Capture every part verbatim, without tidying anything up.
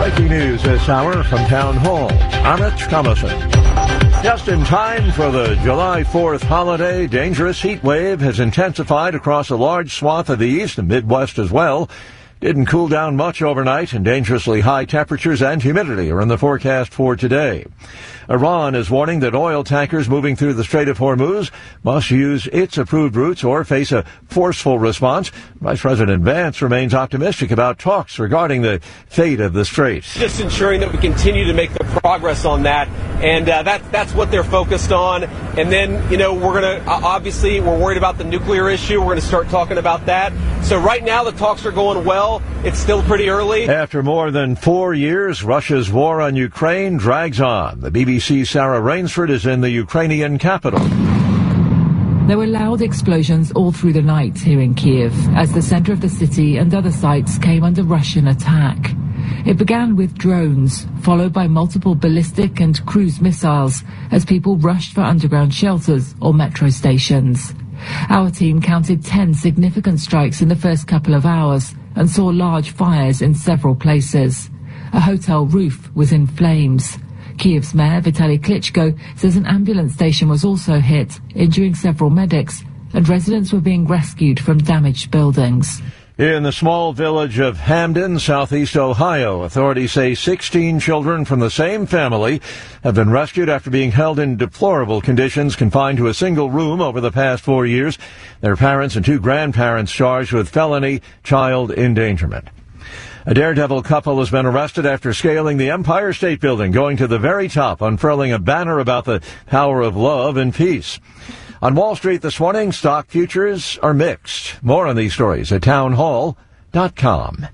Breaking news this hour from Town Hall. I'm Rich Thomason. Just in time for the July fourth holiday, dangerous heat wave has intensified across a large swath of the east and Midwest as well. Didn't cool down much overnight, and dangerously high temperatures and humidity are in the forecast for today. Iran is warning that oil tankers moving through the Strait of Hormuz must use its approved routes or face a forceful response. Vice President Vance remains optimistic about talks regarding the fate of the strait. Just ensuring that we continue to make the progress on that, and uh, that, that's what they're focused on. And then, you know, we're going to, uh, obviously, we're worried about the nuclear issue. We're going to start talking about that. So right now the talks are going well. It's still pretty early. After more than four years, Russia's war on Ukraine drags on. The B B C's Sarah Rainsford is in the Ukrainian capital. There were loud explosions all through the night here in Kiev as the center of the city and other sites came under Russian attack. It began with drones, followed by multiple ballistic and cruise missiles as people rushed for underground shelters or metro stations. Our team counted ten significant strikes in the first couple of hours and saw large fires in several places. A hotel roof was in flames. Kiev's mayor, Vitaly Klitschko, says an ambulance station was also hit, injuring several medics, and residents were being rescued from damaged buildings. In the small village of Hamden, southeast Ohio, authorities say sixteen children from the same family have been rescued after being held in deplorable conditions, confined to a single room over the past four years. Their parents and two grandparents charged with felony child endangerment. A daredevil couple has been arrested after scaling the Empire State Building, going to the very top, unfurling a banner about the power of love and peace. On Wall Street this morning, stock futures are mixed. More on these stories at town hall dot com.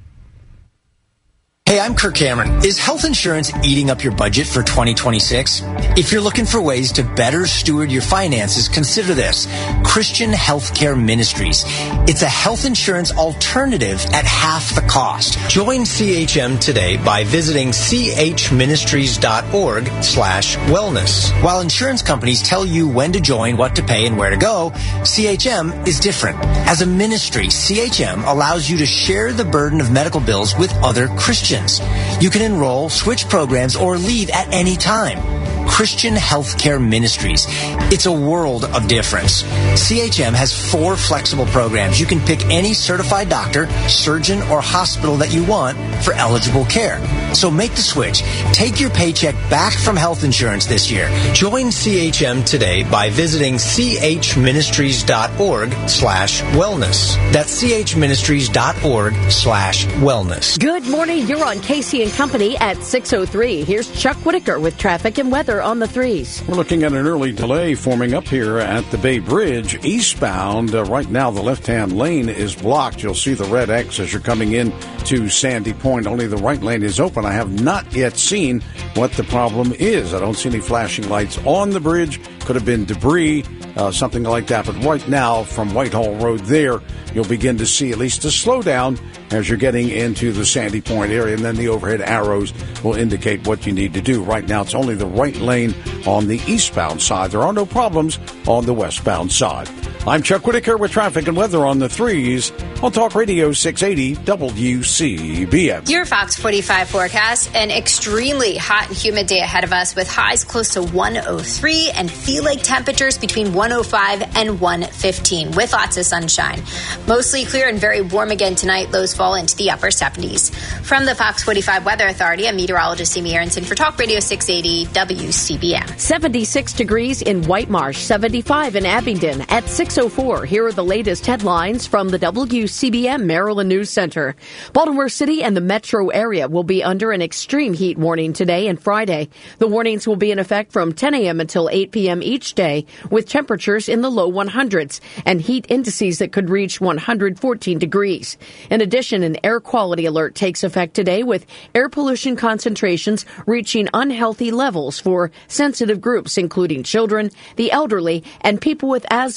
Hey, I'm Kirk Cameron. Is health insurance eating up your budget for twenty twenty-six? If you're looking for ways to better steward your finances, consider this. Christian Healthcare Ministries. It's a health insurance alternative at half the cost. Join C H M today by visiting chministries.org slash wellness. While insurance companies tell you when to join, what to pay, and where to go, C H M is different. As a ministry, C H M allows you to share the burden of medical bills with other Christians. You can enroll, switch programs, or leave at any time. Christian Healthcare Ministries. It's a world of difference. C H M has four flexible programs. You can pick any certified doctor, surgeon, or hospital that you want for eligible care. So make the switch. Take your paycheck back from health insurance this year. Join C H M today by visiting chministries.org slash wellness. That's chministries.org slash wellness. Good morning. You're on Casey and Company at six oh three. Here's Chuck Whitaker with traffic and weather on the threes. We're looking at an early delay forming up here at the Bay Bridge eastbound. Uh, right now, the left-hand lane is blocked. You'll see the red X as you're coming in to Sandy Point. Only the right lane is open. I have not yet seen what the problem is. I don't see any flashing lights on the bridge. Could have been debris, uh, something like that. But right now, from Whitehall Road there, you'll begin to see at least a slowdown as you're getting into the Sandy Point area, and then the overhead arrows will indicate what you need to do. Right now, it's only the right lane on the eastbound side. There are no problems on the westbound side. I'm Chuck Whitaker with traffic and weather on the threes on Talk Radio six eighty W C B M. Your Fox forty-five forecast, an extremely hot and humid day ahead of us with highs close to one oh three and feel-like temperatures between one oh five and one fifteen with lots of sunshine. Mostly clear and very warm again tonight. Lows fall into the upper seventies. From the Fox forty-five Weather Authority, I'm meteorologist Amy Aronson for Talk Radio six eighty W C B M. seventy-six degrees in White Marsh, seventy-five in Abingdon at six oh four. Here are the latest headlines from the W C B M Maryland News Center. Baltimore City and the metro area will be under an extreme heat warning today and Friday. The warnings will be in effect from ten a.m. until eight p.m. each day, with temperatures in the low one hundreds and heat indices that could reach one hundred fourteen degrees. In addition, an air quality alert takes effect today with air pollution concentrations reaching unhealthy levels for sensitive groups, including children, the elderly, and people with asthma,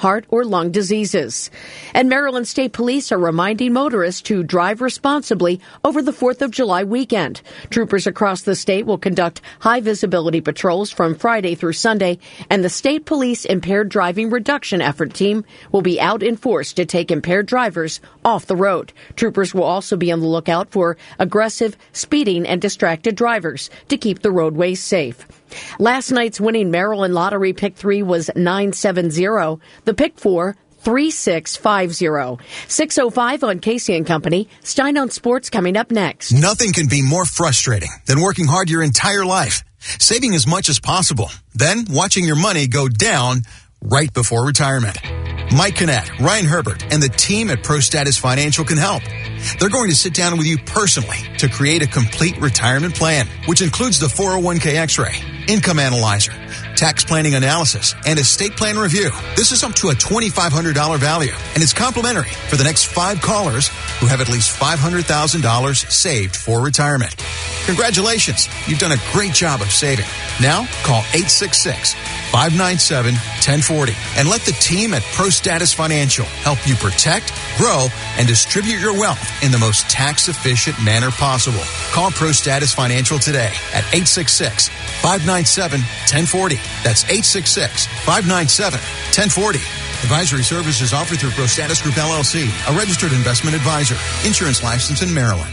heart or lung diseases. And Maryland State Police are reminding motorists to drive responsibly over the fourth of July weekend. Troopers across the state will conduct high-visibility patrols from Friday through Sunday, and the State Police Impaired Driving Reduction Effort Team will be out in force to take impaired drivers off the road. Troopers will also be on the lookout for aggressive, speeding, and distracted drivers to keep the roadways safe. Last night's winning Maryland Lottery Pick three was nine seven zero. The Pick four, three six five zero. six oh five on Casey and Company. Stein on Sports coming up next. Nothing can be more frustrating than working hard your entire life, saving as much as possible, then watching your money go down right before retirement. Mike Kinnett, Ryan Herbert, and the team at ProStatus Financial can help. They're going to sit down with you personally to create a complete retirement plan, which includes the four oh one k x-ray, income analyzer, tax planning analysis, and estate plan review. This is up to a twenty-five hundred dollars value, and it's complimentary for the next five callers who have at least five hundred thousand dollars saved for retirement. Congratulations. You've done a great job of saving. Now, call eight six six, five nine seven, one oh four oh and let the team at ProStatus Financial help you protect, grow, and distribute your wealth in the most tax-efficient manner possible. Call ProStatus Financial today at eight six six, five nine seven, one oh four oh. That's eight six six, five nine seven, one oh four oh. Advisory services offered through ProStatus Group, L L C, a registered investment advisor. Insurance license in Maryland.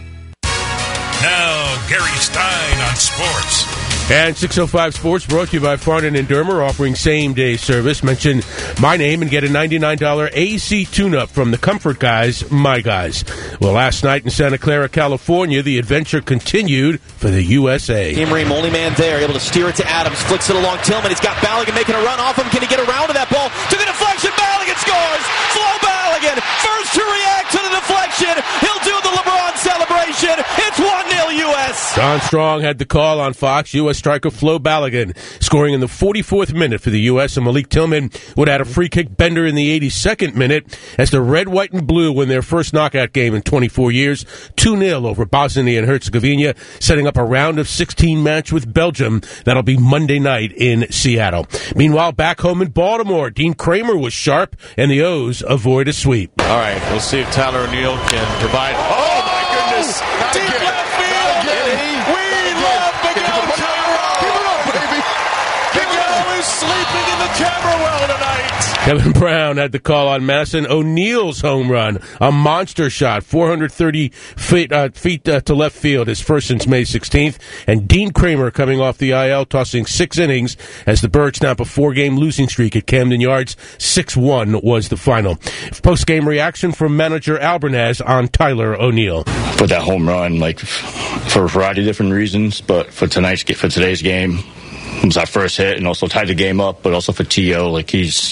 Now, Gary Stein on sports. And six oh five Sports brought to you by Farnan and Dermer, offering same-day service. Mention my name and get a ninety-nine dollars A C tune-up from the Comfort Guys, My Guys. Well, last night in Santa Clara, California, the adventure continued for the U S A. Kim Ream, only man there, able to steer it to Adams, flicks it along Tillman. He's got Balogun making a run off him. Can he get around to that ball? To the deflection, Balogun scores! Flo Balogun, first to react to the deflection. He'll do the LeBron celebration. It's one nil U S. Don Strong had the call on Fox. U S striker Flo Balogun scoring in the forty-fourth minute for the U S, and Malik Tillman would add a free kick bender in the eighty-second minute as the red, white, and blue win their first knockout game in twenty-four years, two nil over Bosnia and Herzegovina, setting up a round of sixteen match with Belgium. That'll be Monday night in Seattle. Meanwhile, back home in Baltimore, Dean Kramer was sharp, and the O's avoid a sweep. All right, we'll see if Tyler O'Neill can provide. Oh, my goodness! Deep left field! We love Miguel Cameron! Give it up, baby! Miguel is sleeping in the camera well tonight! Kevin Brown had the call on Madison O'Neill's home run, a monster shot, four hundred thirty feet, uh, feet uh, to left field, his first since May sixteenth, and Dean Kramer coming off the I L, tossing six innings as the Birds snap a four-game losing streak at Camden Yards. six one was the final. Post-game reaction from manager Albernaz on Tyler O'Neill. For that home run, like, for a variety of different reasons, but for tonight's for today's game, it was our first hit and also tied the game up, but also for T O, like, he's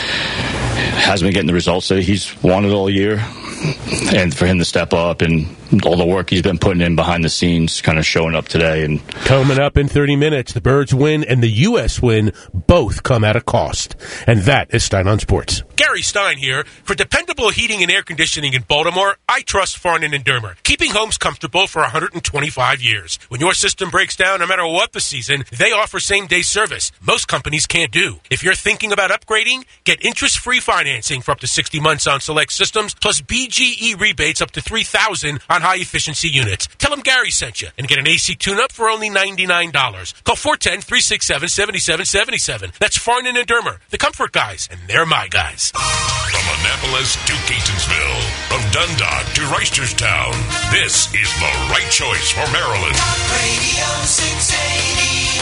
hasn't been getting the results that he's wanted all year. And for him to step up and all the work he's been putting in behind the scenes kind of showing up today. And coming up in thirty minutes, the Birds win and the U S win both come at a cost. And that is Stein on Sports. Gary Stein here. For dependable heating and air conditioning in Baltimore, I trust Farnan and Dermer, keeping homes comfortable for one hundred twenty-five years. When your system breaks down, no matter what the season, they offer same-day service. Most companies can't do. If you're thinking about upgrading, get interest-free financing for up to sixty months on select systems, plus B G E rebates up to three thousand dollars on high-efficiency units. Tell them Gary sent you and get an A C tune-up for only ninety-nine dollars. Call four one zero, three six seven, seven seven seven seven. That's Farnan and Dermer, the Comfort Guys, and they're my guys. From Annapolis to Catonsville, from Dundalk to Reisterstown, this is the right choice for Maryland. Radio six eighty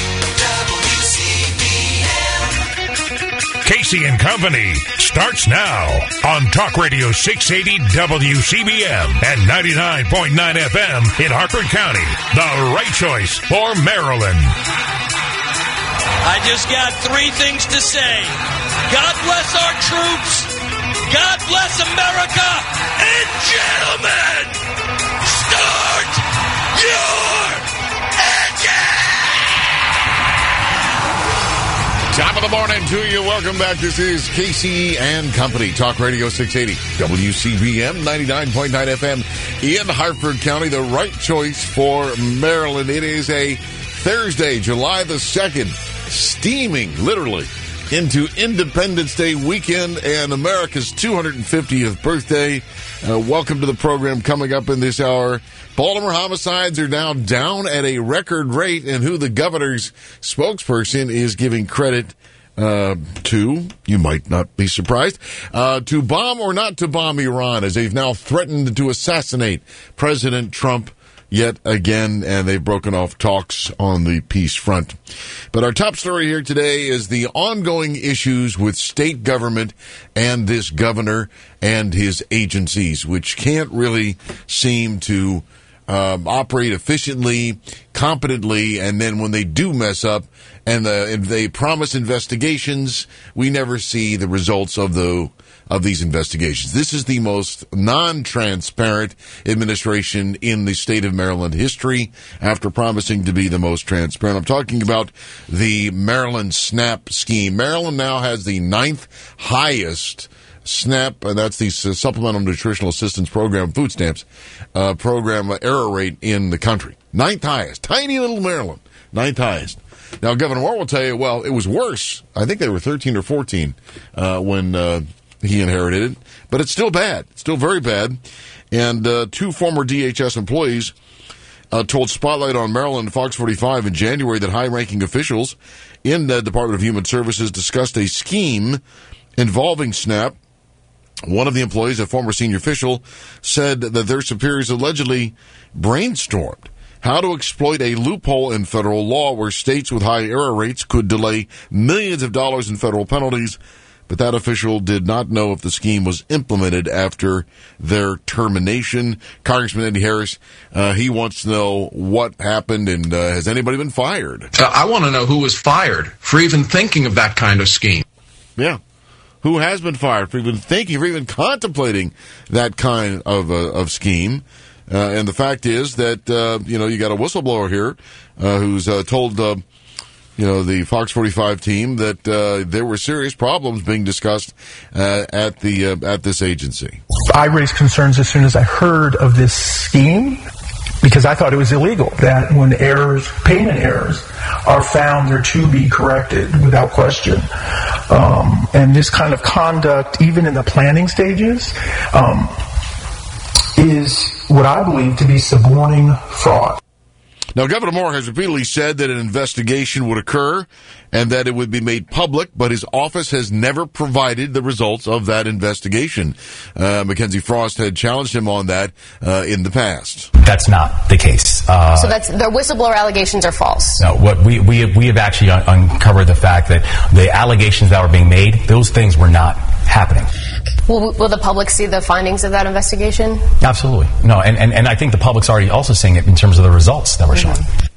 W C B M. Casey and Company starts now on Talk Radio six eighty W C B M and ninety-nine point nine F M in Harford County. The right choice for Maryland. I just got three things to say. God bless our troops. God bless America. And gentlemen, start your engine! Top of the morning to you. Welcome back. This is Casey and Company. Talk Radio six eighty. W C B M ninety-nine point nine F M in Harford County. The right choice for Maryland. It is a Thursday, July the second. Steaming, literally, into Independence Day weekend and America's two hundred fiftieth birthday. Uh, welcome to the program. Coming up in this hour, Baltimore homicides are now down at a record rate, and who the governor's spokesperson is giving credit uh, to, you might not be surprised, uh, to bomb or not to bomb Iran, as they've now threatened to assassinate President Trump yet again, and they've broken off talks on the peace front. But our top story here today is the ongoing issues with state government and this governor and his agencies, which can't really seem to um, operate efficiently, competently, and then when they do mess up and, the, and they promise investigations, we never see the results of the of these investigations. This is the most non-transparent administration in the state of Maryland history after promising to be the most transparent. I'm talking about the Maryland SNAP scheme. Maryland now has the ninth highest SNAP, and that's the Supplemental Nutritional Assistance Program, food stamps, uh, program error rate in the country. Ninth highest. Tiny little Maryland. Ninth highest. Now, Governor Moore will tell you, well, it was worse. I think they were thirteen or fourteen uh, when uh, he inherited it, but it's still bad. It's still very bad. And uh, two former D H S employees uh, told Spotlight on Maryland Fox forty-five in January that high-ranking officials in the Department of Human Services discussed a scheme involving SNAP. One of the employees, a former senior official, said that their superiors allegedly brainstormed how to exploit a loophole in federal law where states with high error rates could delay millions of dollars in federal penalties. But that official did not know if the scheme was implemented after their termination. Congressman Eddie Harris, uh, he wants to know what happened, and uh, has anybody been fired? Uh, I want to know who was fired for even thinking of that kind of scheme. Yeah. Who has been fired for even thinking, for even contemplating that kind of, uh, of scheme? Uh, and the fact is that, uh, you know, you got a whistleblower here uh, who's uh, told... Uh, you know, the Fox forty-five team that uh, there were serious problems being discussed uh, at the uh, at this agency. I raised concerns as soon as I heard of this scheme because I thought it was illegal, that when errors, payment errors, are found, they're to be corrected without question. Um, and this kind of conduct, even in the planning stages, um, is what I believe to be suborning fraud. Now, Governor Moore has repeatedly said that an investigation would occur and that it would be made public, but his office has never provided the results of that investigation. Uh, Mackenzie Frost had challenged him on that uh, in the past. That's not the case. Uh, so that's the whistleblower allegations are false. No, what we we have, we have actually un- uncovered the fact that the allegations that were being made, those things were not happening. Will, will the public see the findings of that investigation? Absolutely. No, and, and, and I think the public's already also seeing it in terms of the results that were shown.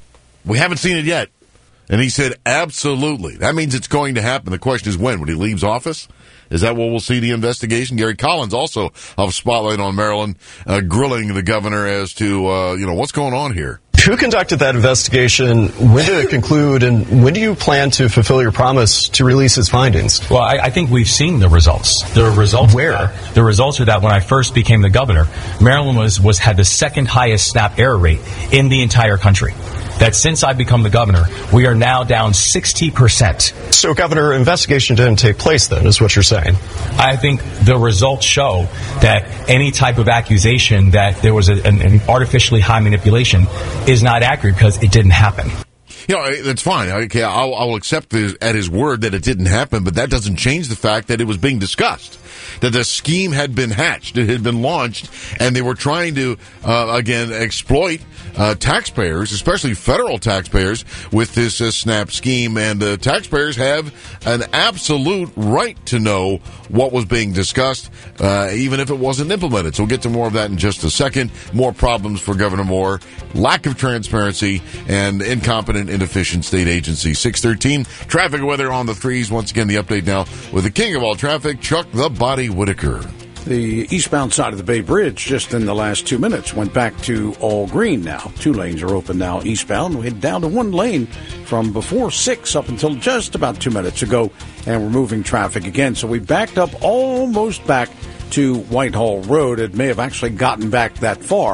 We haven't seen it yet. And he said, absolutely. That means it's going to happen. The question is when? When he leaves office? Is that when we'll see the investigation? Gary Collins, also of Spotlight on Maryland, uh, grilling the governor as to, uh, you know, what's going on here. Who conducted that investigation? When did it conclude? And when do you plan to fulfill your promise to release its findings? Well, I, I think we've seen the results. The results where the results are that when I first became the governor, Maryland was, was had the second highest SNAP error rate in the entire country. That since I've become the governor, we are now down sixty percent. So, Governor, investigation didn't take place then, is what you're saying? I think the results show that any type of accusation that there was a, an, an artificially high manipulation is not accurate because it didn't happen. You know, that's fine. Okay, I'll, I'll accept his, at his word that it didn't happen, but that doesn't change the fact that it was being discussed, that the scheme had been hatched, it had been launched, and they were trying to, uh, again, exploit uh, taxpayers, especially federal taxpayers, with this uh, SNAP scheme. And uh, taxpayers have an absolute right to know what was being discussed, uh, even if it wasn't implemented. So we'll get to more of that in just a second. More problems for Governor Moore, lack of transparency, and incompetent, inefficient state agencies. six thirteen, traffic and weather on the threes. Once again, the update now with the king of all traffic, Chuck the Body Whitaker. The eastbound side of the Bay Bridge, just in the last two minutes, went back to all green now. Two lanes are open now eastbound. We head down to one lane from before six up until just about two minutes ago, and we're moving traffic again. So we backed up almost back to Whitehall Road. It may have actually gotten back that far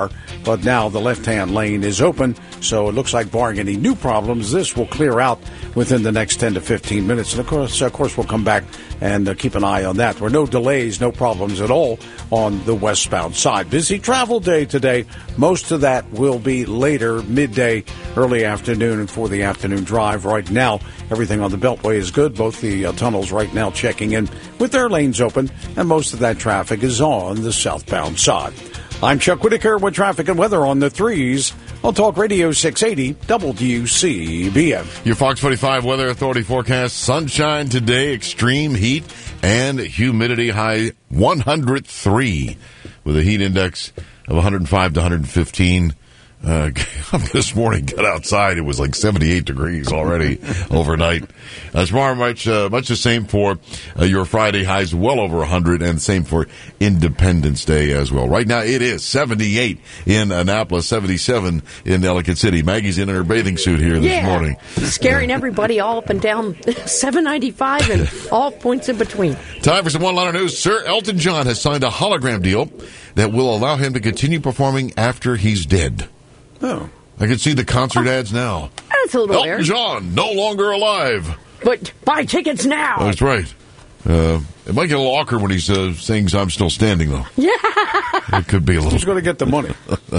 but now the left-hand lane is open, so it looks like barring any new problems, this will clear out within the next ten to fifteen minutes. And of course, of course, we'll come back and uh, keep an eye on that. There were no delays, no problems at all on the westbound side. Busy travel day today. Most of that will be later, midday, early afternoon, and for the afternoon drive. Right now, everything on the Beltway is good. Both the uh, tunnels right now checking in with their lanes open, and most of that traffic is on the southbound side. I'm Chuck Whitaker with traffic and weather on the threes on Talk Radio six eighty W C B M. Your Fox forty-five Weather Authority forecast: sunshine today, extreme heat, and humidity high one hundred three with a heat index of one hundred five to one hundred fifteen. Uh, this morning, got outside, it was like seventy-eight degrees already overnight. Uh, tomorrow, much, uh, much the same for uh, your Friday highs, well over one hundred, and same for Independence Day as well. Right now, it is seventy-eight in Annapolis, seventy-seven in Ellicott City. Maggie's in her bathing suit here this yeah, morning. Scaring uh, everybody all up and down seven ninety-five and all points in between. Time for some one-liner news. Sir Elton John has signed a hologram deal that will allow him to continue performing after he's dead. Oh. I can see the concert ads now. That's a little Elton weird. John, no longer alive. But buy tickets now. That's right. Uh, it might get a little awkward when he's uh, saying I'm still standing, though. Yeah. It could be a little. Who's going to get the money?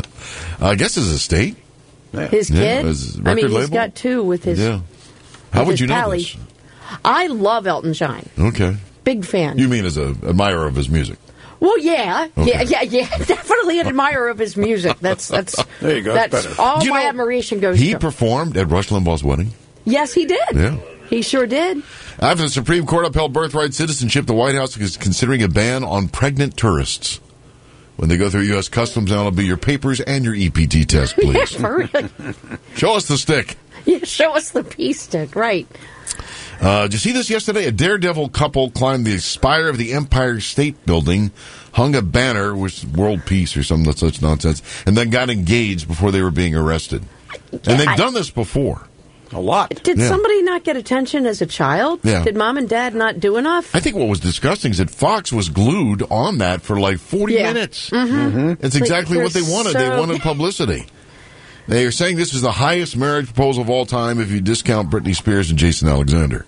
I guess his estate. Yeah. His Yeah, kid? his I record mean, he's label? got two with his. Yeah. How with would his you know pally. this? I love Elton John. Okay. Big fan. You mean as a admirer of his music? Well, yeah, Okay. yeah, yeah, yeah. Definitely an admirer of his music. That's that's There you go, That's that's better. all You my know, admiration goes He to. performed at Rush Limbaugh's wedding. Yes, he did. Yeah. He sure did. After the Supreme Court upheld birthright citizenship, the White House is considering a ban on pregnant tourists. When they go through U S Customs, now it'll be your papers and your E P T test, please. Yeah, for real. Show us the stick. Yeah, show us the pea stick, right? Uh, did you see this yesterday? A daredevil couple climbed the spire of the Empire State Building, hung a banner with world peace or some such nonsense, and then got engaged before they were being arrested. And they've I- done this before. A lot. Did Yeah. somebody not get attention as a child? Yeah. Did mom and dad not do enough? I think what was disgusting is that Fox was glued on that for like forty Yeah. minutes. Mhm. It's Like, exactly what they they're wanted. They so- wanted publicity. They are saying this is the highest marriage proposal of all time if you discount Britney Spears and Jason Alexander.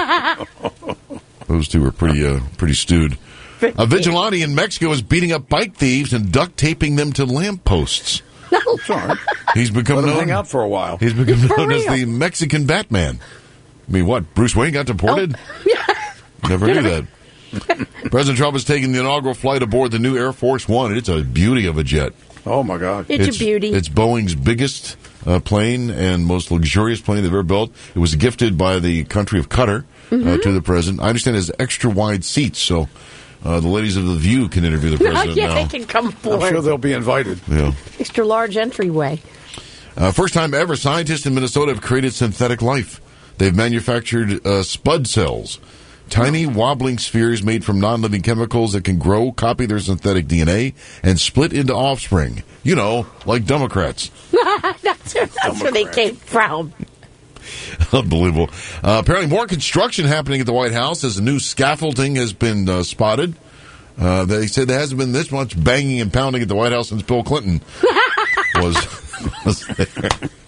Those two are pretty, uh, pretty stewed. A vigilante in Mexico is beating up bike thieves and duct taping them to lampposts. Sorry. He's become Let him known. hang out for a while. He's become For known as real. the Mexican Batman. I mean, what? Bruce Wayne got deported? Never knew that. President Trump is taking the inaugural flight aboard the new Air Force One. It's a beauty of a jet. Oh, my God. It's a beauty. It's Boeing's biggest uh, plane and most luxurious plane they've ever built. It was gifted by the country of Qatar uh, Mhm. to the president. I understand it has extra wide seats, so uh, the ladies of The View can interview the president yeah, now. they can come I'm forward. sure they'll be invited. Yeah. Extra large entryway. Uh, first time ever, scientists in Minnesota have created synthetic life. They've manufactured uh, spud cells, tiny wobbling spheres made from non-living chemicals that can grow, copy their synthetic D N A, and split into offspring. You know, like Democrats. that's where, that's where they came from. Unbelievable. Uh, apparently more construction happening at the White House as the new scaffolding has been uh, spotted. Uh, they said there hasn't been this much banging and pounding at the White House since Bill Clinton was, was there.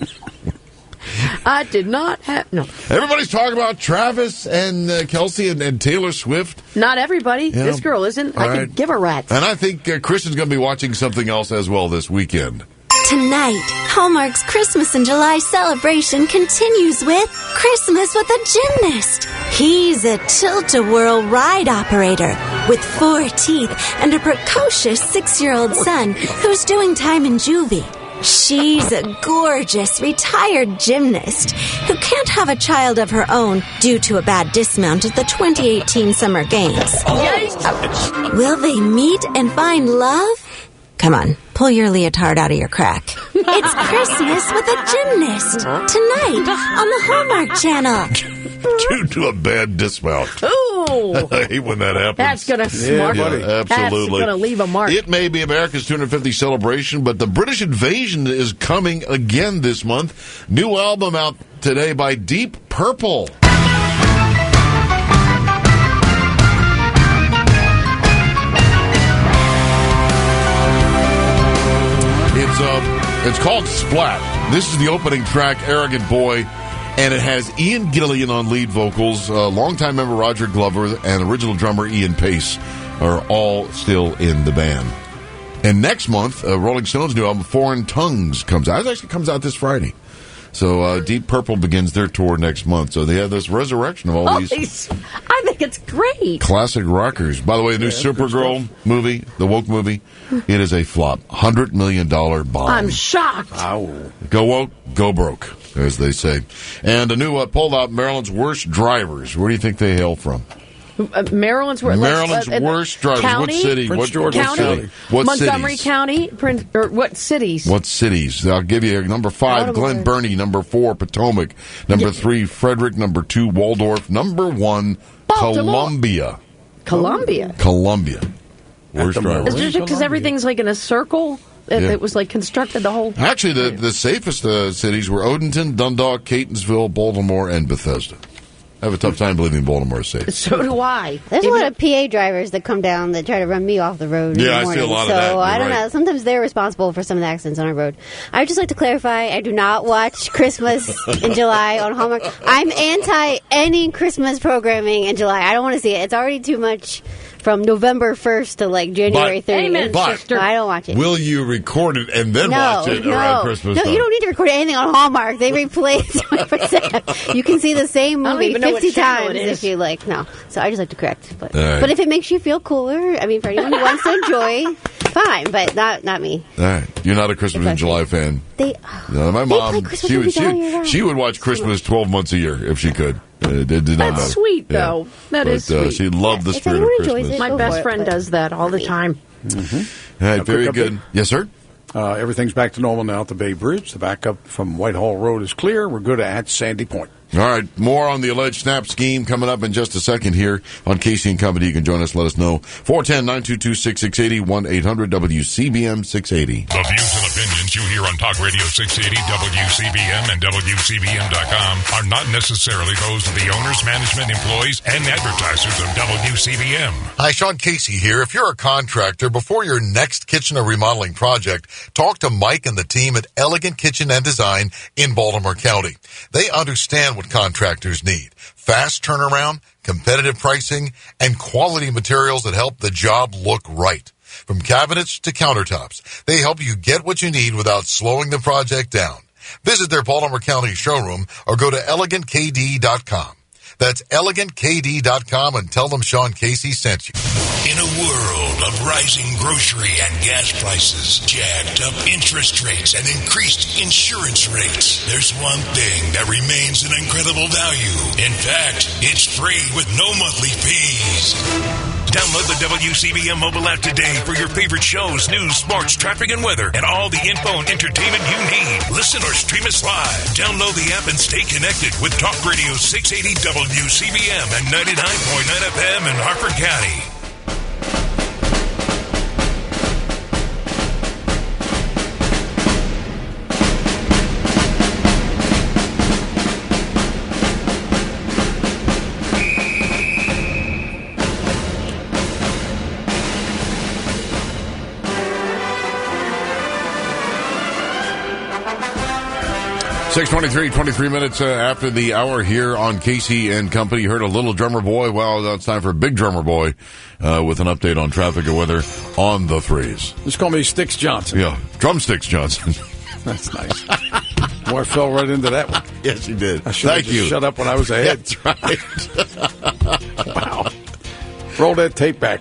I did not have no. Everybody's talking about Travis and uh, Kelsey and, and Taylor Swift. Not everybody. Yeah. This girl isn't. All I right. could give a rat's. And I think uh, Kristen's going to be watching something else as well this weekend. Tonight, Hallmark's Christmas in July celebration continues with Christmas with a Gymnast. He's a tilt-a-whirl ride operator with four teeth and a precocious six-year-old son who's doing time in juvie. She's a gorgeous retired gymnast who can't have a child of her own due to a bad dismount at the twenty eighteen Summer Games. Will they meet and find love? Come on, pull your leotard out of your crack. It's Christmas with a Gymnast tonight on the Hallmark Channel. Due to a bad dismount. Ooh. I hate when that happens. That's gonna smart. Yeah, absolutely. That's gonna leave a mark. It may be America's two hundred fiftieth celebration, but the British invasion is coming again this month. New album out today by Deep Purple. It's is, uh, it's called Splat. This is the opening track, Arrogant Boy, and it has Ian Gillian on lead vocals, uh, longtime member Roger Glover, and original drummer Ian Pace are all still in the band. And next month, uh, Rolling Stones' new album, Foreign Tongues, comes out. It actually comes out this Friday. So uh, Deep Purple begins their tour next month. So they have this resurrection of all Oh, these he's- I think it's great. classic rockers. By the way, the new Yeah, that's good Supergirl movie, the woke movie, it is a flop. one hundred million dollars bomb. I'm shocked. Go woke, go broke, as they say. And a new uh, poll out, Maryland's worst drivers. Where do you think they hail from? Uh, Maryland's wor- Maryland's uh, uh, worst drivers. County? What city? Prince What, George what County? city? What Montgomery cities? County? Prince, or what cities? What cities? I'll give you number five, Baltimore. Glen Burnie. Number four, Potomac. Number Yeah. three, Frederick. Number two, Waldorf. Number one, Baltimore. Columbia. Columbia. Columbia. Worst drivers. Is it just because everything's like in a circle? It, Yeah. it was like constructed the whole. Actually, the, the safest uh, cities were Odenton, Dundalk, Catonsville, Baltimore, and Bethesda. I have a tough time believing Baltimore is safe. So do I. There's a lot of P A drivers that come down that try to run me off the road. in Yeah, the I see morning. a lot of so that. You're I don't right. know. Sometimes they're responsible for some of the accidents on our road. I would just like to clarify: I do not watch Christmas in July on Hallmark. I'm anti any Christmas programming in July. I don't want to see it. It's already too much from November first to like January But- thirtieth. Amen, But- sister. I don't watch it. Will you record it and then no, watch it no. around Christmas No, time? you don't need to record anything on Hallmark. They replay it twenty-four seven. You can see the same I don't movie even know what fifty channel times it is. if you like. No. So I just like to correct. But, All right. but if it makes you feel cooler, I mean, for anyone who wants to enjoy, fine, but not not me. All right. You're not a Christmas in July fan. They, No, my They mom, play Christmas she would movies all year she, round. she would watch Christmas twelve months a year if she could. Uh, did, did not That's know. sweet, Yeah. though. That but, is Uh, sweet. she loved the If spirit of anyone Christmas. enjoys it, My best friend does that all the time. All right, A very quick good. update. Yes, sir. Uh, everything's back to normal now at the Bay Bridge. The backup from Whitehall Road is clear. We're good at Sandy Point. All right, more on the alleged SNAP scheme coming up in just a second here on Casey and Company. You can join us. Let us know. four one zero, nine two two, six six eight zero, one eight hundred W C B M six eighty. The views and opinions you hear on Talk Radio six eighty, W C B M, and W C B M dot com are not necessarily those of the owners, management, employees, and advertisers of W C B M. Hi, Sean Casey here. If you're a contractor, before your next kitchen or remodeling project, talk to Mike and the team at Elegant Kitchen and Design in Baltimore County. They understand what contractors need. Fast turnaround, competitive pricing, and quality materials that help the job look right. From cabinets to countertops, they help you get what you need without slowing the project down. Visit their Baltimore County showroom or go to elegant k d dot com. That's elegant k d dot com and tell them Sean Casey sent you. In a world of rising grocery and gas prices, jacked up interest rates, and increased insurance rates, there's one thing that remains an incredible value. In fact, it's free with no monthly fees. Download the W C B M mobile app today for your favorite shows, news, sports, traffic, and weather, and all the info and entertainment you need. Listen or stream us live. Download the app and stay connected with Talk Radio six eighty W C B M and ninety-nine point nine F M in Harford County. six twenty-three, twenty-three minutes uh, after the hour here on Casey and Company. You heard a little drummer boy. Well, now it's time for a big drummer boy uh, with an update on traffic and weather on the threes. Just call me Sticks Johnson. Yeah, Drumsticks Johnson. That's nice. Boy, I fell right into that one. Yes, you did. I should have Thank just you. shut up when I was ahead. That's right. Wow. Roll that tape back.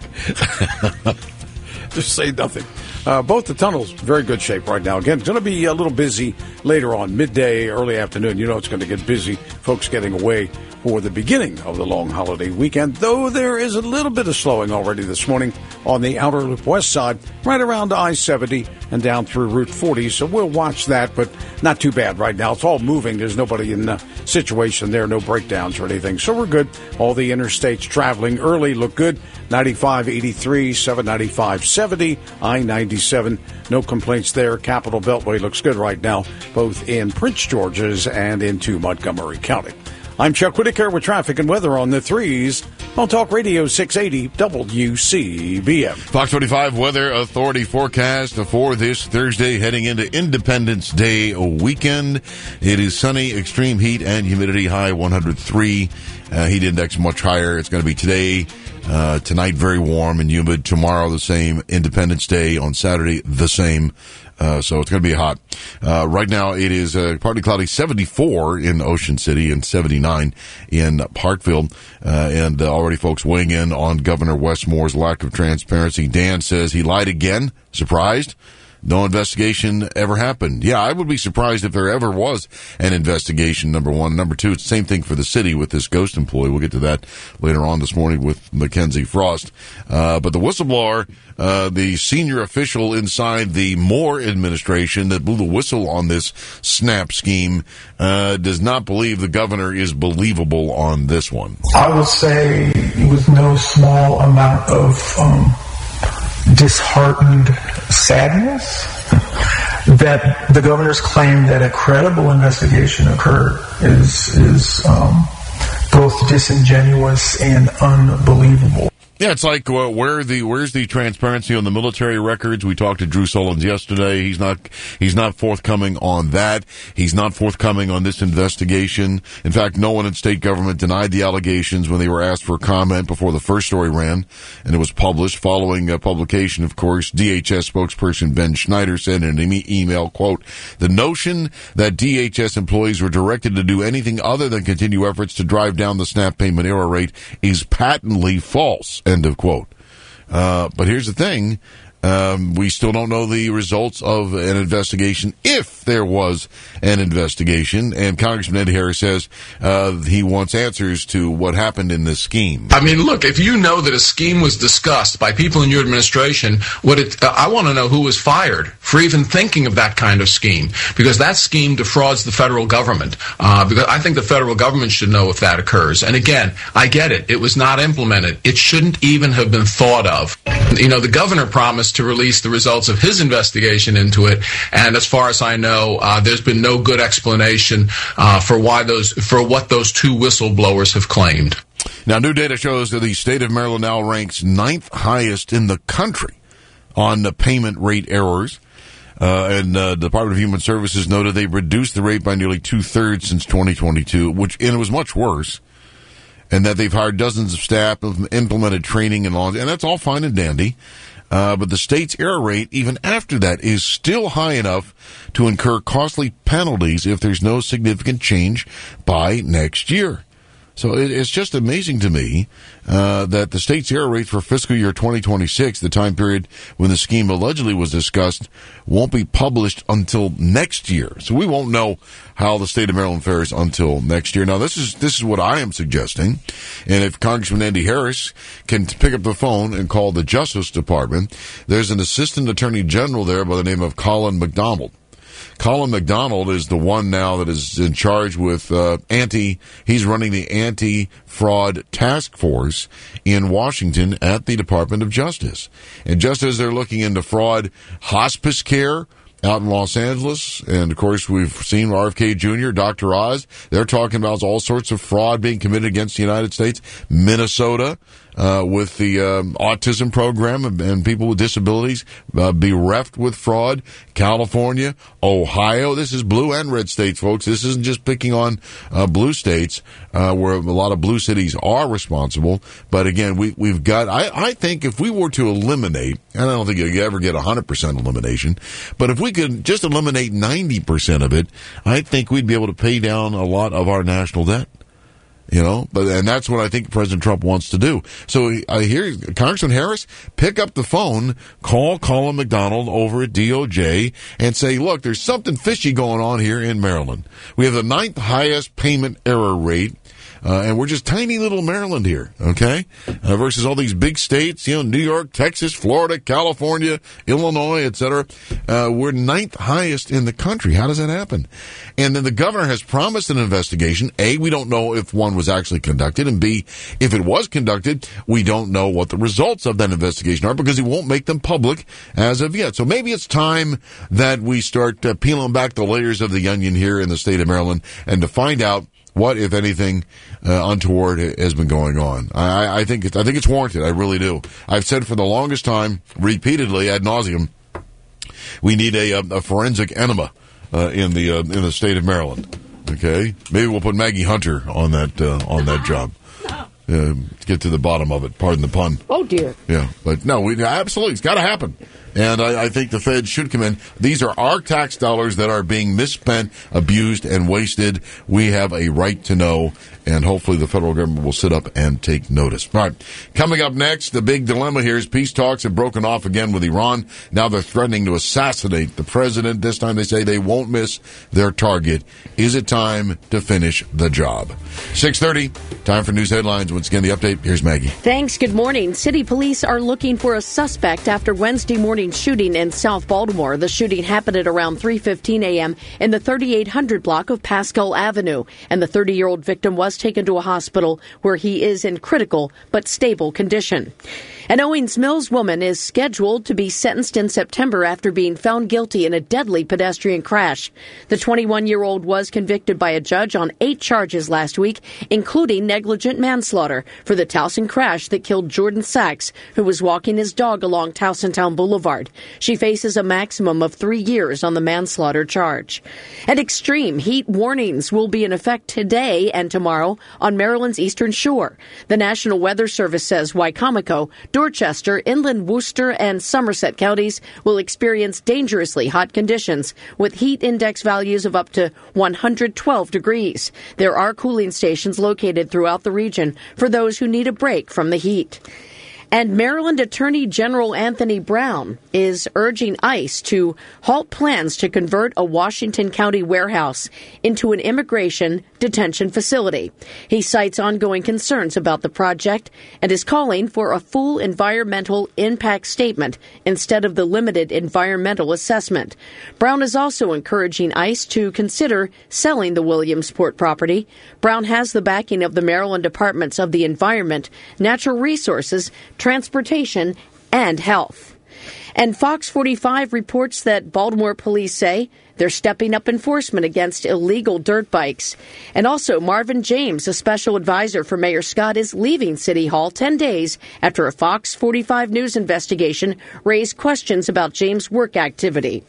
Just say nothing. Uh, both the tunnels, very good shape right now. Again, it's going to be a little busy later on, midday, early afternoon. You know it's going to get busy. Folks getting away for the beginning of the long holiday weekend, though there is a little bit of slowing already this morning on the outer loop west side, right around I seventy and down through Route forty. So we'll watch that, but not too bad right now. It's all moving. There's nobody in the situation there, no breakdowns or anything. So we're good. All the interstates traveling early look good. ninety-five eighty-three, seven ninety-five seventy, I ninety-seven. No complaints there. Capitol Beltway looks good right now, both in Prince George's and into Montgomery County. I'm Chuck Whitaker with traffic and weather on the threes on Talk Radio six eighty W C B M. Fox twenty-five Weather Authority forecast for this Thursday heading into Independence Day weekend. It is sunny, extreme heat and humidity, high one hundred three. Uh, heat index much higher. It's going to be today, uh, tonight very warm and humid. Tomorrow the same. Independence Day on Saturday the same. Uh, so it's going to be hot. Uh, right now it is uh, partly cloudy, seventy-four in Ocean City and seventy-nine in Parkville. Uh, and uh, already folks weighing in on Governor Westmore's lack of transparency. Dan says he lied again. Surprised? No investigation ever happened. Yeah, I would be surprised if there ever was an investigation, number one. Number two, it's the same thing for the city with this ghost employee. We'll get to that later on this morning with Mackenzie Frost. Uh, but the whistleblower, uh, the senior official inside the Moore administration that blew the whistle on this SNAP scheme, uh, does not believe the governor is believable on this one. I would say with no small amount of um, disheartened sadness that the governor's claim that a credible investigation occurred is is um, both disingenuous and unbelievable. Yeah, it's like uh, where the where's the transparency on the military records? We talked to Drew Solons yesterday. He's not he's not forthcoming on that. He's not forthcoming on this investigation. In fact, no one in state government denied the allegations when they were asked for comment before the first story ran, and it was published. Following uh, publication, of course, D H S spokesperson Ben Schneider said in an e- email, quote, "The notion that D H S employees were directed to do anything other than continue efforts to drive down the SNAP payment error rate is patently false." End of quote. Uh, but here's the thing. Um, we still don't know the results of an investigation, if there was an investigation. And Congressman Ed Harris says uh, he wants answers to what happened in this scheme. I mean, look, if you know that a scheme was discussed by people in your administration, what it, uh, I want to know who was fired for even thinking of that kind of scheme, because that scheme defrauds the federal government. Uh, because I think the federal government should know if that occurs. And again, I get it. It was not implemented. It shouldn't even have been thought of. You know, the governor promised to release the results of his investigation into it, and as far as I know, uh, there's been no good explanation uh, for why those for what those two whistleblowers have claimed. Now, new data shows that the state of Maryland now ranks ninth highest in the country on the payment rate errors. Uh, and uh, the Department of Human Services noted they reduced the rate by nearly two-thirds since twenty twenty-two, which and it was much worse. And that they've hired dozens of staff, implemented training and laws, and that's all fine and dandy. Uh, but the state's error rate, even after that, is still high enough to incur costly penalties if there's no significant change by next year. So it, it's just amazing to me uh, that the state's error rate for fiscal year twenty twenty-six, the time period when the scheme allegedly was discussed, won't be published until next year. So we won't know how the state of Maryland fares until next year. Now, this is this is what I am suggesting. And if Congressman Andy Harris can pick up the phone and call the Justice Department, there's an assistant attorney general there by the name of Colin McDonald. Colin McDonald is the one now that is in charge with uh, anti. He's running the anti-fraud task force in Washington at the Department of Justice. And just as they're looking into fraud, hospice care out in Los Angeles, and of course we've seen R F K Junior, Doctor Oz, they're talking about all sorts of fraud being committed against the United States. Minnesota, uh, with the um, autism program and, and people with disabilities uh, bereft with fraud. California, Ohio, this is blue and red states, folks. This isn't just picking on uh, blue states, uh, where a lot of blue cities are responsible. But again, we, we've got, I, I think if we were to eliminate, and I don't think you ever get one hundred percent elimination, but if we could just eliminate ninety percent of it, I think we'd be able to pay down a lot of our national debt. You know, but and that's what I think President Trump wants to do. So I hear Congressman Harris, pick up the phone, call Colin McDonald over at D O J and say, look, there's something fishy going on here in Maryland. We have the ninth highest payment error rate. Uh, and we're just tiny little Maryland here, okay, uh, versus all these big states, you know, New York, Texas, Florida, California, Illinois, et cetera. Uh, we're ninth highest in the country. How does that happen? And then the governor has promised an investigation. A, we don't know if one was actually conducted. And B, if it was conducted, we don't know what the results of that investigation are because he won't make them public as of yet. So maybe it's time that we start uh, peeling back the layers of the onion here in the state of Maryland and to find out What, if anything, uh, untoward has been going on? I, I think it's, I think it's warranted. I really do. I've said for the longest time, repeatedly, ad nauseum, we need a, a forensic enema uh, in the uh, in the state of Maryland. Okay, maybe we'll put Maggie Hunter on that uh, on that job. Uh, to get to the bottom of it. Pardon the pun. Oh dear. Yeah, but no, we absolutely, it's got to happen. And I, I think the Fed should come in. These are our tax dollars that are being misspent, abused, and wasted. We have a right to know, and hopefully the federal government will sit up and take notice. All right, coming up next, the big dilemma here is peace talks have broken off again with Iran. Now they're threatening to assassinate the president. This time they say they won't miss their target. Is it time to finish the job? six thirty, time for news headlines. Once again, the update. Here's Maggie. Thanks. Good morning. City police are looking for a suspect after Wednesday morning shooting in South Baltimore. The shooting happened at around three fifteen a.m. in the thirty-eight hundred block of Pascal Avenue, and the thirty-year-old victim was taken to a hospital where he is in critical but stable condition. An Owings Mills woman is scheduled to be sentenced in September after being found guilty in a deadly pedestrian crash. The twenty-one-year-old was convicted by a judge on eight charges last week, including negligent manslaughter for the Towson crash that killed Jordan Sachs, who was walking his dog along Towsontown Boulevard. She faces a maximum of three years on the manslaughter charge. And extreme heat warnings will be in effect today and tomorrow on Maryland's eastern shore. The National Weather Service says Wycomico, Dorchester, Inland Worcester, and Somerset counties will experience dangerously hot conditions with heat index values of up to one hundred twelve degrees. There are cooling stations located throughout the region for those who need a break from the heat. And Maryland Attorney General Anthony Brown is urging ICE to halt plans to convert a Washington County warehouse into an immigration detention facility. He cites ongoing concerns about the project and is calling for a full environmental impact statement instead of the limited environmental assessment. Brown is also encouraging ICE to consider selling the Williamsport property. Brown has the backing of the Maryland Departments of the Environment, Natural Resources, Transportation, and Health. And Fox forty-five reports that Baltimore police say they're stepping up enforcement against illegal dirt bikes. And also, Marvin James, a special advisor for Mayor Scott, is leaving City Hall ten days after a Fox forty-five News investigation raised questions about James' work activity.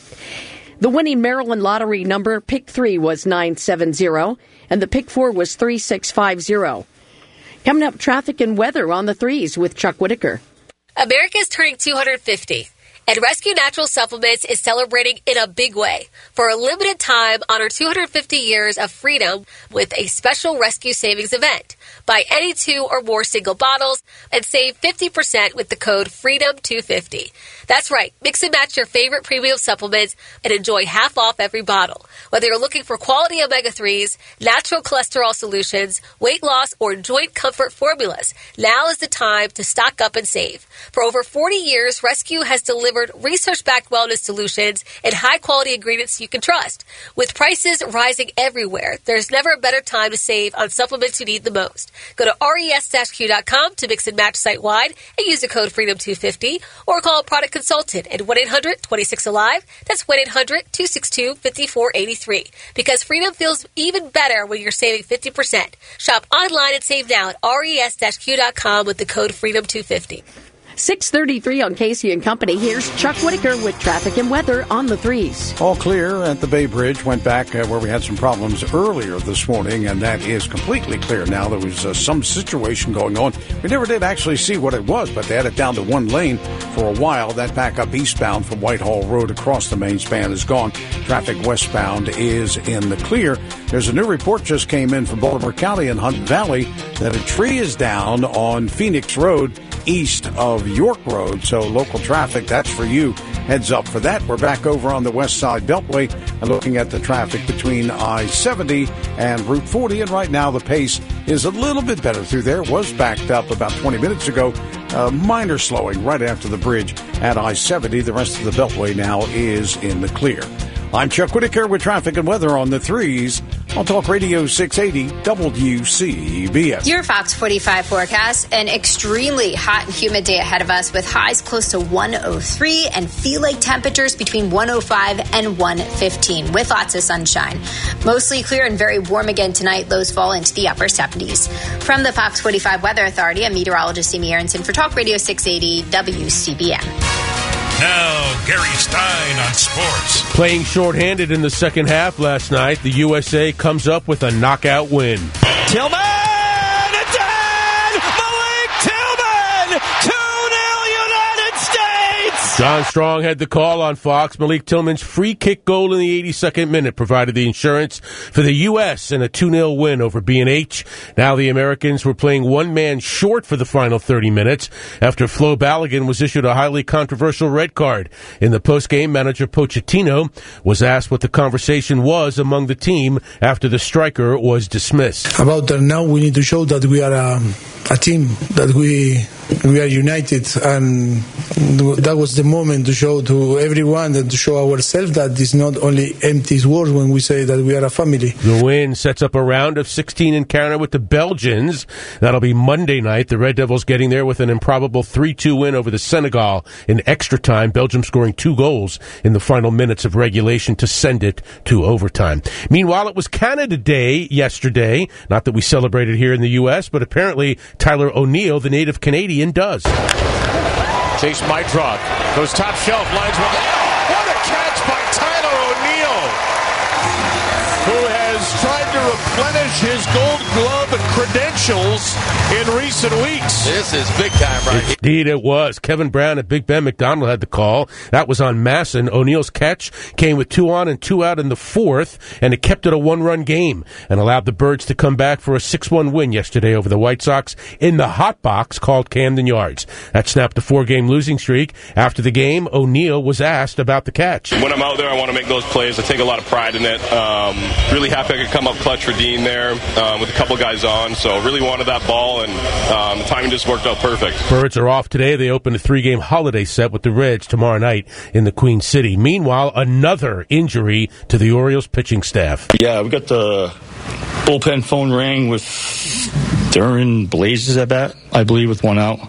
The winning Maryland lottery number, Pick three, was nine seven zero, and the Pick four was three six five zero. Coming up, traffic and weather on the threes with Chuck Whitaker. America is turning two hundred fifty, and Rescue Natural Supplements is celebrating in a big way. For a limited time, honor two hundred fifty years of freedom with a special rescue savings event. Buy any two or more single bottles and save fifty percent with the code freedom two fifty. That's right. Mix and match your favorite premium supplements and enjoy half off every bottle. Whether you're looking for quality omega threes, natural cholesterol solutions, weight loss, or joint comfort formulas, now is the time to stock up and save. For over forty years, Rescue has delivered research-backed wellness solutions and high-quality ingredients you can trust. With prices rising everywhere, there's never a better time to save on supplements you need the most. Go to res dash q dot com to mix and match site-wide and use the code freedom two fifty, or call a product consultant at one eight hundred twenty-six alive. That's one eight hundred two six two five four eight three. Because freedom feels even better when you're saving fifty percent. Shop online and save now at res dash q dot com with the code freedom two fifty. six thirty-three on Casey and Company. Here's Chuck Whitaker with traffic and weather on the threes. All clear at the Bay Bridge. Went back uh, where we had some problems earlier this morning, and that is completely clear now. There was uh, some situation going on. We never did actually see what it was, but they had it down to one lane for a while. That backup eastbound from Whitehall Road across the main span is gone. Traffic westbound is in the clear. There's a new report just came in from Baltimore County and Hunt Valley that a tree is down on Phoenix Road east of York Road, so local traffic, that's for you. Heads up for that. We're back over on the west side Beltway and looking at the traffic between I seventy and Route forty, and right now the pace is a little bit better through there. Was backed up about twenty minutes ago. Uh, minor slowing right after the bridge at I seventy. The rest of the Beltway now is in the clear. I'm Chuck Whitaker with traffic and weather on the threes on Talk Radio six eighty W C B S. Your Fox forty-five forecast, an extremely hot and humid day ahead of us with highs close to one oh three and feel-like temperatures between one oh five and one fifteen with lots of sunshine. Mostly clear and very warm again tonight. Lows fall into the upper seventies. From the Fox forty-five Weather Authority, I'm meteorologist Amy Aronson for Talk Radio six eighty W C B M. Now, Gary Stein on sports. Playing shorthanded in the second half last night, the U S A comes up with a knockout win. Tillman! It's in! Malik Tillman! two nil United States! John Strong had the call on Fox. Malik Tillman's free kick goal in the eighty-second minute provided the insurance for the U S in a two nil win over B and H. Now the Americans were playing one man short for the final thirty minutes after Flo Balogun was issued a highly controversial red card. In the postgame, manager Pochettino was asked what the conversation was among the team after the striker was dismissed. About that now, we need to show that we are a, a team, that we we are united, and that was the moment to show to everyone and to show ourselves that it's not only empty words when we say that we are a family. The win sets up a round of sixteen encounter with the Belgians. That'll be Monday night. The Red Devils getting there with an improbable three two win over the Senegal in extra time. Belgium scoring two goals in the final minutes of regulation to send it to overtime. Meanwhile, it was Canada Day yesterday. Not that we celebrated here in the U S, but apparently Tyler O'Neill, the native Canadian, does. Chase Mytrock goes top shelf, lines one. Oh, what a catch by Tyler O'Neill, who has tried to replenish his Gold Glove and credentials in recent weeks. This is big time right here. Indeed it was. Kevin Brown and Big Ben McDonald had the call. That was on Masson. O'Neill's catch came with two on and two out in the fourth, and it kept it a one-run game and allowed the Birds to come back for a six one win yesterday over the White Sox in the hot box called Camden Yards. That snapped a four-game losing streak. After the game, O'Neill was asked about the catch. When I'm out there, I want to make those plays. I take a lot of pride in it. Um, really happy I could come up clutch for Dean there um, with a couple guys on, so really wanted that ball, and um, the timing just worked out perfect. Birds are off today. They open a three-game holiday set with the Reds tomorrow night in the Queen City. Meanwhile, another injury to the Orioles pitching staff. Yeah, we got the bullpen phone ring with Darren Blazes at bat, I believe, with one out.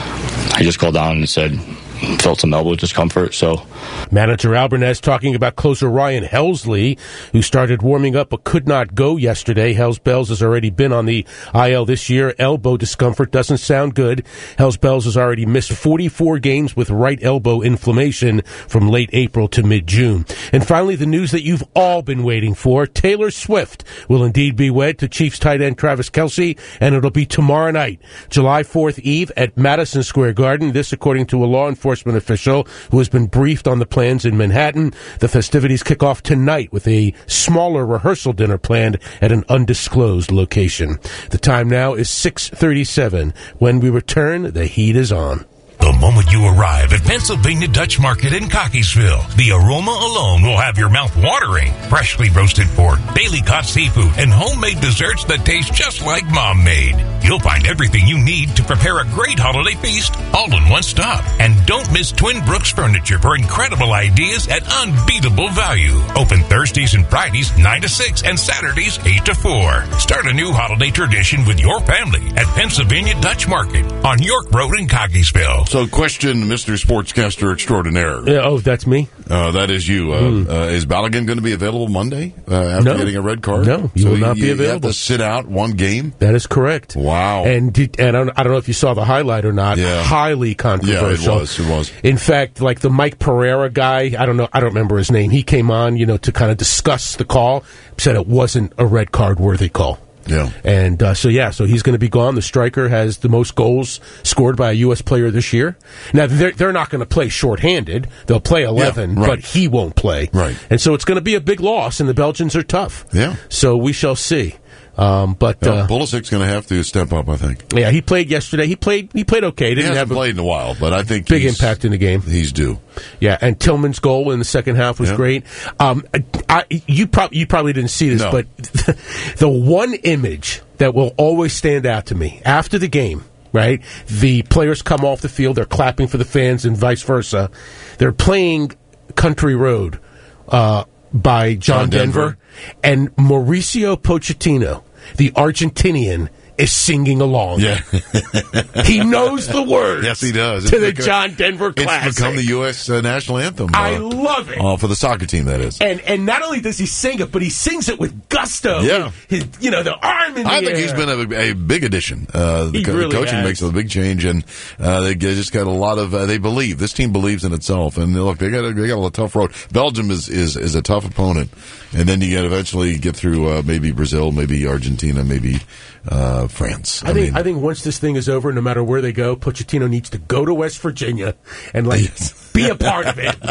I just called down and said, felt some elbow discomfort, so. Manager Albernez talking about closer Ryan Helsley, who started warming up but could not go yesterday. Hells Bells has already been on the I L this year. Elbow discomfort doesn't sound good. Hells Bells has already missed forty-four games with right elbow inflammation from late April to mid-June. And finally, the news that you've all been waiting for. Taylor Swift will indeed be wed to Chiefs tight end Travis Kelce, and it'll be tomorrow night, July fourth Eve at Madison Square Garden. This according to a law enforcement official who has been briefed on the plans in Manhattan. The festivities kick off tonight with a smaller rehearsal dinner planned at an undisclosed location. The time now is six thirty-seven. When we return, the heat is on. The moment you arrive at Pennsylvania Dutch Market in Cockeysville, the aroma alone will have your mouth watering. Freshly roasted pork, daily caught seafood, and homemade desserts that taste just like Mom made. You'll find everything you need to prepare a great holiday feast all in one stop. And don't miss Twin Brooks Furniture for incredible ideas at unbeatable value. Open Thursdays and Fridays nine to six and Saturdays eight to four. Start a new holiday tradition with your family at Pennsylvania Dutch Market on York Road in Cockeysville. So, question, Mister Sportscaster Extraordinaire. Yeah, oh, that's me? Uh, that is you. Uh, mm. uh, is Balogun going to be available Monday uh, after no. getting a red card? No, you so will not you, be available. You have to sit out one game? That is correct. Wow. And did, and I don't, I don't know if you saw the highlight or not. Yeah. Highly controversial. Yeah, it was. It was. In fact, like the Mike Pereira guy, I don't know, I don't remember his name. He came on, you know, to kind of discuss the call, said it wasn't a red card worthy call. Yeah. And uh, so, yeah, so he's going to be gone. The striker has the most goals scored by a U S player this year. Now, they're, they're not going to play shorthanded. They'll play eleven, yeah, right. but he won't play. Right. And so it's going to be a big loss, and the Belgians are tough. Yeah. So we shall see. Um, but yeah, uh, Pulisic's going to have to step up, I think. Yeah, he played yesterday. He played. He played okay. Didn't he hasn't have a played in a while, but I think big he's, impact in the game. He's due. Yeah, and Tillman's goal in the second half was yeah. great. Um, I, you probably you probably didn't see this, no. but the one image that will always stand out to me after the game, right? The players come off the field, they're clapping for the fans, and vice versa. They're playing Country Road. Uh, by John, John Denver. Denver. And Mauricio Pochettino, the Argentinian, is singing along. Yeah. He knows the words. Yes, he does. To It's the become- John Denver classic. It's become the U S uh, national anthem. I uh, love it. Uh, for the soccer team, that is. And and not only does he sing it, but he sings it with gusto. Yeah. With his, you know, the arm in the I think air. he's been a, a big addition. Uh, the, He co- really the coaching has. makes a big change, and uh, they g- just got a lot of. Uh, they believe this team believes in itself, and look, they got a, they got a tough road. Belgium is, is, is a tough opponent, and then you get eventually get through uh, maybe Brazil, maybe Argentina, maybe uh, France. I, think I think once this thing is over, no matter where they go, Pochettino needs to go to West Virginia and like be a part of it.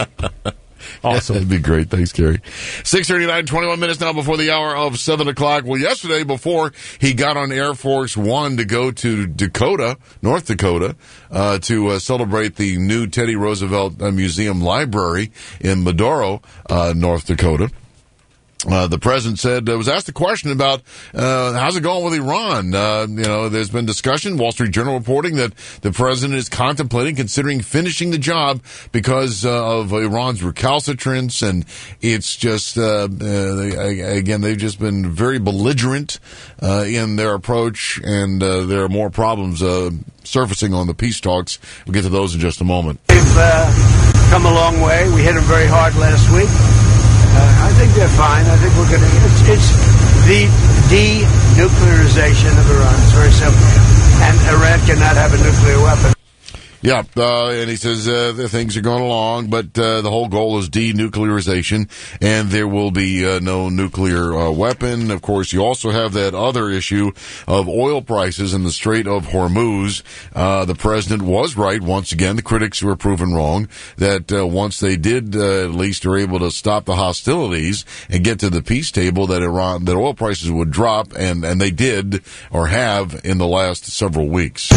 Awesome. That'd be great. Thanks, Gary. six thirty-nine, twenty-one minutes now before the hour of seven o'clock. Well, yesterday, before he got on Air Force One to go to Dakota, North Dakota, uh, to uh, celebrate the new Teddy Roosevelt uh, Museum Library in Medoro, uh, North Dakota. Uh, the president said, uh, was asked a question about, uh, how's it going with Iran? Uh, you know, there's been discussion, Wall Street Journal reporting that the president is contemplating, considering finishing the job because uh, of Iran's recalcitrance. And it's just, uh, uh, they, again, they've just been very belligerent, uh, in their approach. And, uh, there are more problems, uh, surfacing on the peace talks. We'll get to those in just a moment. They've, uh, come a long way. We hit them very hard last week. Uh, I think they're fine. I think we're going to. It's, it's the denuclearization of Iran. It's very simple. And Iran cannot have a nuclear weapon. Yeah, uh, and he says uh, the things are going along, but uh, the whole goal is denuclearization, and there will be uh, no nuclear uh, weapon. Of course, you also have that other issue of oil prices in the Strait of Hormuz. Uh, the president was right once again. The critics were proven wrong that uh, once they did uh, at least are able to stop the hostilities and get to the peace table, that Iran, that oil prices would drop, and and they did or have in the last several weeks.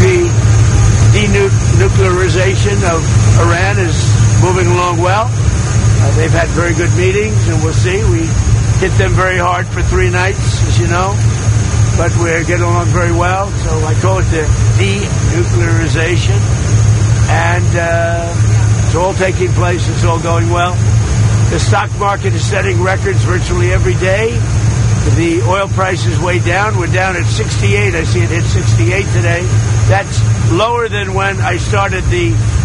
Denuclearization of Iran is moving along well. Uh, they've had very good meetings, and we'll see. We hit them very hard for three nights, as you know, but we're getting along very well. So I call it the denuclearization, and uh, it's all taking place. It's all going well. The stock market is setting records virtually every day. The oil price is way down. We're down at sixty-eight. I see it hit sixty-eight today. That's lower than when I started the,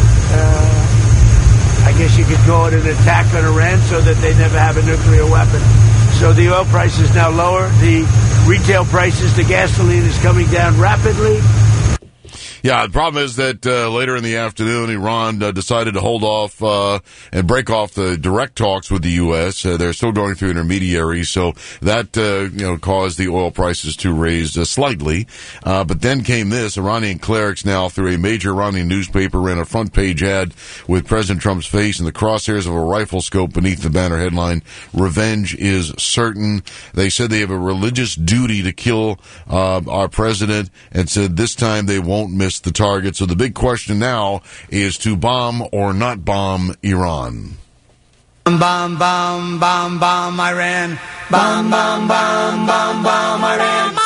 uh, I guess you could call it an attack on Iran so that they never have a nuclear weapon. So the oil price is now lower. The retail prices, the gasoline is coming down rapidly. Yeah, the problem is that uh, later in the afternoon, Iran uh, decided to hold off uh, and break off the direct talks with the U S. Uh, they're still going through intermediaries, so that uh, you know caused the oil prices to raise uh, slightly. Uh, but then came this: Iranian clerics now, through a major Iranian newspaper, ran a front page ad with President Trump's face in the crosshairs of a rifle scope beneath the banner headline, "Revenge is certain." They said they have a religious duty to kill uh, our president, and said this time they won't miss the target. So the big question now is to bomb or not bomb Iran. Bomb, bomb, bomb, bomb, bomb Iran. Bomb, bomb, bomb, bomb, bomb Iran.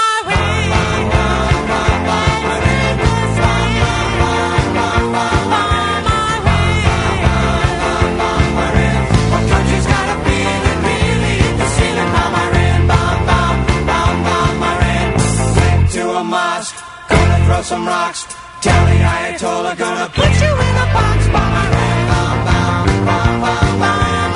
Throw some rocks. Tell the Ayatollah gonna put you in a box. Bomb Iran. Bomb, bomb, bomb, bomb, bomb,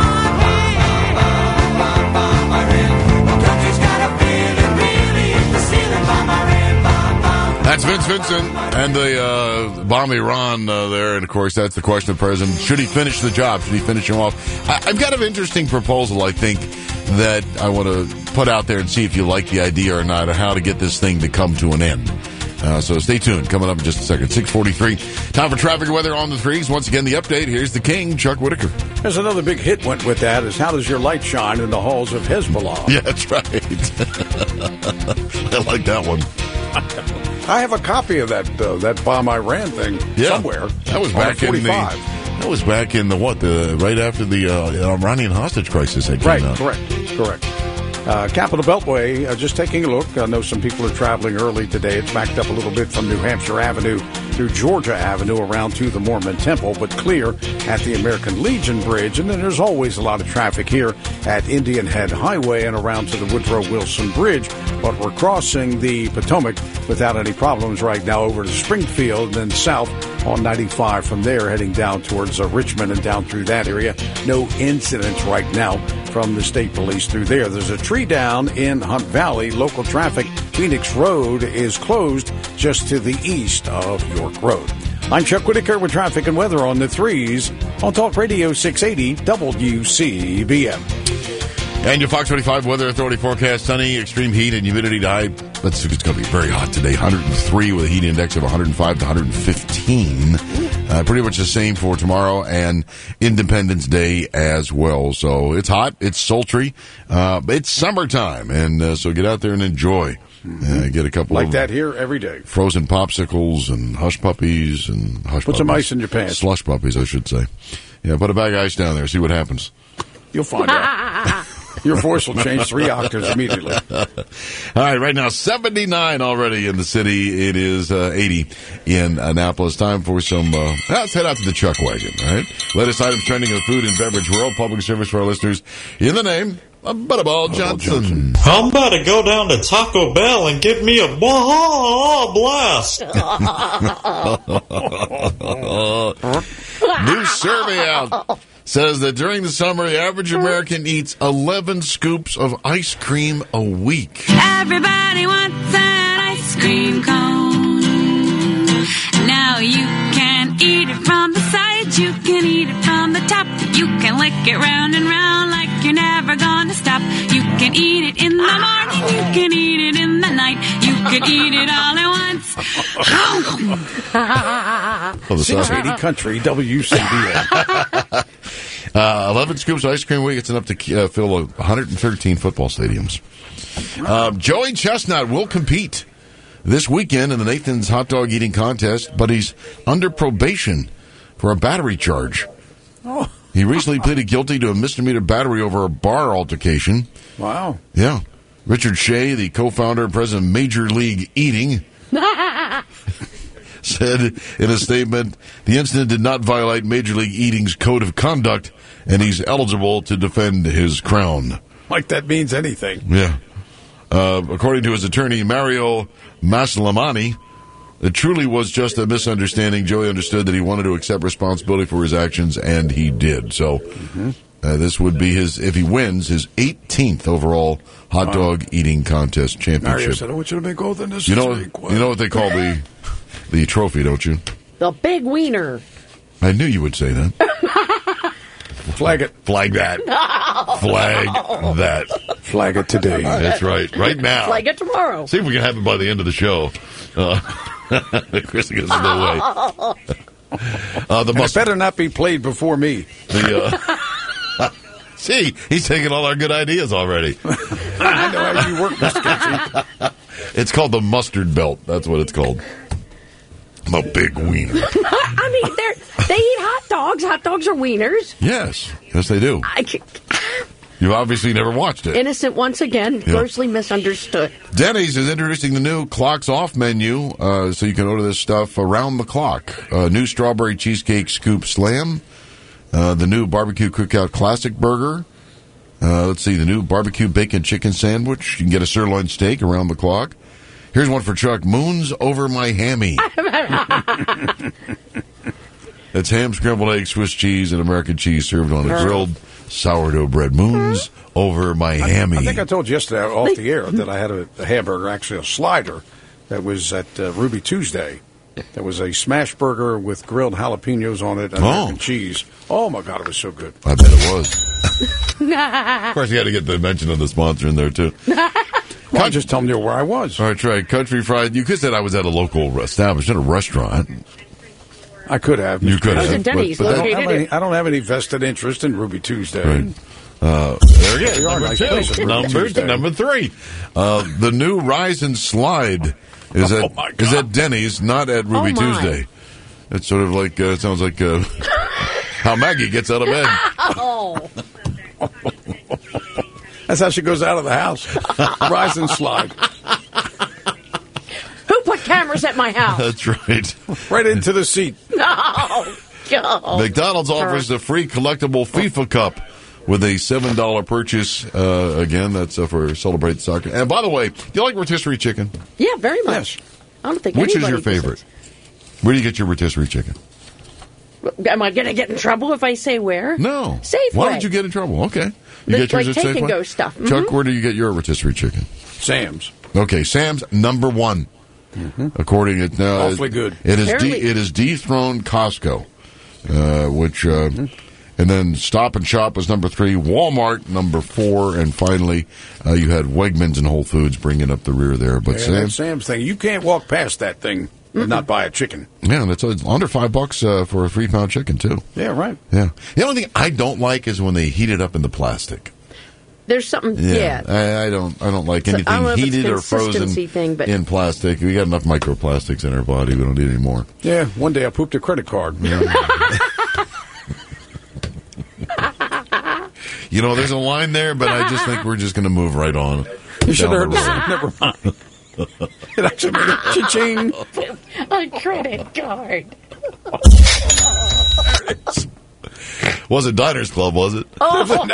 bomb, bomb Iran. The country's got a feeling really hit the ceiling. Bomb Iran. Bomb, bomb. That's Vince Vincent and the uh, bomb Iran uh, there, and of course that's the question of the president: should he finish the job? Should he finish him off? I, I've got an interesting proposal, I think, that I want to put out there and see if you like the idea or not, of how to get this thing to come to an end. Uh, so stay tuned. Coming up in just a second. six forty-three. Time for traffic and weather on the threes. Once again, the update. Here's the king, Chuck Whitaker. There's another big hit went with that is how does your light shine in the halls of Hezbollah? Yeah, that's right. I like that one. I have a copy of that uh, that bomb Iran thing Yeah. somewhere. That was on back in the forty-five. That was back in the what? The right after the uh, Iranian hostage crisis that came Right, out. correct, correct. Uh, Capital Beltway, uh, just taking a look. I know some people are traveling early today. It's backed up a little bit from New Hampshire Avenue through Georgia Avenue around to the Mormon Temple, but clear at the American Legion Bridge. And then there's always a lot of traffic here at Indian Head Highway and around to the Woodrow Wilson Bridge. But we're crossing the Potomac without any problems right now over to Springfield and then south on ninety-five from there, heading down towards uh, Richmond and down through that area. No incidents right now from the state police through there. There's a tree down in Hunt Valley. Local traffic, Phoenix Road is closed just to the east of York Road. I'm Chuck Whitaker with traffic and weather on the threes on Talk Radio six eighty W C B M. And your Fox twenty-five Weather Authority forecast, sunny, extreme heat and humidity to high. Let's It's going to be very hot today. one hundred three with a heat index of one hundred five to one hundred fifteen. Uh, pretty much the same for tomorrow and Independence Day as well. So it's hot, it's sultry, uh, but it's summertime. And uh, so get out there and enjoy. Uh, get a couple like of that here every day. Frozen popsicles and hush puppies and hush Put puppies. some ice in your pants. Slush puppies, I should say. Yeah, put a bag of ice down there, see what happens. You'll find out. Your voice will change three octaves immediately. All right, right now, seventy-nine already in the city. It is uh, eighty in Annapolis. Time for some, uh, let's head out to the Chuck Wagon, all right? Latest items trending in the food and beverage world. Public service for our listeners. In the name of Butterball Johnson. I'm about to go down to Taco Bell and get me a Baja Blast. New survey out. Says that during the summer, the average American eats eleven scoops of ice cream a week. Everybody wants an ice cream cone. Now you can eat it from the sides, you can eat it from the top. You can lick it round and round like you're never gonna stop. You can eat it in the morning, you can eat it in the night. You can eat it all at once. six eighty Country, W C B M. Uh, eleven scoops of ice cream a week. It's enough to uh, fill one hundred thirteen football stadiums. Um, Joey Chestnut will compete this weekend in the Nathan's Hot Dog Eating Contest, but he's under probation for a battery charge. Oh. He recently pleaded guilty to a misdemeanor battery over a bar altercation. Wow. Yeah. Richard Shea, the co-founder and president of Major League Eating, said in a statement, the incident did not violate Major League Eating's code of conduct, and he's eligible to defend his crown. Like that means anything. Yeah. Uh, according to his attorney, Mario Maslamani, it truly was just a misunderstanding. Joey understood that he wanted to accept responsibility for his actions, and he did. So mm-hmm. uh, this would be his, if he wins, his eighteenth overall hot dog wow. eating contest championship. Mario said, I want you to make all the you know, you know what they call the the trophy, don't you? The big wiener. I knew you would say that. Flag it. Flag that. No. Flag that. Flag it today. That's right. Right now. Flag it tomorrow. See if we can have it by the end of the show. Uh, Chris goes, no way. Uh, the must- it better not be played before me. The, uh, see, he's taking all our good ideas already. I know how you work, Mister Casey. It's called the mustard belt. That's what it's called. The big wiener. I mean, they're, they eat hot dogs. Hot dogs are wieners. Yes. Yes, they do. I, You obviously never watched it. Innocent once again, Yep. grossly misunderstood. Denny's is introducing the new Clocks Off menu, uh, so you can order this stuff around the clock. Uh, new strawberry cheesecake scoop slam, uh, the new barbecue cookout classic burger. Uh, let's see, the new barbecue bacon chicken sandwich. You can get a sirloin steak around the clock. Here's one for Chuck. Moons over my hammy. It's ham, scrambled eggs, Swiss cheese, and American cheese served on a grilled sourdough bread. Moons over my hammy. I, I think I told you yesterday off the air that I had a, a hamburger, actually a slider, that was at uh, Ruby Tuesday. That was a smash burger with grilled jalapenos on it and Oh. American cheese. Oh, my God, it was so good. I bet it was. Of course, you had to get the mention of the sponsor in there, too. Well, I just told you where I was. All right, try Country Fried. You could say I was at a local establishment, a restaurant. I could have. You could I was have. in Denny's, but, but I don't, located have any, I don't have any vested interest in Ruby Tuesday. Right. Uh, there it is. They are Number nice two. places, Ruby Number, Tuesday. number three. Uh, the new Rise and Slide is Oh, at my God. is at Denny's, not at Ruby Oh, my. Tuesday. It's sort of like uh, it sounds like uh, how Maggie gets out of bed. Oh. That's how she goes out of the house. Rise and slide. Who put cameras whatever's at my house. That's right. Right into the seat. No, go. McDonald's offers a free collectible FIFA Cup with a seven dollars purchase. Uh, again, that's uh, for Celebrate Soccer. And by the way, do you like rotisserie chicken? Yeah, very much. Yes. I don't think Which is anybody your favorite? Where do you get your rotisserie chicken? Am I going to get in trouble if I say where? No. Safeway. Why did you get in trouble? Okay. You The- get yours like at take and Safeway? go stuff. Chuck, Mhm. where do you get your rotisserie chicken? Sam's. Okay, Sam's number one. According to uh, Awfully good. It is de- Apparently- it is dethroned Costco, uh, which uh, and then Stop and Shop was number three, Walmart number four, and finally uh, you had Wegmans and Whole Foods bringing up the rear there. But Yeah, Sam, that Sam's thing. You can't walk past that thing and not buy a chicken. yeah, that's uh, under five bucks uh, for a three pound chicken too. Yeah, right. Yeah, the only thing I don't like is when they heat it up in the plastic. There's something, yeah. I, I don't. I don't like So, I anything don't know if it's heated or frozen consistency thing, but- in plastic. We got enough microplastics in our body. We don't need any more. Yeah, one day I pooped a credit card. You know, there's a line there, but I just think we're just going to move right on. You should have down heard the the sound. Never mind. It actually made a cha-ching. A credit card. Was it Diners Club, was it? Oh,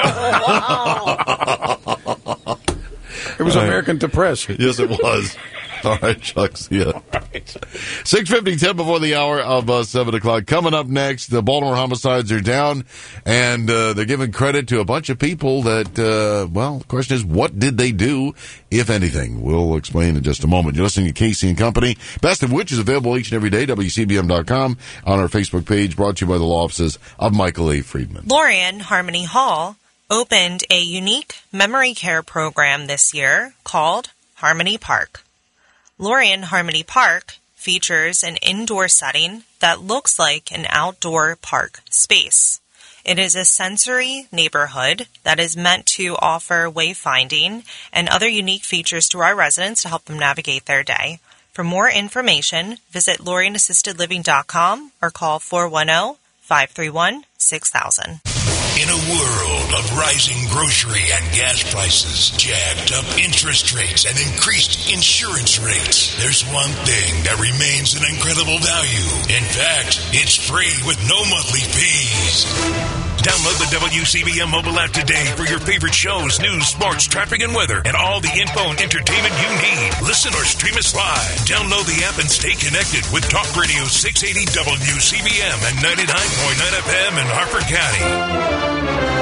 no. It was American Depressed. Yes, it was. All right, Chuck, see ya. six fifty, ten before the hour of uh, seven o'clock. Coming up next, the Baltimore homicides are down, and uh, they're giving credit to a bunch of people that, uh, well, the question is, what did they do, if anything? We'll explain in just a moment. You're listening to Casey and Company, best of which is available each and every day, W C B M dot com, on our Facebook page, brought to you by the law offices of Michael A. Friedman. Lorien Harmony Hall opened a unique memory care program this year called Harmony Park. Lorien Harmony Park features an indoor setting that looks like an outdoor park space. It is a sensory neighborhood that is meant to offer wayfinding and other unique features to our residents to help them navigate their day. For more information, visit lorien assisted living dot com or call four one zero, five three one, six thousand. In a world of rising grocery and gas prices, jacked up interest rates, and increased insurance rates, there's one thing that remains an incredible value. In fact, it's free with no monthly fees. Download the W C B M mobile app today for your favorite shows, news, sports, traffic, and weather, and all the info and entertainment you need. Listen or stream us live. Download the app and stay connected with Talk Radio six eighty W C B M and ninety-nine point nine F M in Harford County.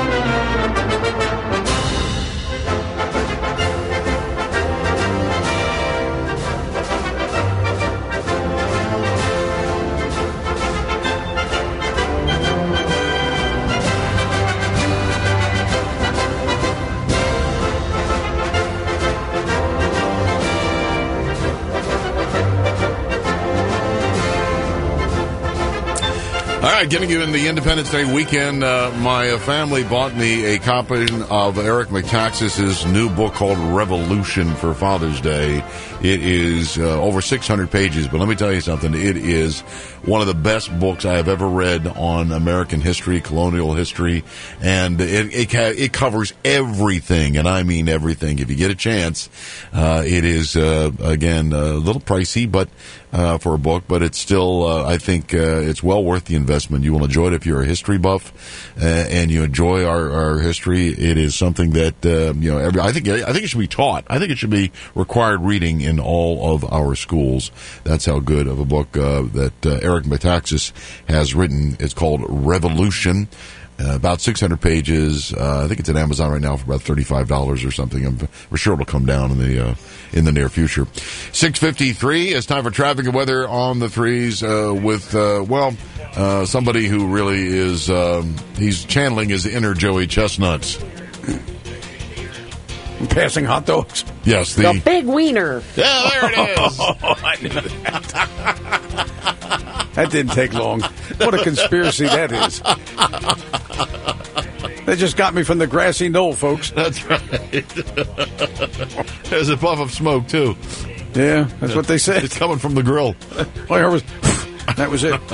All right, getting you in the Independence Day weekend, uh, my uh, family bought me a copy of Eric Metaxas's new book called Revolution for Father's Day. It is uh, over six hundred pages, but let me tell you something. It is one of the best books I have ever read on American history, colonial history, and it it, it covers everything, and I mean everything. If you get a chance, uh, it is, uh, again, a little pricey, but Uh, for a book, but it's still, uh, I think, uh, it's well worth the investment. You will enjoy it if you're a history buff, uh, and you enjoy our, our history. It is something that, uh, you know, every, I think, I think it should be taught. I think it should be required reading in all of our schools. That's how good of a book, uh, that, uh, Eric Metaxas has written. It's called Revolution. Uh, about six hundred pages. Uh, I think it's at Amazon right now for about thirty-five dollars or something. I'm for sure it'll come down in the uh, in the near future. six fifty-three. It's time for traffic and weather on the threes uh, with, uh, well, uh, somebody who really is, um, he's channeling his inner Joey Chestnuts. Passing hot dogs? Yes. The, the big wiener. Yeah, there it is. Oh, I knew that. That didn't take long. What a conspiracy that is. They just got me from the grassy knoll, folks. That's right. There's a puff of smoke, too. Yeah, that's what they said. It's coming from the grill. All I heard was, that was it.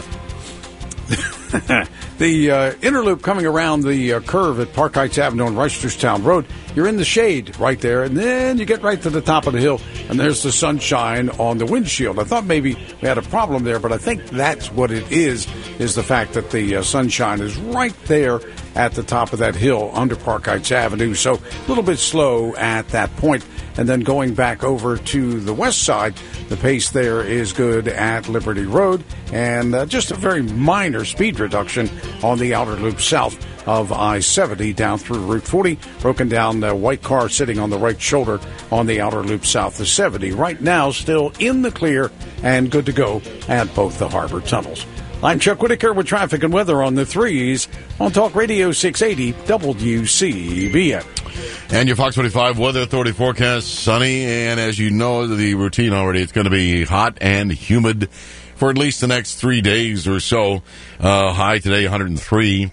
The uh, inner loop coming around the uh, curve at Park Heights Avenue and Reisterstown Road you're in the shade right there, and then you get right to the top of the hill, and there's the sunshine on the windshield. I thought maybe we had a problem there, but I think that's what it is, is the fact that the uh, sunshine is right there at the top of that hill under Park Heights Avenue. So a little bit slow at that point. And then going back over to the west side, the pace there is good at Liberty Road, and uh, just a very minor speed reduction on the outer loop south of I seventy down through Route forty. Broken down uh, white car sitting on the right shoulder on the outer loop south of seventy. Right now, still in the clear and good to go at both the harbor tunnels. I'm Chuck Whitaker with traffic and weather on the threes on Talk Radio six eighty W C B M. And your Fox twenty-five Weather Authority forecast, sunny, and as you know, the routine already, it's going to be hot and humid for at least the next three days or so. Uh, high today, one hundred three.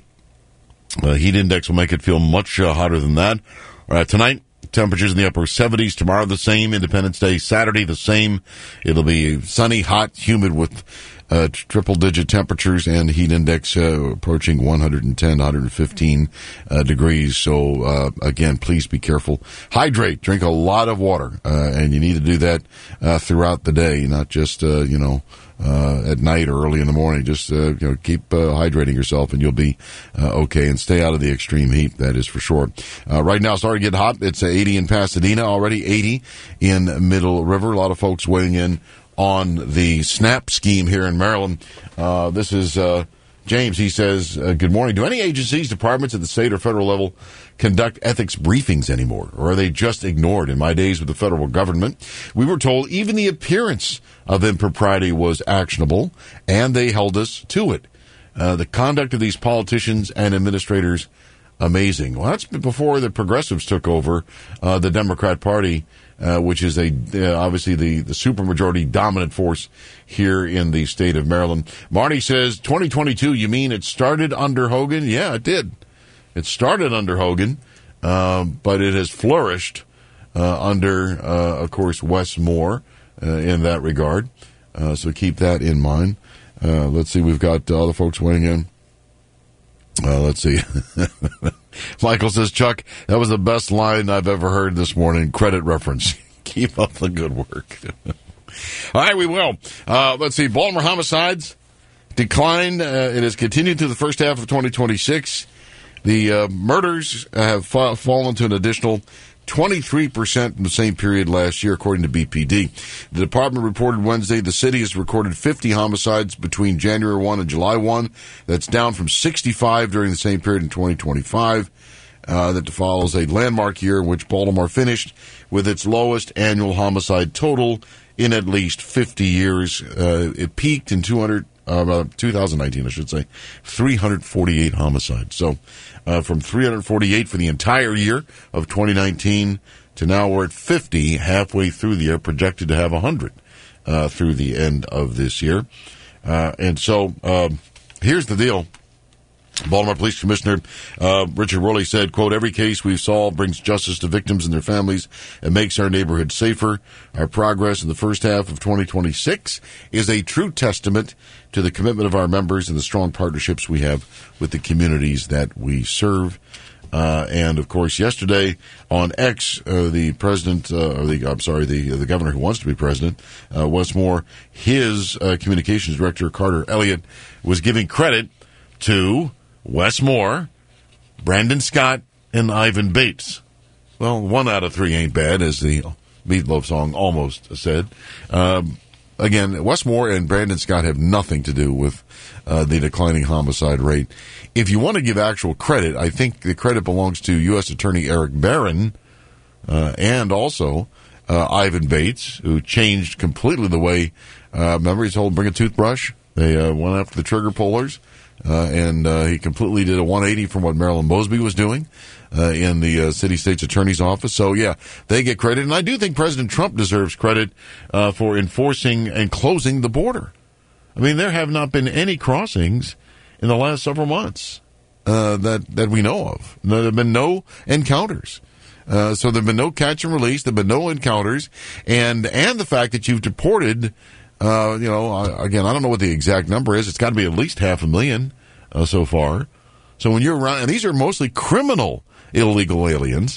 Uh, heat index will make it feel much uh, hotter than that. Uh, tonight, temperatures in the upper seventies. Tomorrow, the same. Independence Day, Saturday, the same. It'll be sunny, hot, humid with Uh, triple-digit temperatures and heat index uh, approaching one hundred ten, one hundred fifteen uh, degrees. So, uh, again, please be careful. Hydrate. Drink a lot of water, uh, and you need to do that uh, throughout the day, not just, uh, you know, uh, at night or early in the morning. Just, uh, you know, keep uh, hydrating yourself, and you'll be uh, okay. And stay out of the extreme heat, that is for sure. Uh, right now, it's starting to get hot. It's uh, eighty in Pasadena already, eighty in Middle River. A lot of folks weighing in on the SNAP scheme here in Maryland. Uh, this is uh, James. He says, uh, good morning. Do any agencies, departments at the state or federal level conduct ethics briefings anymore, or are they just ignored? In my days with the federal government, we were told even the appearance of impropriety was actionable, and they held us to it. Uh, the conduct of these politicians and administrators, amazing. Well, that's before the progressives took over uh, the Democrat Party, Uh, which is a uh, obviously the, the supermajority dominant force here in the state of Maryland. Marty says, twenty twenty-two, you mean it started under Hogan? Yeah, it did. It started under Hogan, um, but it has flourished uh, under, uh, of course, Wes Moore uh, in that regard. Uh, so keep that in mind. Uh, let's see, we've got uh, other folks weighing in. Uh, let's see. Michael says, Chuck, that was the best line I've ever heard this morning. Credit reference. Keep up the good work. All right, we will. Uh, let's see. Baltimore homicides declined. Uh, it has continued through the first half of twenty twenty-six. The uh, murders have fa- fallen to an additional twenty-three percent in the same period last year, according to B P D. The department reported Wednesday the city has recorded fifty homicides between January first and July first. That's down from sixty-five during the same period in twenty twenty-five. Uh, that follows a landmark year in which Baltimore finished with its lowest annual homicide total in at least fifty years. Uh, it peaked in two hundred, uh, two thousand nineteen, I should say, three hundred forty-eight homicides. So uh, from three hundred forty-eight for the entire year of twenty nineteen to now we're at fifty halfway through the year, projected to have one hundred uh, through the end of this year. Uh, and so um, here's the deal. Baltimore Police Commissioner uh, Richard Worley said, quote, every case we've solved brings justice to victims and their families and makes our neighborhood safer. Our progress in the first half of twenty twenty-six is a true testament to the commitment of our members and the strong partnerships we have with the communities that we serve. Uh, and of course, yesterday on X, uh, the president, uh, or the, I'm sorry, the, the governor who wants to be president, uh, Wes Moore, his uh, communications director, Carter Elliott, was giving credit to Wes Moore, Brandon Scott, and Ivan Bates. Well, one out of three ain't bad, as the Meatloaf song almost said. Um, again, Wes Moore and Brandon Scott have nothing to do with uh, the declining homicide rate. If you want to give actual credit, I think the credit belongs to U S Attorney Eric Barron uh, and also uh, Ivan Bates, who changed completely the way, uh, remember he told them bring a toothbrush? They uh, went after the trigger pullers. Uh, and uh, he completely did a one eighty from what Marilyn Mosby was doing uh, in the uh, city state's attorney's office. So, yeah, they get credit. And I do think President Trump deserves credit uh, for enforcing and closing the border. I mean, there have not been any crossings in the last several months uh, that, that we know of. There have been no encounters. Uh, so there have been no catch and release. There have been no encounters. And, and the fact that you've deported... Uh, you know, again, I don't know what the exact number is. It's got to be at least half a million uh, so far. So when you're around, and these are mostly criminal illegal aliens,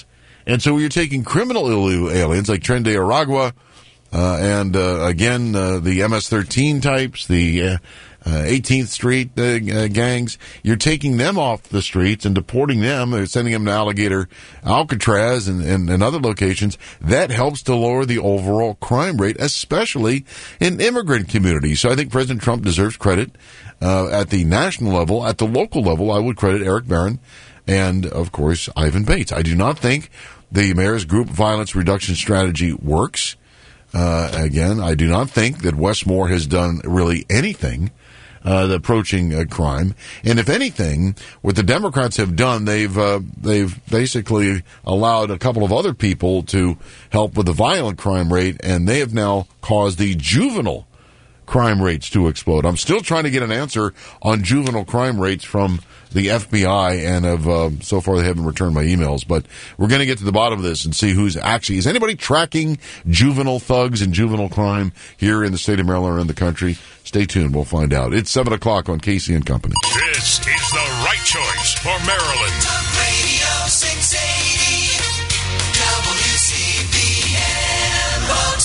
And so you're taking criminal illegal aliens like Tren de Aragua, uh, and, uh, again, uh, the M S thirteen types, the, uh, Uh, eighteenth Street uh, uh, gangs. You're taking them off the streets and deporting them, or sending them to Alligator, Alcatraz, and, and, and other locations. That helps to lower the overall crime rate, especially in immigrant communities. So I think President Trump deserves credit uh, at the national level. At the local level, I would credit Eric Barron and, of course, Ivan Bates. I do not think the mayor's group violence reduction strategy works. Uh, again, I do not think that Westmore has done really anything Uh, the approaching uh, crime. And if anything, what the Democrats have done, they've uh, they've basically allowed a couple of other people to help with the violent crime rate, and they have now caused the juvenile crime rates to explode. I'm still trying to get an answer on juvenile crime rates from the F B I, and have uh, so far they haven't returned my emails. But we're going to get to the bottom of this and see who's actually, is anybody tracking juvenile thugs and juvenile crime here in the state of Maryland or in the country? Stay tuned. We'll find out. It's seven o'clock on Casey and Company. This is the right choice for Maryland. Talk Radio six eighty W C B M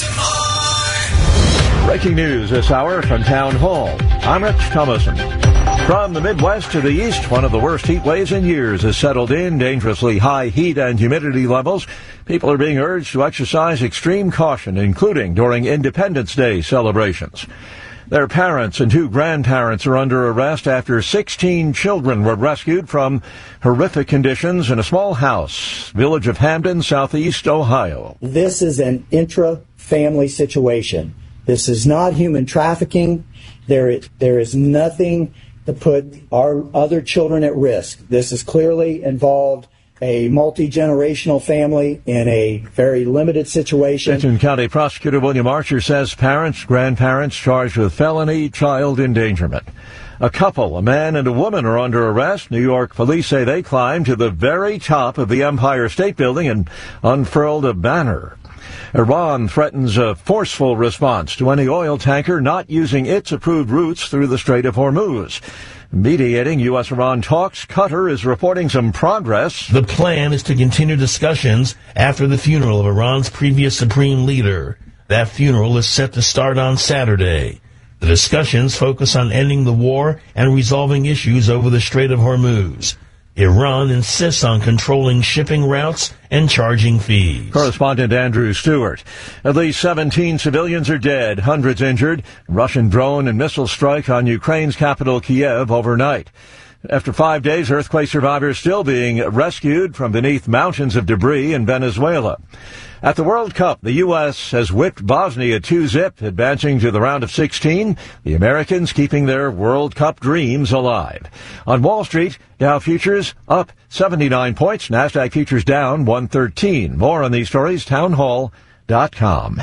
Baltimore. Breaking news this hour from Town Hall. I'm Rich Thomason. From the Midwest to the East, one of the worst heat waves in years has settled in. Dangerously high heat and humidity levels. People are being urged to exercise extreme caution, including during Independence Day celebrations. Their parents and two grandparents are under arrest after sixteen children were rescued from horrific conditions in a small house, village of Hamden, southeast Ohio. This is an intra-family situation. This is not human trafficking. There is, there is nothing to put our other children at risk. This is clearly involved a multi-generational family in a very limited situation. Benton County Prosecutor William Archer says parents, grandparents charged with felony child endangerment. A couple, a man and a woman, are under arrest. New York police say they climbed to the very top of the Empire State Building and unfurled a banner. Iran threatens a forceful response to any oil tanker not using its approved routes through the Strait of Hormuz. Mediating U S Iran talks, Qatar is reporting some progress. The plan is to continue discussions after the funeral of Iran's previous supreme leader. That funeral is set to start on Saturday. The discussions focus on ending the war and resolving issues over the Strait of Hormuz. Iran insists on controlling shipping routes and charging fees. Correspondent Andrew Stewart. At least seventeen civilians are dead, hundreds injured. Russian drone and missile strike on Ukraine's capital, Kiev, overnight. After five days, earthquake survivors still being rescued from beneath mountains of debris in Venezuela. At the World Cup, the U S has whipped Bosnia two zip, advancing to the round of sixteen. The Americans keeping their World Cup dreams alive. On Wall Street, Dow futures up seventy-nine points, NASDAQ futures down one thirteen. More on these stories, townhall dot com.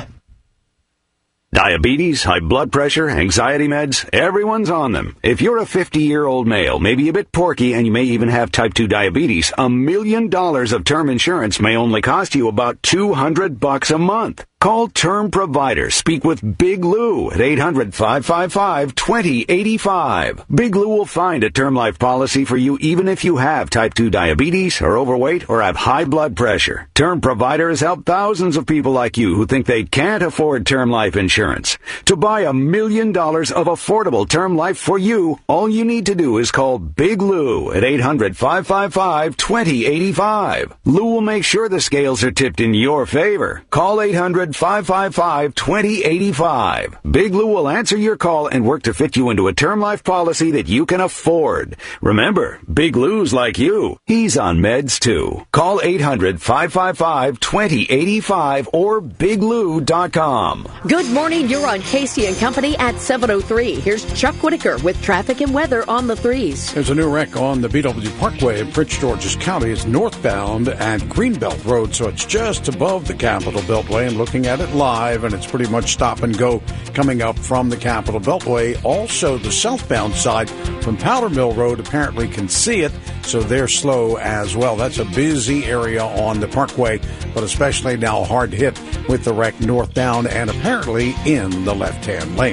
Diabetes, high blood pressure, anxiety meds, everyone's on them. If you're a fifty-year-old male, maybe a bit porky, and you may even have type two diabetes, a million dollars of term insurance may only cost you about two hundred bucks a month. Call Term Provider. Speak with Big Lou at eight hundred, five five five, two zero eight five. Big Lou will find a term life policy for you even if you have type two diabetes, are overweight, or have high blood pressure. Term Provider has helped thousands of people like you who think they can't afford term life insurance. To buy a million dollars of affordable term life for you, all you need to do is call Big Lou at eight hundred, five five five, two zero eight five. Lou will make sure the scales are tipped in your favor. Call eight hundred, five five five, two zero eight five. Big Lou will answer your call and work to fit you into a term life policy that you can afford. Remember, Big Lou's like you. He's on meds too. Call eight hundred, five five five, two zero eight five or big lou dot com. Good morning. You're on Casey and Company at seven oh three. Here's Chuck Whitaker with traffic and weather on the threes. There's a new wreck on the B W Parkway in Prince George's County. It's northbound at Greenbelt Road, so it's just above the Capitol Beltway, and looking at it live, and it's pretty much stop and go coming up from the Capitol Beltway. Also, the southbound side from Powder Mill Road apparently can see it, so they're slow as well. That's a busy area on the Parkway, but especially now hard hit with the wreck northbound and apparently in the left-hand lane.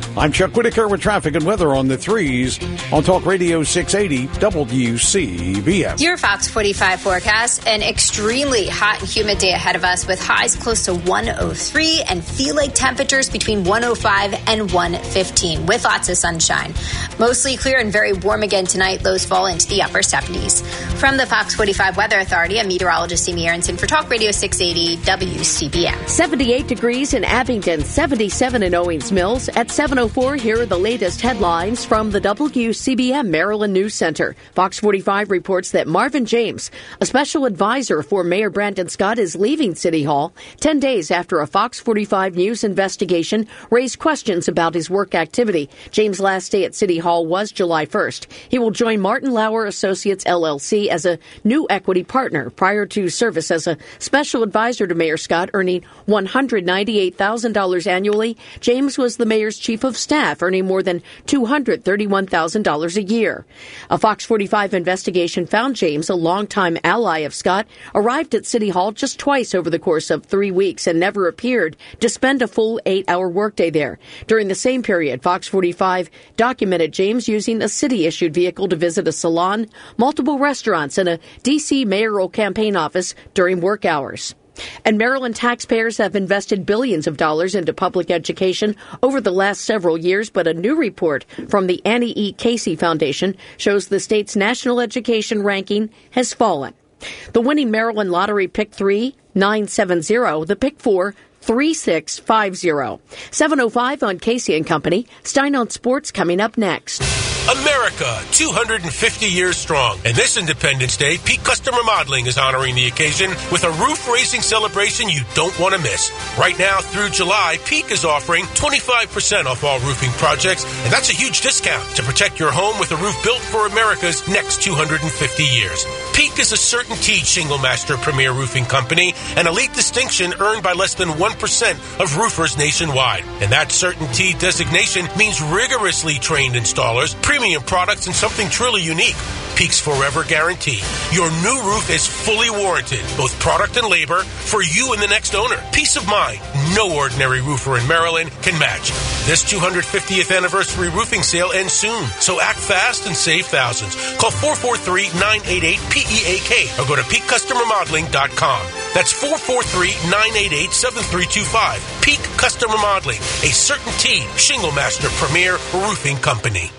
I'm Chuck Whitaker with traffic and weather on the threes on Talk Radio six eighty W C B M. Your Fox forty-five forecast, an extremely hot and humid day ahead of us with highs close to one oh three and feel-like temperatures between one oh five and one fifteen with lots of sunshine. Mostly clear and very warm again tonight. Lows fall into the upper seventies. From the Fox forty-five Weather Authority, I'm meteorologist Amy Aronson for Talk Radio six eighty W C B M. seventy-eight degrees in Abingdon, seventy-seven in Owings Mills. At seven oh four, here are the latest headlines from the W C B M Maryland News Center. Fox forty-five reports that Marvin James, a special advisor for Mayor Brandon Scott, is leaving City Hall ten days after a Fox forty-five News investigation raised questions about his work activity. James' last day at City Hall was July first. He will join Martin Lauer Associates, L L C, as a new equity partner prior to service as a special advisor to Mayor Scott, earning one hundred ninety-eight thousand dollars annually. James was the mayor's chief of staff, earning more than two hundred thirty-one thousand dollars a year. A Fox forty-five investigation found James, a longtime ally of Scott, arrived at City Hall just twice over the course of three weeks and never appeared to spend a full eight-hour workday there. During the same period, Fox forty-five documented James using a city-issued vehicle to visit a salon, multiple restaurants, and a D C mayoral campaign office during work hours. And Maryland taxpayers have invested billions of dollars into public education over the last several years, but a new report from the Annie E. Casey Foundation shows the state's national education ranking has fallen. The winning Maryland lottery pick three, nine seven zero, the pick four, three six five zero. seven oh five on Casey and Company. Stein on Sports coming up next. America, two hundred fifty years strong. And this Independence Day, Peak Custom Remodeling is honoring the occasion with a roof raising celebration you don't want to miss. Right now through July, Peak is offering twenty-five percent off all roofing projects, and that's a huge discount to protect your home with a roof built for America's next two hundred fifty years. Peak is a CertainTeed Shingle Master Premier Roofing Company, an elite distinction earned by less than one percent of roofers nationwide. And that CertainTeed designation means rigorously trained installers, premium products, and something truly unique. Peak's Forever Guarantee. Your new roof is fully warranted, both product and labor, for you and the next owner. Peace of mind no ordinary roofer in Maryland can match. This two hundred fiftieth anniversary roofing sale ends soon, so act fast and save thousands. Call four four three, nine eight eight, P E A K or go to peak custom remodeling dot com. That's four four three, nine eight eight, seven three two five. Peak Custom Remodeling, a CertainTeed Shingle Master Premier Roofing Company.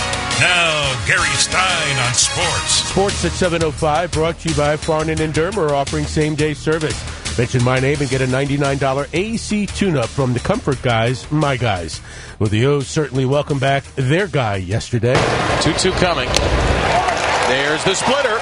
Now, Gary Stein on sports. Sports at seven oh five, brought to you by Farnan and Dermer, offering same-day service. Mention my name and get a ninety-nine dollars A C tune-up from the Comfort Guys, my guys. Well, the O's certainly welcome back their guy yesterday. two two coming. There's the splitter.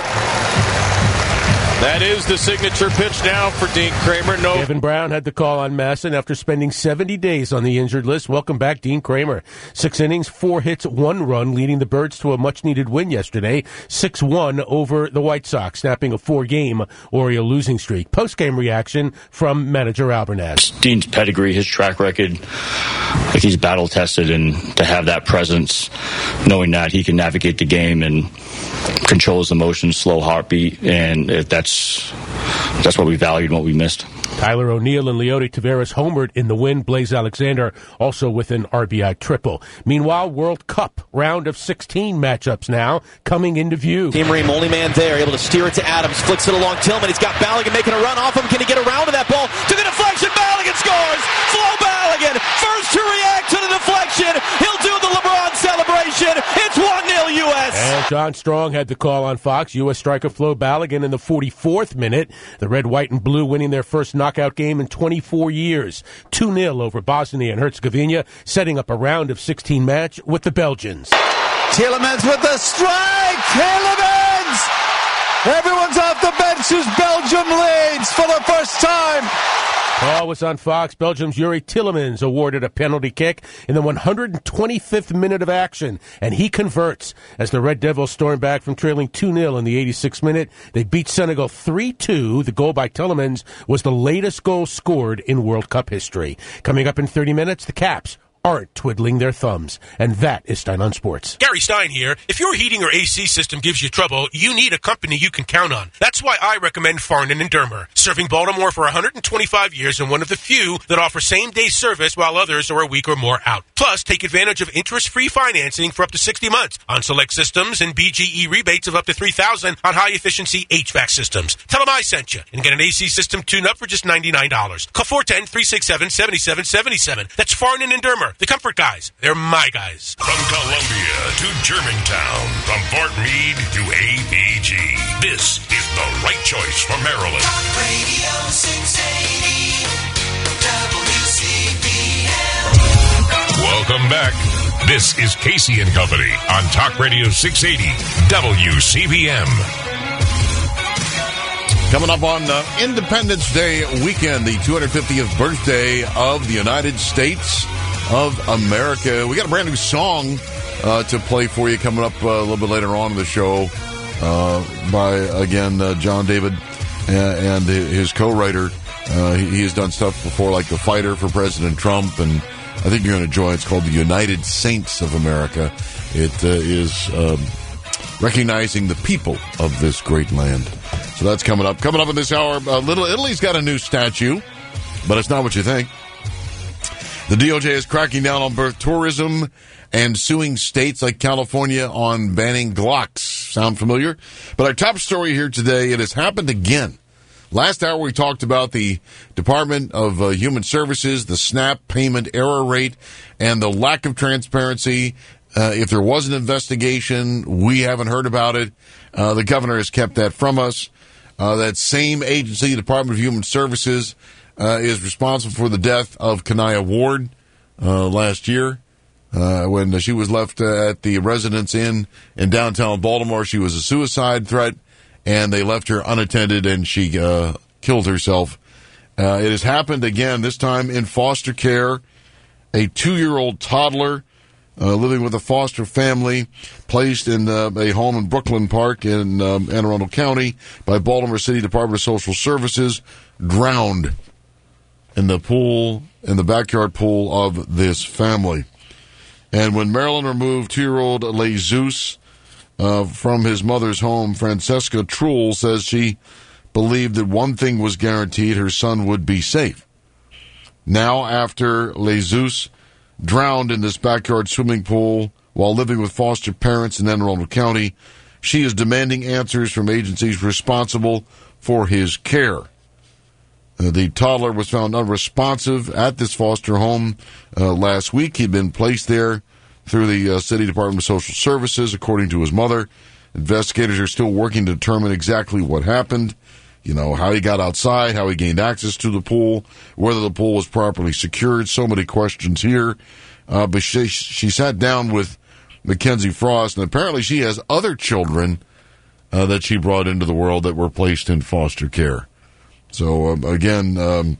That is the signature pitch now for Dean Kramer. No. Kevin Brown had the call on Masson after spending seventy days on the injured list. Welcome back, Dean Kramer. Six innings, four hits, one run, leading the Birds to a much-needed win yesterday, six one over the White Sox, snapping a four-game Oriole losing streak. Post-game reaction from manager Albernaz. Dean's pedigree, his track record, like he's battle-tested, and to have that presence, knowing that he can navigate the game and control his emotions, slow heartbeat, and that's that's what we valued and what we missed. Tyler O'Neill and Leody Taveras homered in the win. Blaze Alexander also with an R B I triple. Meanwhile, World Cup round of sixteen matchups now coming into view. Team Ream, only man there, able to steer it to Adams, flicks it along Tillman. He's got Balogun making a run off him. Can he get around to that ball? To the deflection, Balogun scores! Flo Balogun, first to react to the deflection. He'll do the LeBron celebration. It's one nil U S. And John Strong had the call on Fox. U S striker Flo Balogun in the forty-fourth minute. The red, white, and blue winning their first knockout game in twenty-four years. two nil over Bosnia and Herzegovina, setting up a round of sixteen match with the Belgians. Tielemans with the strike! Tielemans! Everyone's off the bench as Belgium leads for the first time. Call was on Fox. Belgium's Yuri Tielemans awarded a penalty kick in the one hundred twenty-fifth minute of action, and he converts as the Red Devils storm back from trailing two nil in the eighty-sixth minute. They beat Senegal three two. The goal by Tielemans was the latest goal scored in World Cup history. Coming up in thirty minutes, the Caps aren't twiddling their thumbs. And that is Stein on Sports. Gary Stein here. If your heating or A C system gives you trouble, you need a company you can count on. That's why I recommend Farnan and Dermer, serving Baltimore for one hundred twenty-five years and one of the few that offer same-day service while others are a week or more out. Plus, take advantage of interest-free financing for up to sixty months on select systems and B G E rebates of up to three thousand dollars on high-efficiency H V A C systems. Tell them I sent you and get an A C system tune-up for just ninety-nine dollars. Call four one zero, three six seven, seven seven seven seven. That's Farnan and Dermer, the comfort guys. They're my guys. From Columbia to Germantown, from Fort Meade to A P G, this is the right choice for Maryland. Talk Radio six eighty W C B M. Welcome back. This is Casey and Company on Talk Radio six eighty W C B M. Coming up on uh, Independence Day weekend, the two hundred fiftieth birthday of the United States of America. We got a brand new song uh, to play for you coming up uh, a little bit later on in the show uh, by, again, uh, John David and, and his co-writer. Uh, he, he has done stuff before like The Fighter for President Trump, and I think you're going to enjoy it. It's called The United Saints of America. It uh, is um, recognizing the people of this great land. So that's coming up. Coming up in this hour, uh, Little Italy's got a new statue, but it's not what you think. The D O J is cracking down on birth tourism and suing states like California on banning Glocks. Sound familiar? But our top story here today, it has happened again. Last hour we talked about the Department of uh, Human Services, the SNAP payment error rate, and the lack of transparency. Uh, if there was an investigation, we haven't heard about it. Uh, the governor has kept that from us. Uh, that same agency, Department of Human Services, uh, is responsible for the death of Kanaya Ward uh, last year uh, when she was left uh, at the Residence Inn in downtown Baltimore. She was a suicide threat, and they left her unattended, and she uh, killed herself. Uh, it has happened again, this time in foster care. A two-year-old toddler Uh, living with a foster family, placed in uh, a home in Brooklyn Park in um, Anne Arundel County by Baltimore City Department of Social Services, drowned in the pool, in the backyard pool of this family. And when Maryland removed two-year-old Jesus uh, from his mother's home, Francesca Truhl says she believed that one thing was guaranteed: her son would be safe. Now, after Jesus drowned in this backyard swimming pool while living with foster parents in Anne Arundel County, she is demanding answers from agencies responsible for his care. Uh, the toddler was found unresponsive at this foster home uh, last week. He'd been placed there through the uh, City Department of Social Services, according to his mother. Investigators are still working to determine exactly what happened. You know, how he got outside, how he gained access to the pool, whether the pool was properly secured. So many questions here. Uh, but she, she sat down with Mackenzie Frost, and apparently she has other children uh, that she brought into the world that were placed in foster care. So, um, again, um,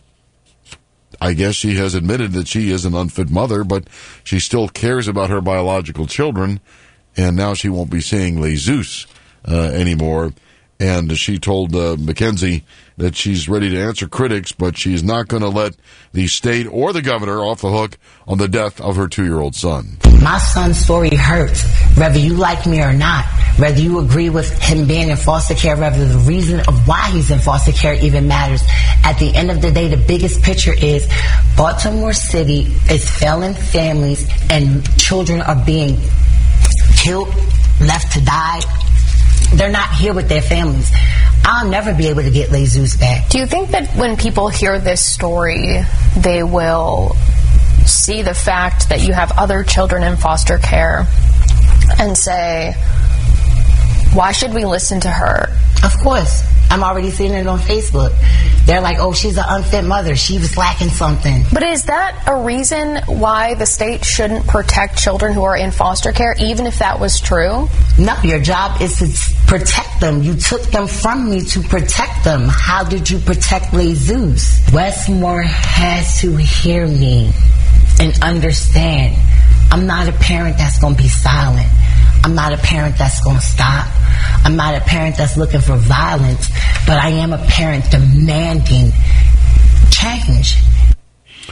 I guess she has admitted that she is an unfit mother, but she still cares about her biological children, and now she won't be seeing Jesus uh, anymore. And she told uh, Mackenzie that she's ready to answer critics, but she's not going to let the state or the governor off the hook on the death of her two-year-old son. My son's story hurts, whether you like me or not, whether you agree with him being in foster care, whether the reason of why he's in foster care even matters. At the end of the day, the biggest picture is Baltimore City is failing families, and children are being killed, left to die. They're not here with their families. I'll never be able to get Jesus back. Do you think that when people hear this story, they will see the fact that you have other children in foster care and say, why should we listen to her? Of course. I'm already seeing it on Facebook. They're like, oh, she's an unfit mother. She was lacking something. But is that a reason why the state shouldn't protect children who are in foster care, even if that was true? No, your job is to protect them. You took them from me to protect them. How did you protect Jesus? Westmore has to hear me and understand. I'm not a parent that's going to be silent. I'm not a parent that's going to stop. I'm not a parent that's looking for violence, but I am a parent demanding change.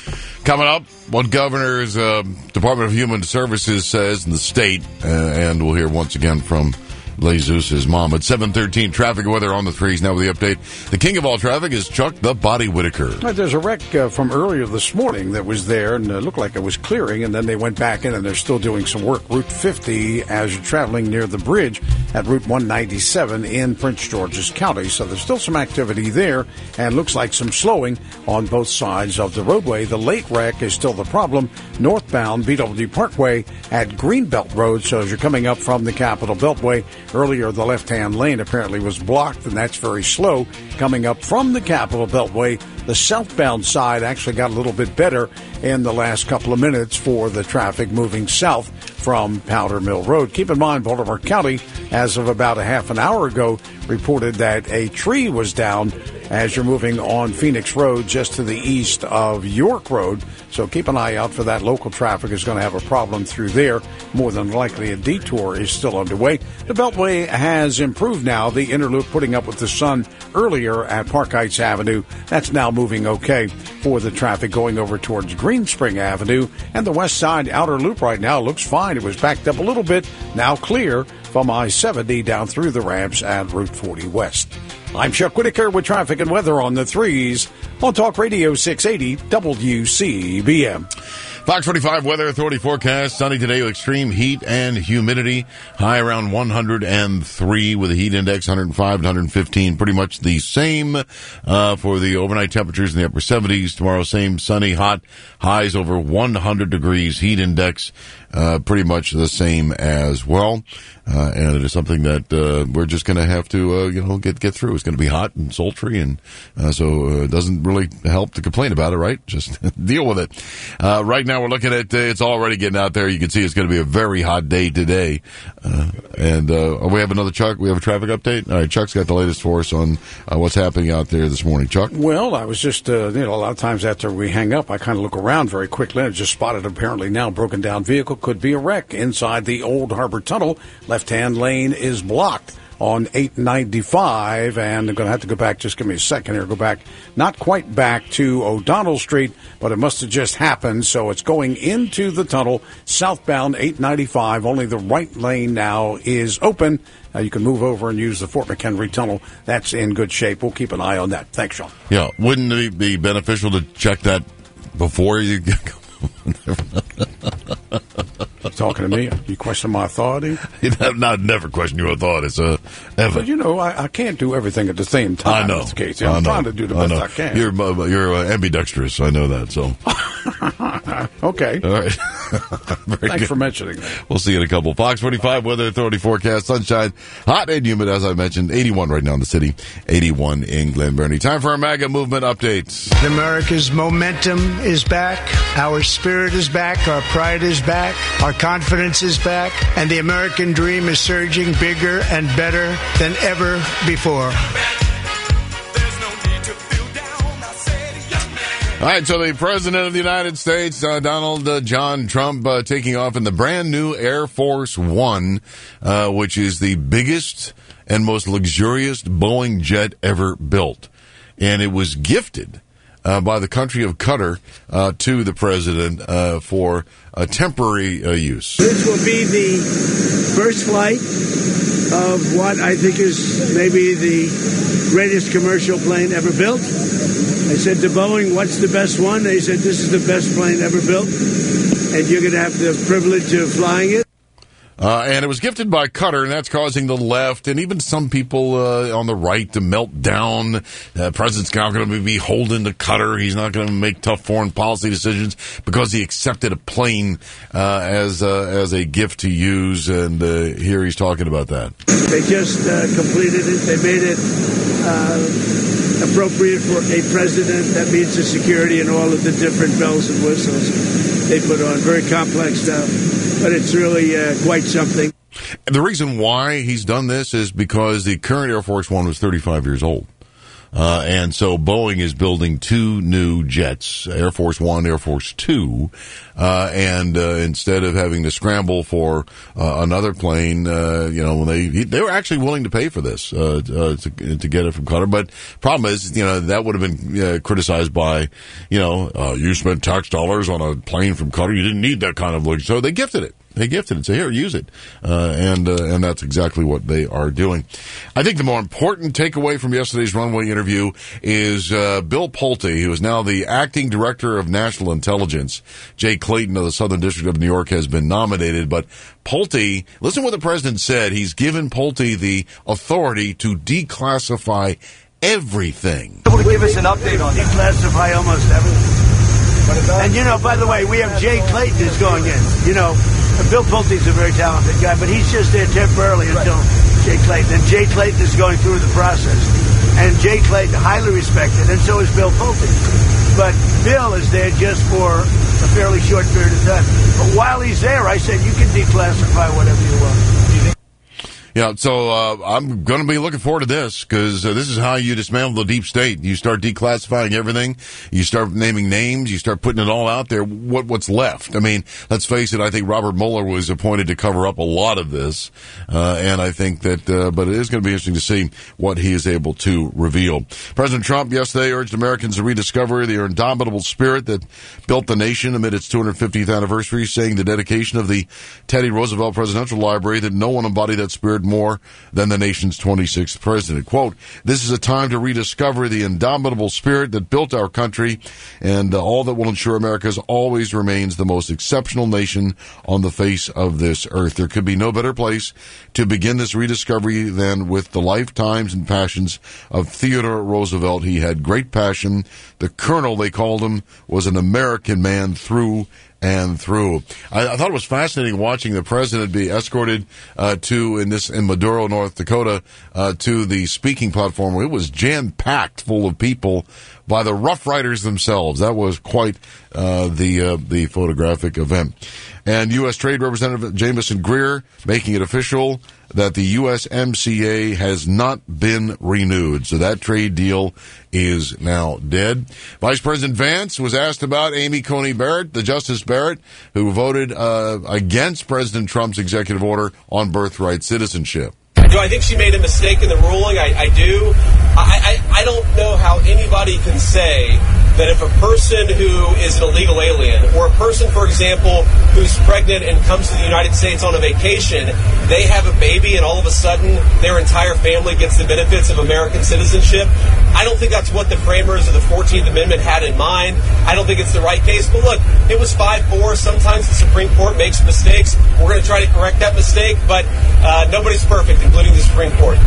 Coming up, what Governor's uh, Department of Human Services says in the state, uh, and we'll hear once again from Jesus' mom. At seven thirteen, traffic and weather on the threes. Now with the update. The king of all traffic is Chuck the Body Whitaker. Right, there's a wreck uh, from earlier this morning that was there, and it looked like it was clearing, and then they went back in, and they're still doing some work. Route fifty, as you're traveling near the bridge at Route one ninety-seven in Prince George's County. So there's still some activity there, and looks like some slowing on both sides of the roadway. The late wreck is still the problem. Northbound B W Parkway at Greenbelt Road. So as you're coming up from the Capitol Beltway, earlier the left-hand lane apparently was blocked, and that's very slow. Coming up from the Capitol Beltway, the southbound side actually got a little bit better in the last couple of minutes for the traffic moving south from Powder Mill Road. Keep in mind, Baltimore County, as of about a half an hour ago, reported that a tree was down as you're moving on Phoenix Road just to the east of York Road. So keep an eye out for that. Local traffic is going to have a problem through there. More than likely a detour is still underway. The Beltway has improved now. The inner loop putting up with the sun earlier at Park Heights Avenue. That's now moving okay for the traffic going over towards Green Spring Avenue. And the west side outer loop right now looks fine. It was backed up a little bit. Now clear from I seventy down through the ramps at Route forty West. I'm Chuck Whitaker with traffic and weather on the threes on Talk Radio six eighty W C B M. Fox forty-five Weather Authority forecast. Sunny today with extreme heat and humidity. High around one hundred three with a heat index one hundred five to one hundred fifteen. Pretty much the same uh, for the overnight temperatures in the upper seventies. Tomorrow, same sunny, hot. Highs over one hundred degrees. Heat index uh, pretty much the same as well. Uh, and it is something that uh, we're just going to have to, uh, you know, get get through. It's going to be hot and sultry, and uh, so uh, it doesn't really help to complain about it, right? Just deal with it. Uh, right now, we're looking at uh, it's already getting out there. You can see it's going to be a very hot day today. Uh, and uh, we have another Chuck. We have a traffic update. All right, Chuck's got the latest for us on uh, what's happening out there this morning. Chuck? Well, I was just, uh, you know, a lot of times after we hang up, I kind of look around very quickly. I just spotted apparently now broken down vehicle. Could be a wreck inside the Old Harbor Tunnel. Left-hand lane is blocked on eight ninety-five, and I'm going to have to go back. Just give me a second here. Go back, not quite back to O'Donnell Street, but it must have just happened. So it's going into the tunnel, southbound eight ninety-five. Only the right lane now is open. Uh, you can move over and use the Fort McHenry Tunnel. That's in good shape. We'll keep an eye on that. Thanks, Sean. Yeah, wouldn't it be beneficial to check that before you go? Talking to me, you question my authority? Not never question your authority, sir. Ever. But you know, I, I can't do everything at the same time. I know. In this case. I I'm know. trying to do the best I, I, can. You're uh, you're uh, ambidextrous. I know that. So. Okay. All right. Thanks good. for mentioning that. We'll see you in a couple. Fox forty-five Weather Authority forecast. Sunshine, hot and humid, as I mentioned. eighty-one right now in the city. eighty-one in Glen Burnie. Time for our MAGA movement updates. America's momentum is back. Our spirit is back. Our pride is back. Our confidence is back. And the American dream is surging bigger and better than ever before. All right, so the President of the United States, uh, Donald uh, John Trump, uh, taking off in the brand new Air Force One, uh, which is the biggest and most luxurious Boeing jet ever built. And it was gifted uh, by the country of Qatar uh, to the President uh, for a temporary uh, use. This will be the first flight of what I think is maybe the greatest commercial plane ever built. I said to Boeing, what's the best one? They said, this is the best plane ever built, and you're going to have the privilege of flying it. Uh, and it was gifted by Qatar, and that's causing the left and even some people uh, on the right to melt down. Uh, President's not going to be beholden to Qatar. He's not going to make tough foreign policy decisions because he accepted a plane uh, as uh, as a gift to use, and uh, here he's talking about that. They just uh, completed it. They made it uh, appropriate for a president. That means the security and all of the different bells and whistles they put on. Very complex stuff. But it's really uh, quite something. And the reason why he's done this is because the current Air Force One was thirty-five years old. Uh, and so Boeing is building two new jets, Air Force One, Air Force Two, uh, and uh, instead of having to scramble for uh, another plane, uh, you know, they they were actually willing to pay for this uh, uh, to, to get it from Qatar. But problem is, you know, that would have been uh, criticized by, you know, uh, you spent tax dollars on a plane from Qatar. You didn't need that kind of luxury, so they gifted it. They gifted it. So here, use it. Uh, and, uh, and that's exactly what they are doing. I think the more important takeaway from yesterday's runway interview is, uh, Bill Pulte, who is now the acting director of national intelligence. Jay Clayton of the Southern District of New York has been nominated, but Pulte, listen to what the president said. He's given Pulte the authority to declassify everything. Able to give us an update on declassify almost everything. And you know, by the way, we have Jay Clayton is going in. You know, Bill Pulte's a very talented guy, but he's just there temporarily until Jay Clayton. And Jay Clayton is going through the process. And Jay Clayton, highly respected, and so is Bill Pulte. But Bill is there just for a fairly short period of time. But while he's there, I said, you can declassify whatever you want. Yeah, so uh, I'm going to be looking forward to this because uh, this is how you dismantle the deep state. You start declassifying everything. You start naming names. You start putting it all out there. What What's left? I mean, let's face it. I think Robert Mueller was appointed to cover up a lot of this, uh, and I think that. Uh, but it is going to be interesting to see what he is able to reveal. President Trump yesterday urged Americans to rediscover the indomitable spirit that built the nation amid its two hundred fiftieth anniversary, saying the dedication of the Teddy Roosevelt Presidential Library that no one embodied that spirit more than the nation's twenty-sixth president. Quote, this is a time to rediscover the indomitable spirit that built our country and uh, all that will ensure America always remains the most exceptional nation on the face of this earth. There could be no better place to begin this rediscovery than with the lifetimes and passions of Theodore Roosevelt. He had great passion. The Colonel, they called him, was an American man through and through. I, I thought it was fascinating watching the president be escorted uh, to in this in Maduro, North Dakota, uh, to the speaking platform. It was jam packed full of people by the Rough Riders themselves. That was quite uh, the uh, the photographic event. And U S. Trade Representative Jamieson Greer making it official that the U S M C A has not been renewed. So that trade deal is now dead. Vice President Vance was asked about Amy Coney Barrett, the Justice Barrett, who voted uh, against President Trump's executive order on birthright citizenship. Do I think she made a mistake in the ruling? I, I do. I, I, I don't know how anybody can say that if a person who is an illegal alien, or a person, for example, who's pregnant and comes to the United States on a vacation, they have a baby and all of a sudden their entire family gets the benefits of American citizenship. I don't think that's what the framers of the fourteenth Amendment had in mind. I don't think it's the right case. But look, it was five four. Sometimes the Supreme Court makes mistakes. We're going to try to correct that mistake, but uh, nobody's perfect, including the Supreme Court.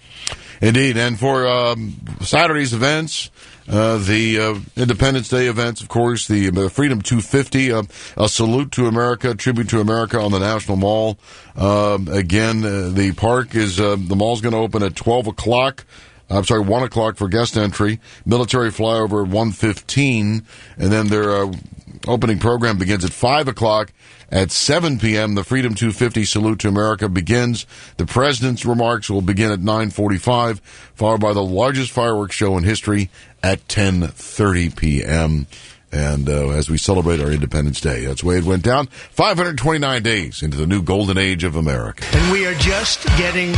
Indeed, and for um, Saturday's events, uh, the uh, Independence Day events, of course, the uh, Freedom two fifty, uh, a salute to America, tribute to America on the National Mall. Uh, again, uh, the park is, uh, the mall's going to open at twelve o'clock. I'm sorry, one o'clock for guest entry. Military flyover at one fifteen, and then their uh, opening program begins at five o'clock. At seven p.m., the Freedom two fifty Salute to America begins. The President's remarks will begin at nine forty-five, followed by the largest fireworks show in history at ten thirty p.m. And uh, as we celebrate our Independence Day, that's the way it went down. five hundred twenty-nine days into the new golden age of America. And we are just getting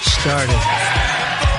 started.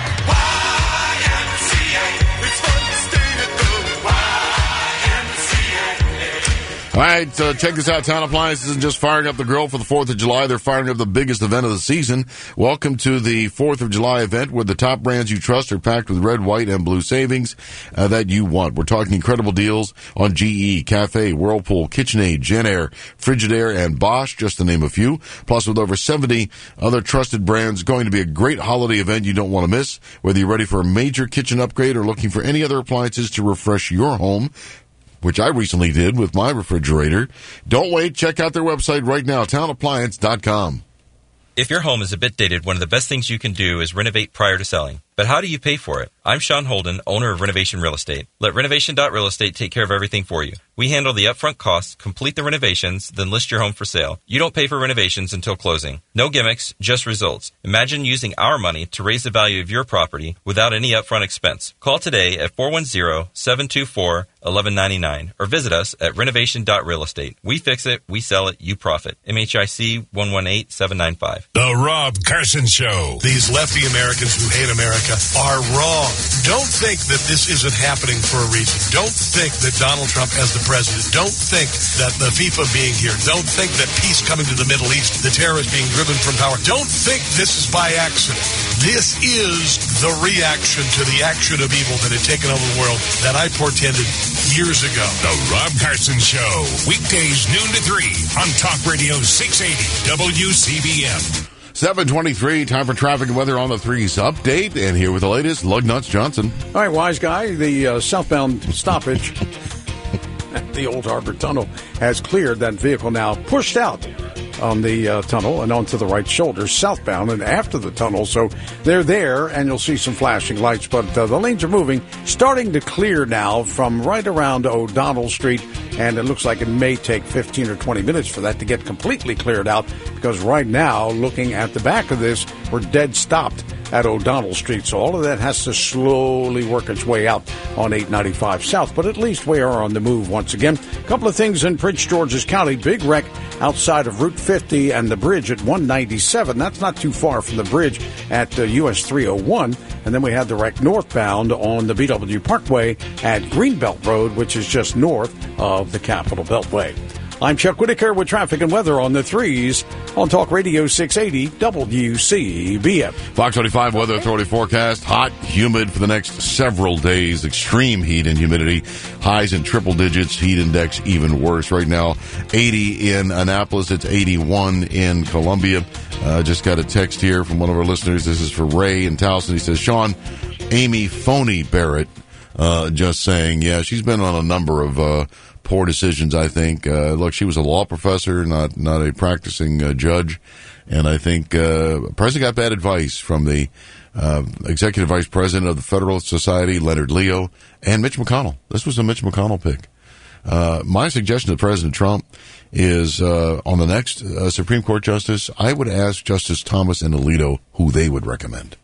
All right, uh, check this out. Town Appliances isn't just firing up the grill for the fourth of July. They're firing up the biggest event of the season. Welcome to the fourth of July event where the top brands you trust are packed with red, white, and blue savings uh, that you want. We're talking incredible deals on G E, Cafe, Whirlpool, KitchenAid, JennAir, Frigidaire, and Bosch, just to name a few. Plus, with over seventy other trusted brands, going to be a great holiday event you don't want to miss. Whether you're ready for a major kitchen upgrade or looking for any other appliances to refresh your home, which I recently did with my refrigerator. Don't wait. Check out their website right now, town appliance dot com. If your home is a bit dated, one of the best things you can do is renovate prior to selling. But how do you pay for it? I'm Sean Holden, owner of Renovation Real Estate. Let Renovation dot Real Estate take care of everything for you. We handle the upfront costs, complete the renovations, then list your home for sale. You don't pay for renovations until closing. No gimmicks, just results. Imagine using our money to raise the value of your property without any upfront expense. Call today at four one zero, seven two four, one one nine nine or visit us at Renovation dot Real Estate. We fix it, we sell it, you profit. M H I C one one eight, seven nine five. The Rob Carson Show. These lefty Americans who hate America are wrong. Don't think that this isn't happening for a reason. Don't think that Donald Trump as the president. Don't think that the FIFA being here. Don't think that peace coming to the Middle East, the terrorists being driven from power. Don't think this is by accident. This is the reaction to the action of evil that had taken over the world that I portended years ago. The Rob Carson Show. Weekdays noon to three on Talk Radio six eighty W C B M. seven twenty-three, time for traffic and weather on the threes update. And here with the latest, Lugnuts Johnson. All right, wise guy, the uh, southbound stoppage at the Old Harbor Tunnel has cleared. That vehicle now pushed out on the uh, tunnel and onto the right shoulder, southbound and after the tunnel. So they're there, and you'll see some flashing lights. But uh, the lanes are moving, starting to clear now from right around O'Donnell Street. And it looks like it may take fifteen or twenty minutes for that to get completely cleared out, because right now, looking at the back of this, we're dead stopped at O'Donnell Street. So all of that has to slowly work its way out on eight ninety-five South. But at least we are on the move once again. A couple of things in Prince George's County. Big wreck outside of Route fifty and the bridge at one ninety-seven. That's not too far from the bridge at uh, U S three oh one. And then we had the wreck northbound on the B W Parkway at Greenbelt Road, which is just north of the Capitol Beltway. I'm Chuck Whitaker with traffic and weather on the threes on Talk Radio six eighty W C B M. Fox twenty-five Weather Authority forecast. Hot, humid for the next several days. Extreme heat and humidity. Highs in triple digits. Heat index even worse. Right now, eighty in Annapolis. It's eighty-one in Columbia. Uh, just got a text here from one of our listeners. This is for Ray in Towson. He says, Sean, Amy Phony Barrett, uh, just saying, yeah, she's been on a number of uh, poor decisions, I think. Uh, look, she was a law professor, not not a practicing uh, judge. And I think uh, the president got bad advice from the uh, executive vice president of the Federalist Society, Leonard Leo, and Mitch McConnell. This was a Mitch McConnell pick. Uh, my suggestion to President Trump is uh, on the next uh, Supreme Court justice, I would ask Justice Thomas and Alito who they would recommend.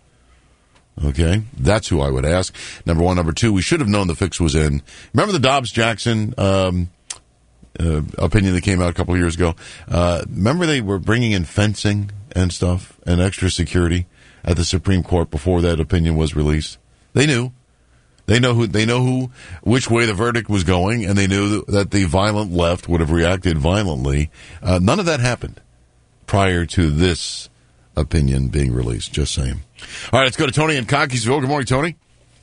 Okay, that's who I would ask. Number one. Number two, we should have known the fix was in. Remember the Dobbs-Jackson um, uh, opinion that came out a couple of years ago? Uh, remember they were bringing in fencing and stuff and extra security at the Supreme Court before that opinion was released? They knew. They know who. They know who, which way the verdict was going, and they knew that the violent left would have reacted violently. Uh, none of that happened prior to this opinion being released. Just saying. All right, let's go to Tony in Cockeysville. Good morning, Tony.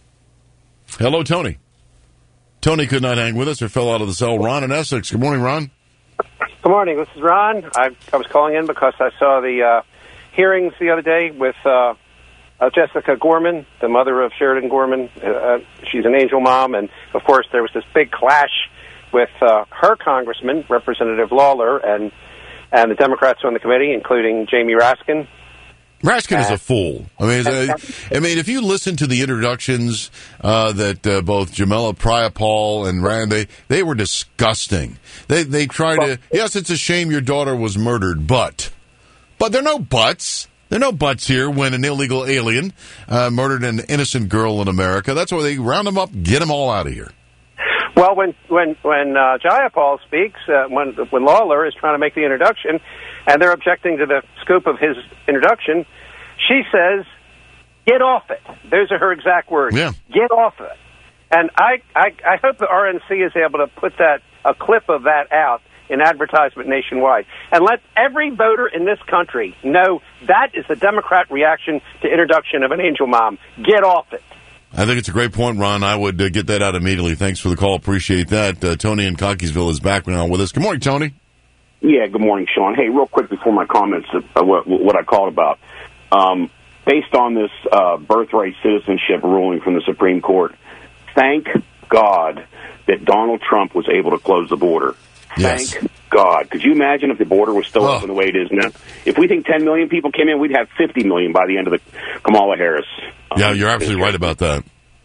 Hello, Tony. Tony could not hang with us or fell out of the cell. Ron in Essex. Good morning, Ron. Good morning. This is Ron. I, I was calling in because I saw the uh, hearings the other day with uh, uh, Jessica Gorman, the mother of Sheridan Gorman. Uh, she's an angel mom, and, of course, there was this big clash with uh, her congressman, Representative Lawler, and, and the Democrats on the committee, including Jamie Raskin. Raskin is a fool. I mean, uh, I mean, if you listen to the introductions uh, that uh, both Jamila Priapal and Rand, they, they were disgusting. They they try to, yes, it's a shame your daughter was murdered, but, but there are no buts. There are no buts here when an illegal alien uh, murdered an innocent girl in America. That's why they round them up, get them all out of here. Well, when when when uh, Jayapal speaks, uh, when when Lawler is trying to make the introduction, and they're objecting to the scope of his introduction, she says, "Get off it." Those are her exact words. Yeah. Get off it. And I, I I hope the R N C is able to put that a clip of that out in advertisement nationwide, and let every voter in this country know that is the Democrat reaction to introduction of an angel mom. Get off it. I think it's a great point, Ron. I would uh, get that out immediately. Thanks for the call. Appreciate that. Uh, Tony in Cockeysville is back now with us. Good morning, Tony. Yeah, good morning, Sean. Hey, real quick before my comments, uh, what, what I called about. Um, based on this uh, birthright citizenship ruling from the Supreme Court, thank God that Donald Trump was able to close the border. Thank Yes. God. Could you imagine if the border was still Oh. open the way it is now? If we think ten million people came in, we'd have fifty million by the end of the Kamala Harris. Yeah, you're absolutely right about that.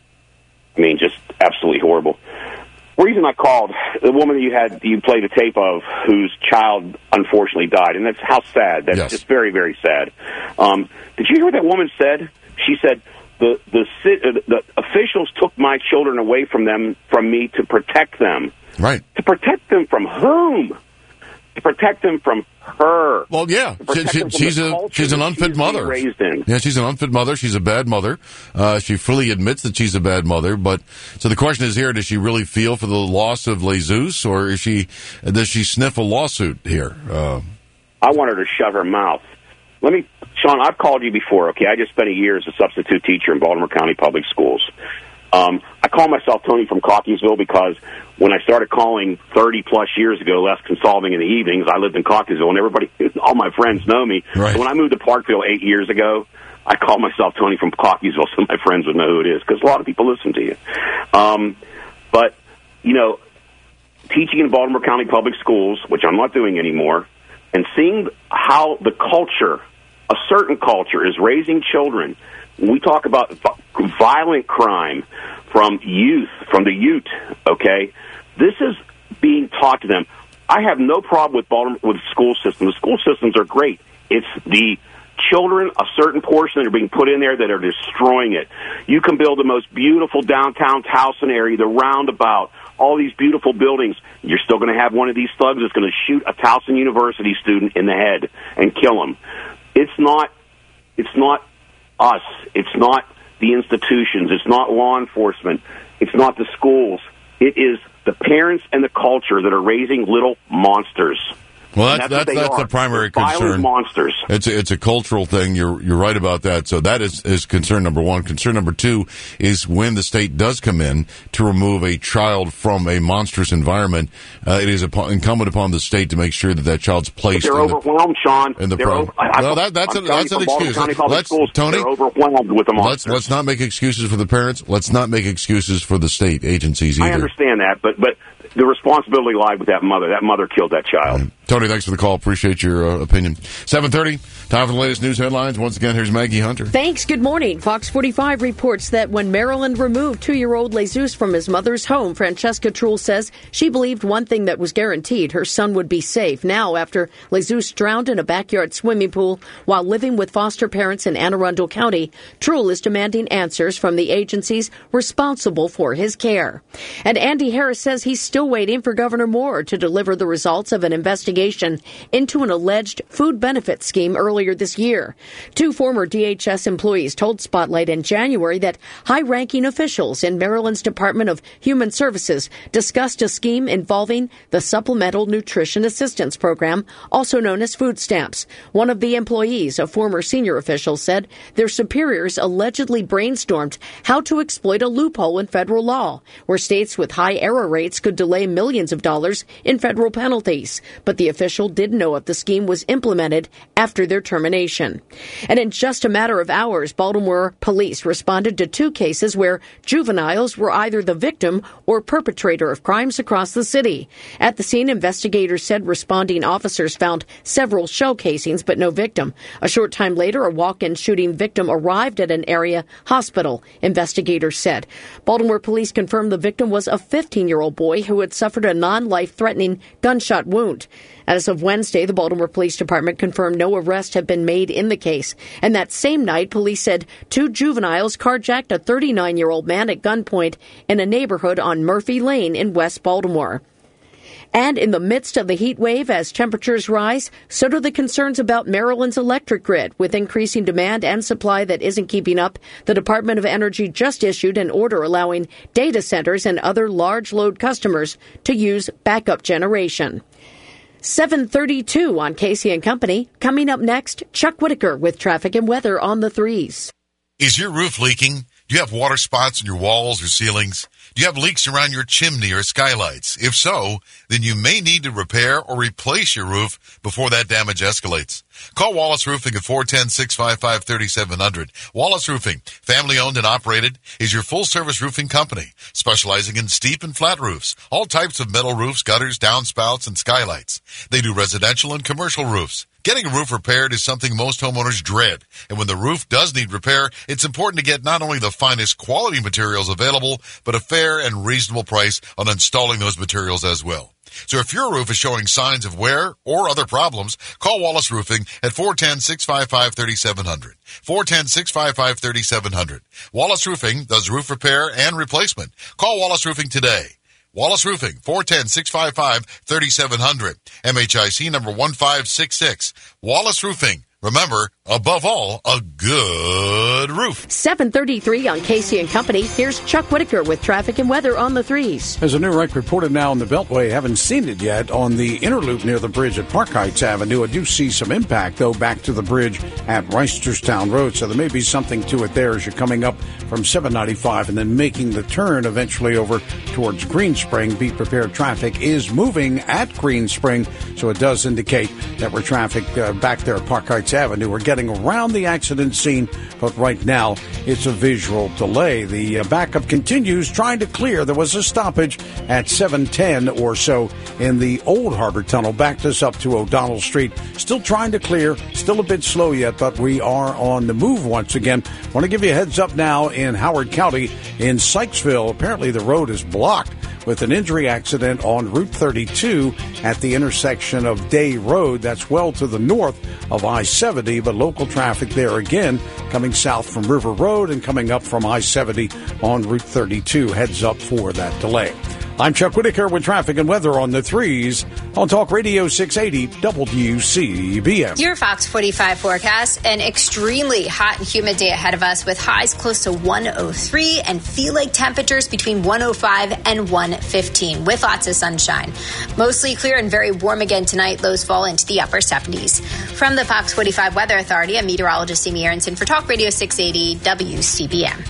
I mean, just absolutely horrible. Reason I called, the woman that you had, you played a tape of, whose child unfortunately died, and that's how sad. That's Yes. just very, very sad. Um, did you hear what that woman said? She said, the the, ci- uh, the officials took my children away from them, from me, to protect them. Right. To protect them from whom? To protect them from her. Well, yeah, To she, protect she, them from she's the a culture she's an that unfit she's being mother. raised in. Yeah, she's an unfit mother. She's a bad mother. Uh, she fully admits that she's a bad mother. But so the question is here: does she really feel for the loss of Jesus, or is she does she sniff a lawsuit here? Uh, I want her to shut her mouth. Let me, Sean, I've called you before, okay? I just spent a year as a substitute teacher in Baltimore County Public Schools. Um, I call myself Tony from Cockeysville because when I started calling thirty-plus years ago, less consolving in the evenings, I lived in Cockeysville, and everybody, all my friends know me. Right. So when I moved to Parkville eight years ago, I called myself Tony from Cockeysville so my friends would know who it is, because a lot of people listen to you. Um, but, you know, teaching in Baltimore County Public Schools, which I'm not doing anymore, and seeing how the culture, a certain culture, is raising children. When we talk about v- violent crime from youth, from the youth, okay, this is being taught to them. I have no problem with Baltimore, with the school system. The school systems are great. It's the children, a certain portion that are being put in there that are destroying it. You can build the most beautiful downtown Towson area, the roundabout, all these beautiful buildings. You're still going to have one of these thugs that's going to shoot a Towson University student in the head and kill him. It's not, it's not us. It's not the institutions. It's not law enforcement. It's not the schools. It is the parents and the culture that are raising little monsters. Well, And that's what that's they that's are. the primary They're violent concern. monsters. It's a, it's a cultural thing. You're you're right about that. So that is, is concern number one. Concern number two is when the state does come in to remove a child from a monstrous environment, uh, it is upon, incumbent upon the state to make sure that that child's placed. They're in the, overwhelmed, Sean. in the They're pro- over, I, no, I, that, that's a, I'm telling that's you, an from Baltimore excuse. County Public Let's Schools, Tony. They're overwhelmed with the Let's monsters. let's not make excuses for the parents. Let's not make excuses for the state agencies either. I understand that, but but the responsibility lied with that mother. That mother killed that child. Tony, thanks for the call. Appreciate your uh, opinion. seven thirty, time for the latest news headlines. Once again, here's Maggie Hunter. Thanks. Good morning. Fox forty-five reports that when Maryland removed two-year-old Jesus from his mother's home, Francesca Truhl says she believed one thing that was guaranteed: her son would be safe. Now, after Jesus drowned in a backyard swimming pool while living with foster parents in Anne Arundel County, Truhl is demanding answers from the agencies responsible for his care. And Andy Harris says he's still waiting for Governor Moore to deliver the results of an investigation into an alleged food benefit scheme earlier this year. Two former D H S employees told Spotlight in January that high-ranking officials in Maryland's Department of Human Services discussed a scheme involving the Supplemental Nutrition Assistance Program, also known as food stamps. One of the employees, a former senior official, said their superiors allegedly brainstormed how to exploit a loophole in federal law, where states with high error rates could delay millions of dollars in federal penalties. But the official didn't know if the scheme was implemented after their termination. And in just a matter of hours, Baltimore police responded to two cases where juveniles were either the victim or perpetrator of crimes across the city. At the scene, investigators said responding officers found several shell casings but no victim. A short time later, a walk-in shooting victim arrived at an area hospital, investigators said. Baltimore police confirmed the victim was a fifteen-year-old boy who had suffered a non-life-threatening gunshot wound. As of Wednesday, the Baltimore Police Department confirmed no arrests have been made in the case. And that same night, police said two juveniles carjacked a thirty-nine-year-old man at gunpoint in a neighborhood on Murphy Lane in West Baltimore. And in the midst of the heat wave, as temperatures rise, so do the concerns about Maryland's electric grid. With increasing demand and supply that isn't keeping up, the Department of Energy just issued an order allowing data centers and other large load customers to use backup generation. seven thirty-two on Casey and Company. Coming up next, Chuck Whitaker with traffic and weather on the threes. Is your roof leaking? Do you have water spots in your walls or ceilings? Do you have leaks around your chimney or skylights? If so, then you may need to repair or replace your roof before that damage escalates. Call Wallace Roofing at four one zero, six five five, three seven zero zero. Wallace Roofing, family owned and operated, is your full-service roofing company, specializing in steep and flat roofs, all types of metal roofs, gutters, downspouts, and skylights. They do residential and commercial roofs. Getting a roof repaired is something most homeowners dread, and when the roof does need repair, it's important to get not only the finest quality materials available, but a fair and reasonable price on installing those materials as well. So if your roof is showing signs of wear or other problems, call Wallace Roofing at four one zero, six five five, three seven zero zero. four one zero, six five five, three seven zero zero. Wallace Roofing does roof repair and replacement. Call Wallace Roofing today. Wallace Roofing, four one zero, six five five, three seven zero zero. M H I C number one five six six. Wallace Roofing. Remember, above all, a good roof. seven thirty-three on Casey and Company. Here's Chuck Whitaker with traffic and weather on the threes. There's a new wreck reported now on the Beltway. Haven't seen it yet on the inner loop near the bridge at Park Heights Avenue. I do see some impact, though, back to the bridge at Reisterstown Road. So there may be something to it there as you're coming up from seven ninety-five and then making the turn eventually over towards Green Spring. Be prepared. Traffic is moving at Green Spring, so it does indicate that we're traffic uh, back there at Park Heights Avenue. We're getting around the accident scene, but right now it's a visual delay. The uh, backup continues trying to clear. There was a stoppage at seven ten or so in the Old Harbor Tunnel. Backed us up to O'Donnell Street. Still trying to clear. Still a bit slow yet, but we are on the move once again. Want to give you a heads up now in Howard County in Sykesville. Apparently the road is blocked with an injury accident on Route thirty-two at the intersection of Day Road. That's well to the north of I seventy, but local traffic there again coming south from River Road and coming up from I seventy on Route thirty-two. Heads up for that delay. I'm Chuck Whitaker with traffic and weather on the threes on Talk Radio six eighty W C B M. Your Fox forty-five forecast, an extremely hot and humid day ahead of us with highs close to one oh three and feel-like temperatures between one oh five and one fifteen with lots of sunshine. Mostly clear and very warm again tonight. Lows fall into the upper seventies. From the Fox forty-five Weather Authority, I'm meteorologist Amy Aronson for Talk Radio six eighty W C B M.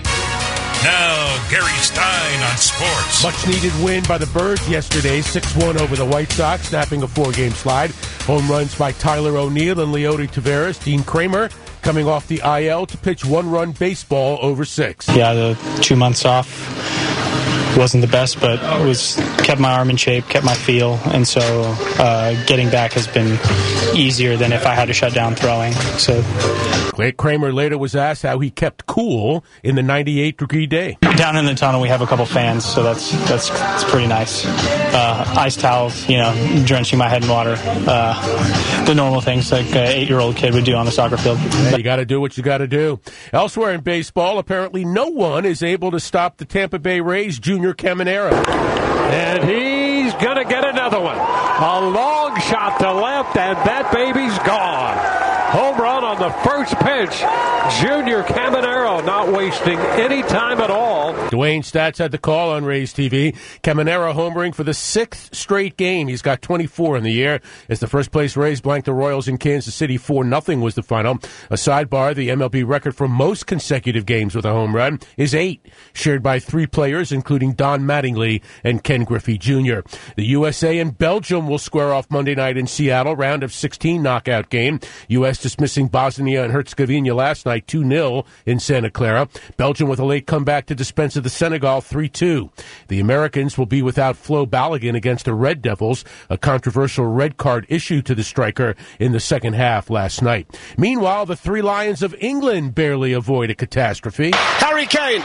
Now, Gary Stein on sports. Much needed win by the Birds yesterday, six one over the White Sox, snapping a four-game slide. Home runs by Tyler O'Neill and Leody Taveras. Dean Kramer coming off the I L to pitch one-run baseball over six. Yeah, the two months off wasn't the best, but it was kept my arm in shape, kept my feel, and so uh, getting back has been easier than if I had to shut down throwing. So Kramer later was asked how he kept cool in the ninety-eight degree day. Down in the tunnel, we have a couple fans, so that's that's, that's pretty nice. Uh, ice towels, you know, drenching my head in water. Uh, the normal things like an eight-year-old kid would do on the soccer field. You got to do what you got to do. Elsewhere in baseball, apparently no one is able to stop the Tampa Bay Rays' Junior Caminero. And he's going to get another one. A long shot to left, and that baby's gone. Home run on the first pitch. Junior Caminero not wasting any time at all. Dwayne Stats had the call on Rays T V. Caminero homering for the sixth straight game. He's got twenty-four in the year. As the first place Rays blanked the Royals in Kansas City, four nothing was the final. A sidebar, the M L B record for most consecutive games with a home run is eight, shared by three players, including Don Mattingly and Ken Griffey Junior The U S A and Belgium will square off Monday night in Seattle, round of sixteen knockout game. U S dismissing Bosnia and Herzegovina last night two nil in Santa Clara. Belgium with a late comeback to dispense of the Senegal three two. The Americans will be without Flo Balogun against the Red Devils, a controversial red card issued to the striker in the second half last night. Meanwhile, the Three Lions of England barely avoid a catastrophe. Harry Kane.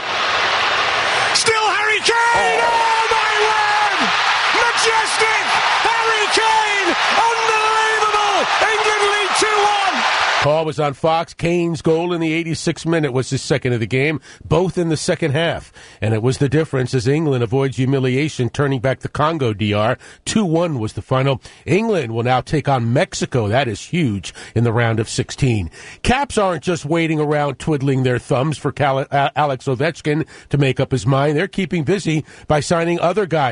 Still Harry Kane. Oh, my word. Majestic. Harry Kane. Unbelievable. England lead two one. Call was on Fox. Kane's goal in the eighty-sixth minute was his second of the game, both in the second half. And it was the difference as England avoids humiliation, turning back the Congo D R. two one was the final. England will now take on Mexico. That is huge in the round of sixteen. Caps aren't just waiting around twiddling their thumbs for Cal- Alex Ovechkin to make up his mind. They're keeping busy by signing other guys.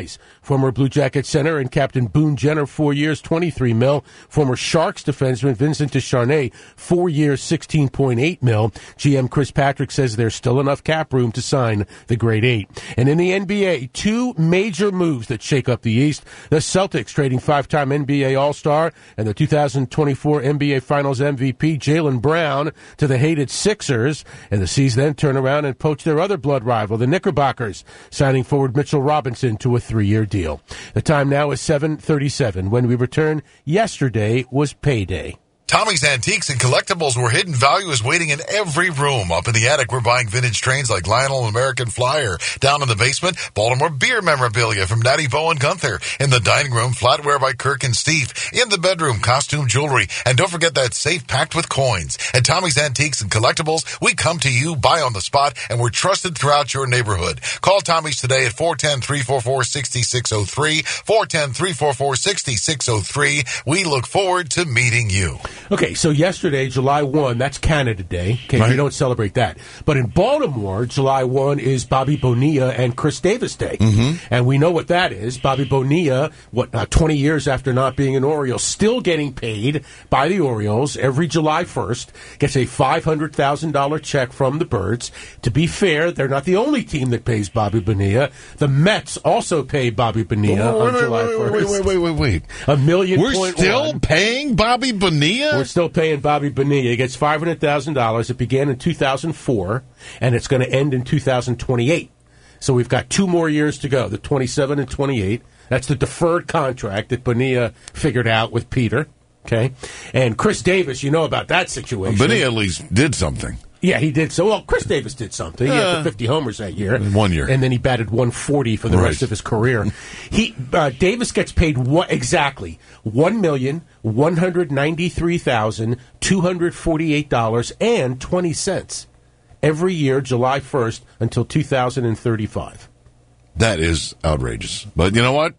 Former Blue Jacket center and captain Boone Jenner, four years, twenty-three mil. Former Sharks defenseman Vincent Descharnay, four years, sixteen point eight mil. G M Chris Patrick says there's still enough cap room to sign the grade eight. And in the N B A, two major moves that shake up the East. The Celtics trading five-time N B A All-Star and the two thousand twenty-four N B A Finals M V P Jaylen Brown to the hated Sixers. And the C's then turn around and poach their other blood rival, the Knickerbockers, signing forward Mitchell Robinson to a three-year deal. The time now is seven thirty-seven. When we return, yesterday was payday. Tommy's Antiques and Collectibles, where hidden value is waiting in every room. Up in the attic, we're buying vintage trains like Lionel and American Flyer. Down in the basement, Baltimore beer memorabilia from Natty Bo and Gunther. In the dining room, flatware by Kirk and Steve. In the bedroom, costume jewelry. And don't forget that safe packed with coins. At Tommy's Antiques and Collectibles, we come to you, buy on the spot, and we're trusted throughout your neighborhood. Call Tommy's today at four one zero, three four four, six six zero three. four one zero, three four four, six six zero three. We look forward to meeting you. Okay, so yesterday, July first, that's Canada Day. Okay, Right. we don't celebrate that. But in Baltimore, July first is Bobby Bonilla and Chris Davis Day. Mm-hmm. And we know what that is. Bobby Bonilla, what, uh, twenty years after not being an Oriole, still getting paid by the Orioles every July first, gets a five hundred thousand dollars check from the Birds. To be fair, they're not the only team that pays Bobby Bonilla. The Mets also pay Bobby Bonilla Wait, on wait, July wait, first. wait, wait, wait, wait, wait. A million We're point still one. paying Bobby Bonilla? We're still paying Bobby Bonilla. He gets five hundred thousand dollars. It began in two thousand four, and it's going to end in two thousand twenty-eight. So we've got two more years to go, the twenty-seven and twenty-eight. That's the deferred contract that Bonilla figured out with Peter. Okay? And Chris Davis, you know about that situation. Bonilla at least did something. Yeah, he did. So, well, Chris Davis did something. He had Uh, the fifty homers that year. One year. And then he batted one forty for the Right. rest of his career. He uh, Davis gets paid what, exactly one million one hundred ninety-three thousand two hundred forty-eight dollars and twenty cents every year, July first until two thousand thirty-five. That is outrageous. But you know what?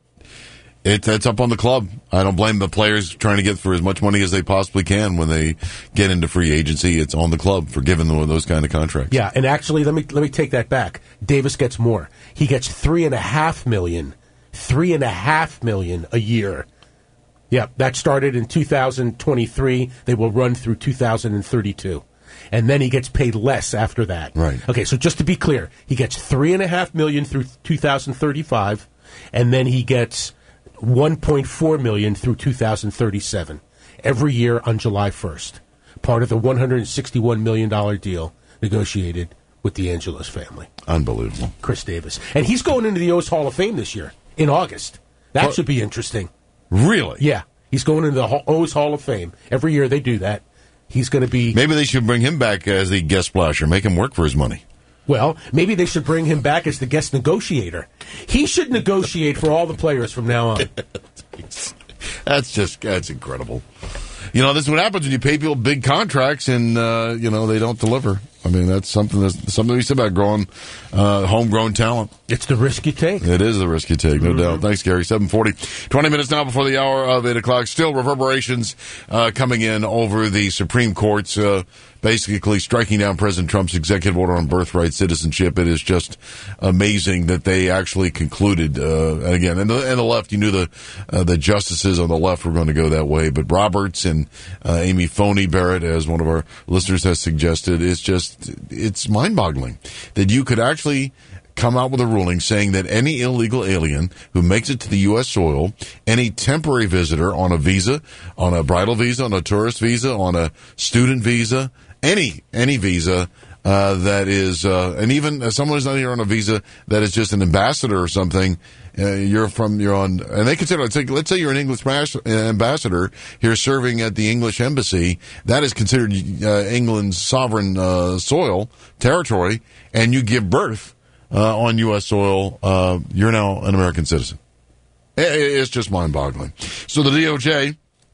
It, it's up on the club. I don't blame the players trying to get for as much money as they possibly can when they get into free agency. It's on the club for giving them those kind of contracts. Yeah, and actually, let me let me take that back. Davis gets more. He gets three and a half million, three and a half million a year. Yeah, that started in two thousand twenty-three. They will run through two thousand thirty-two. And then he gets paid less after that. Right. Okay, so just to be clear, he gets three and a half million through two thousand thirty-five, and then he gets one point four million through two thousand thirty-seven every year on July first. Part of the one hundred sixty-one million dollars deal negotiated with the Angelos family. Unbelievable. Chris Davis. And he's going into the O's Hall of Fame this year in August. That Well- should be interesting. Really? Yeah. He's going into the Ho- O's Hall of Fame. Every year they do that. He's going to be... Maybe they should bring him back as the guest splasher. Make him work for his money. Well, maybe they should bring him back as the guest negotiator. He should negotiate for all the players from now on. That's just, that's incredible. You know, this is what happens when you pay people big contracts and, uh, you know, they don't deliver. I mean, that's something that's something we said about growing uh, homegrown talent. It's the risk you take. It is the risk you take, no Mm-hmm. doubt. Thanks, Gary. seven forty. twenty minutes now before the hour of eight o'clock. Still reverberations uh, coming in over the Supreme Court's uh, basically striking down President Trump's executive order on birthright citizenship. It is just amazing that they actually concluded. Uh, and again, and the, and the left, you knew the uh, the justices on the left were going to go that way. But Roberts and uh, Amy Coney Barrett, as one of our listeners has suggested, is just, it's mind-boggling that you could actually come out with a ruling saying that any illegal alien who makes it to the U S soil, any temporary visitor on a visa, on a bridal visa, on a tourist visa, on a student visa, any any visa uh, that is, uh, and even uh, someone who's not here on a visa that is just an ambassador or something, uh, you're from, you're on, and they consider, let's say, let's say you're an English mas- ambassador here serving at the English embassy, that is considered uh, England's sovereign uh, soil, territory, and you give birth Uh, on U S soil, uh, you're now an American citizen. It, it's just mind-boggling. So the D O J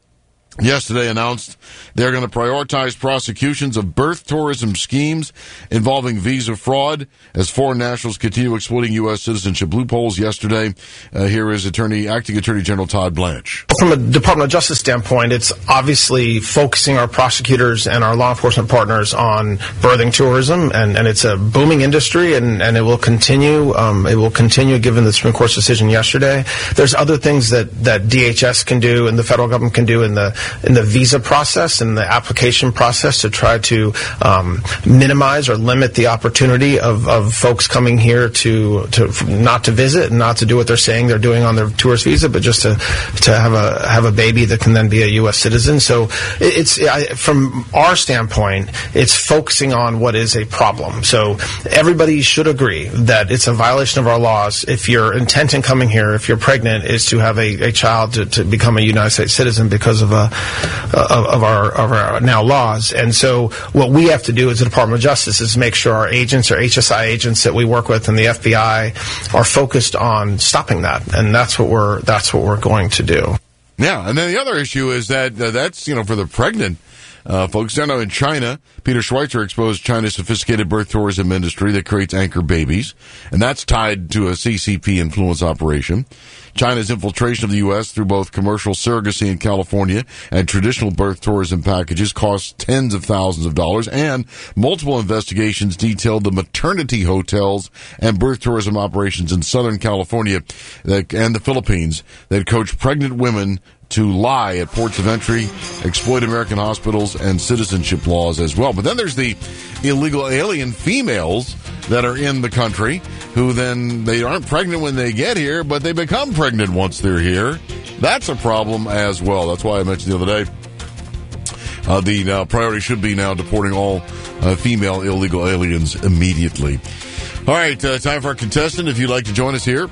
yesterday announced they're going to prioritize prosecutions of birth tourism schemes involving visa fraud as foreign nationals continue exploiting U S citizenship loopholes. Yesterday, uh, here is Attorney, Acting Attorney General Todd Blanche. From a Department of Justice standpoint, it's obviously focusing our prosecutors and our law enforcement partners on birthing tourism, and, and it's a booming industry, and, and it will continue. Um, it will continue given the Supreme Court's decision yesterday. There's other things that, that D H S can do and the federal government can do in the in the visa process and the application process to try to um, minimize or limit the opportunity of, of folks coming here to, to not to visit and not to do what they're saying they're doing on their tourist visa, but just to to have a have a baby that can then be a U S citizen. So it's I, from our standpoint, it's focusing on what is a problem. So everybody should agree that it's a violation of our laws if your intent in coming here, if you're pregnant, is to have a, a child to, to become a United States citizen because of a Of, of our of our now laws. And so what we have to do as the Department of Justice is make sure our agents or H S I agents that we work with and the F B I are focused on stopping that, and that's what we're that's what we're going to do. Yeah, and then the other issue is that uh, that's, you know, for the pregnant Uh, folks, down now in China, Peter Schweitzer exposed China's sophisticated birth tourism industry that creates anchor babies, and that's tied to a C C P influence operation. China's infiltration of the U S through both commercial surrogacy in California and traditional birth tourism packages cost tens of thousands of dollars, and multiple investigations detailed the maternity hotels and birth tourism operations in Southern California that, and the Philippines that coach pregnant women to lie at ports of entry, exploit American hospitals, and citizenship laws as well. But then there's the illegal alien females that are in the country who then, they aren't pregnant when they get here, but they become pregnant once they're here. That's a problem as well. That's why I mentioned the other day, uh, the uh, priority should be now deporting all uh, female illegal aliens immediately. All right, uh, time for our contestant. If you'd like to join us here,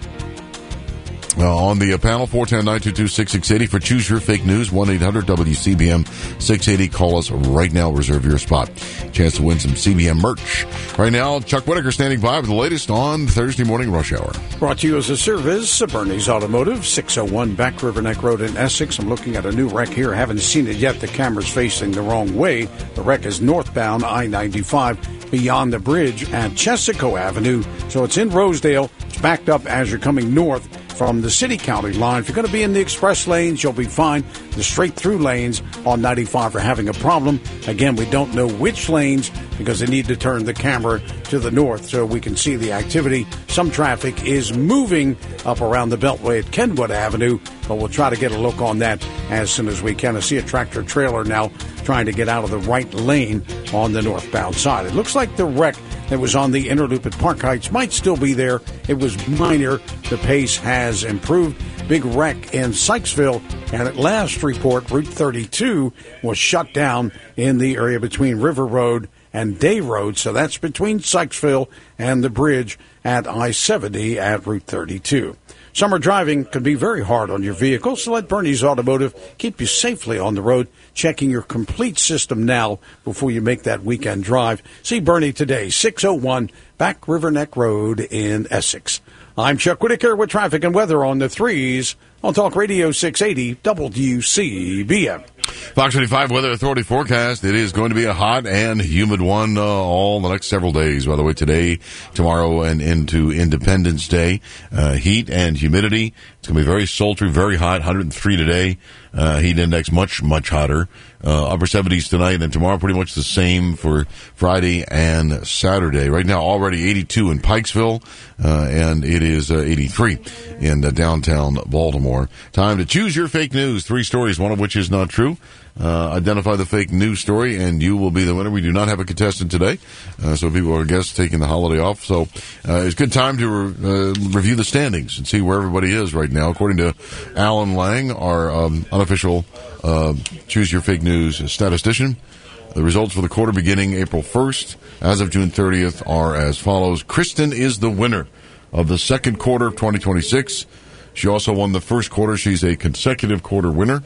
Uh, on the uh, panel, four one zero, nine two two, six six eight zero for Choose Your Fake News, one eight hundred W C B M six eighty. Call us right now. Reserve your spot. Chance to win some C B M merch. Right now, Chuck Whitaker standing by with the latest on Thursday Morning Rush Hour. Brought to you as a service of Bernie's Automotive, six oh one Back River Neck Road in Essex. I'm looking at a new wreck here. Haven't seen it yet. The camera's facing the wrong way. The wreck is northbound I ninety-five beyond the bridge at Chesapeake Avenue. So it's in Rosedale. It's backed up as you're coming north from the city-county line. If you're going to be in the express lanes, you'll be fine. The straight-through lanes on ninety-five are having a problem. Again, we don't know which lanes because they need to turn the camera to the north so we can see the activity. Some traffic is moving up around the Beltway at Kenwood Avenue, but we'll try to get a look on that as soon as we can. I see a tractor-trailer now trying to get out of the right lane on the northbound side. It looks like the wreck that was on the inner loop at Park Heights might still be there. It was minor. The pace has improved. Big wreck in Sykesville, and at last report, Route thirty-two was shut down in the area between River Road and Day Road, so that's between Sykesville and the bridge at I seventy at Route thirty-two. Summer driving can be very hard on your vehicle, so let Bernie's Automotive keep you safely on the road, checking your complete system now before you make that weekend drive. See Bernie today, six oh one Back River Neck Road in Essex. I'm Chuck Whitaker with traffic and weather on the threes on Talk Radio six eighty W C B M. Fox twenty-five Weather Authority forecast. It is going to be a hot and humid one uh, all the next several days. By the way, today, tomorrow, and into Independence Day. Uh, heat and humidity. It's going to be very sultry, very hot. one hundred three today. Uh, heat index much, much hotter. Uh, upper seventies tonight, and tomorrow pretty much the same for Friday and Saturday. Right now, already eighty-two in Pikesville, uh, and it is uh, eighty-three in uh, downtown Baltimore. Time to choose your fake news. Three stories, one of which is not true. Uh, identify the fake news story, and you will be the winner. We do not have a contestant today, uh, so people are, I guess, taking the holiday off. So uh, it's a good time to re- uh, review the standings and see where everybody is right now. According to Alan Lang, our um, unofficial uh, Choose Your Fake News statistician, the results for the quarter beginning April first, as of June thirtieth, are as follows. Kristen is the winner of the second quarter of twenty twenty-six. She also won the first quarter. She's a consecutive quarter winner.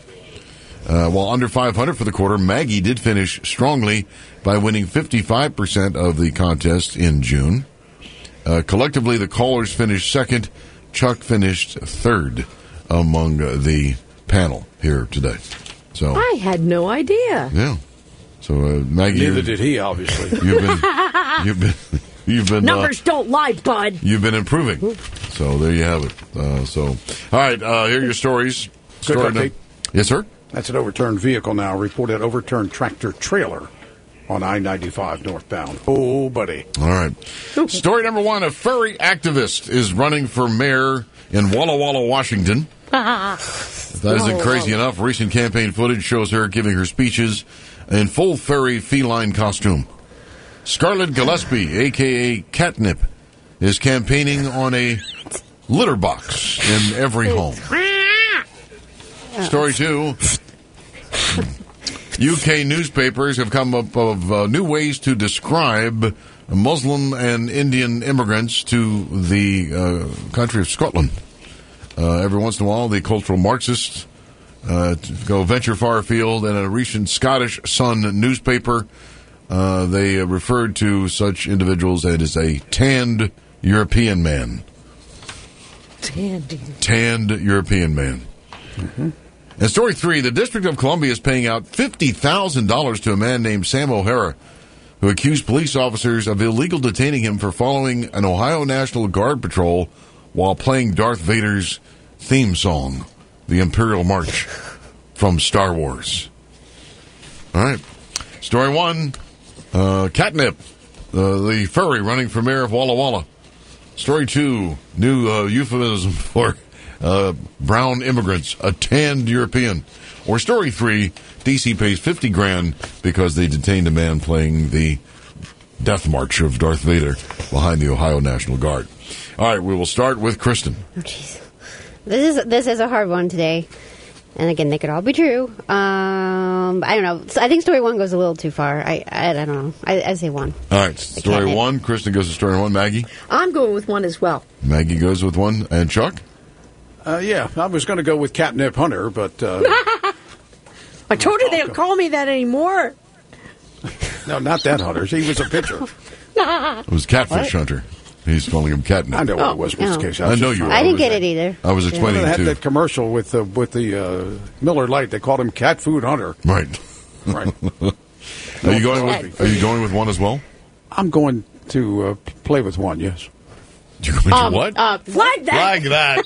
Uh, while under five hundred for the quarter, Maggie did finish strongly by winning fifty-five percent of the contest in June. Uh, collectively, the callers finished second. Chuck finished third among uh, the panel here today. So I had no idea. Yeah. So uh, Maggie, neither did he. Obviously, you've been you've been you've been numbers uh, don't lie, bud. You've been improving. So there you have it. Uh, so all right, uh, here are your stories. Quick Story update. no- yes, sir. That's an overturned vehicle now. Reported overturned tractor trailer on I ninety-five northbound. Oh, buddy. All right. Story number one: a furry activist is running for mayor in Walla Walla, Washington. If that isn't crazy enough, recent campaign footage shows her giving her speeches in full furry feline costume. Scarlett Gillespie, a k a. Catnip, is campaigning on a litter box in every home. Story two. U K newspapers have come up with uh, new ways to describe Muslim and Indian immigrants to the uh, country of Scotland. Uh, every once in a while, the cultural Marxists uh, go venture far afield. In a recent Scottish Sun newspaper, uh, they referred to such individuals as a tanned European man. Tanned. Tanned European man. Mm-hmm. And story three, the District of Columbia is paying out fifty thousand dollars to a man named Sam O'Hara, who accused police officers of illegal detaining him for following an Ohio National Guard patrol while playing Darth Vader's theme song, the Imperial March from Star Wars. All right. Story one, uh, Catnip, uh, the furry running for mayor of Walla Walla. Story two, new uh, euphemism for uh, brown immigrants, a tanned European. Or story three, D C pays fifty grand because they detained a man playing the Death March of Darth Vader behind the Ohio National Guard. All right, we will start with Kristen. Oh, jeez. This is this is a hard one today, and again, they could all be true. Um, I don't know. So I think story one goes a little too far. I I, I don't know. I, I say one. All right, story one. Kristen goes to story one. Maggie. I'm going with one as well. Maggie goes with one, and Chuck. Uh, yeah, I was going to go with Catnip Hunter, but uh, I told her they don't call me that anymore. No, not that Hunter. He was a pitcher. It was Catfish what? Hunter. He's calling him Catnip. I know what oh, it was, Mister No. Casey. I, I know you were. I didn't get it either. I was explaining yeah. it, too. They had that commercial with the, with the uh, Miller Lite. They called him Cat Food Hunter. Right. Right. Are you going with, are you going with one as well? I'm going to uh, play with one, yes. You're going um, to what? Uh, flag that. Flag that.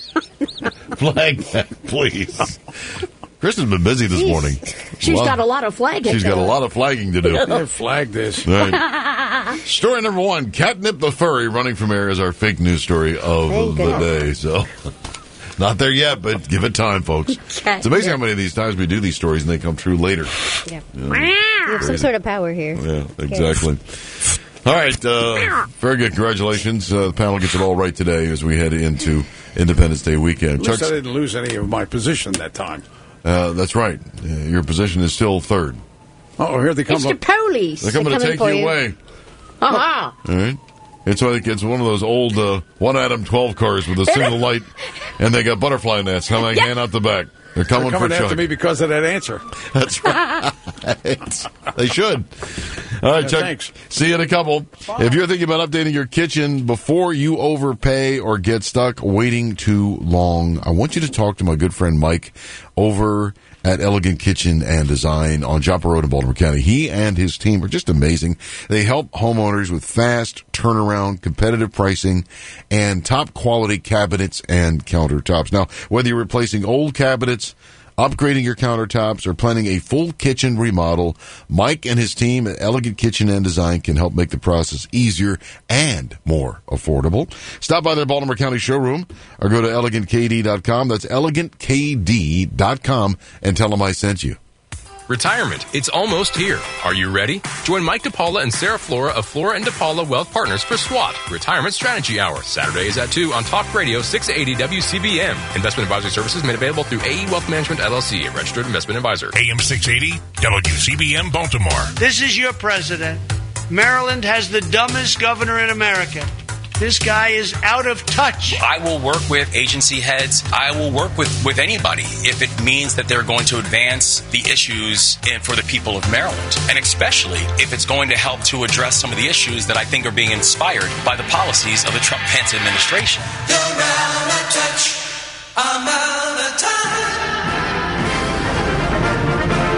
Flag that, please. Kristen's been busy this morning. She's got a lot of flagging. She's got a lot of flagging to do. Yeah, flag this. Right. Story number one, Catnip the furry running for mayor is our fake news story of Thank the God. day. So, not there yet, but give it time, folks. It's amazing how many of these times we do these stories and they come true later. Yeah. Yeah. We have some sort of power here. Yeah, exactly. All right, uh, very good. Congratulations. Uh, the panel gets it all right today as we head into Independence Day weekend. At least I didn't lose any of my position that time. Uh, that's right. Uh, your position is still third. Oh, here they come. It's the police. They're coming, They're coming to take you, you away. Uh-huh. All right. It's like it's one of those old uh, one Adam twelve cars with a single light, and they got butterfly nets coming yeah. hand out the back. They're coming, They're coming for after Chuck. me because of that answer. That's right. They should. All right, yeah, Chuck. Thanks. See you in a couple. Bye. If you're thinking about updating your kitchen before you overpay or get stuck waiting too long, I want you to talk to my good friend Mike over at Elegant Kitchen and Design on Joppa Road in Baltimore County. He and his team are just amazing. They help homeowners with fast turnaround, competitive pricing, and top quality cabinets and countertops. Now, whether you're replacing old cabinets, upgrading your countertops, or planning a full kitchen remodel, Mike and his team at Elegant Kitchen and Design can help make the process easier and more affordable. Stop by their Baltimore County showroom or go to elegant k d dot com. That's elegant k d dot com and tell them I sent you. Retirement, it's almost here. Are you ready? Join Mike DePaula and Sarah Flora of Flora and DePaula Wealth Partners for SWAT, Retirement Strategy Hour. Saturdays at two on Talk Radio six eighty W C B M. Investment advisory services made available through A E Wealth Management, L L C, a registered investment advisor. A M six eighty, W C B M Baltimore. This is your president. Maryland has the dumbest governor in America. This guy is out of touch. I will work with agency heads. I will work with, with anybody if it means that they're going to advance the issues in, for the people of Maryland. And especially if it's going to help to address some of the issues that I think are being inspired by the policies of the Trump-Pence administration. You're out of touch. I'm out of touch.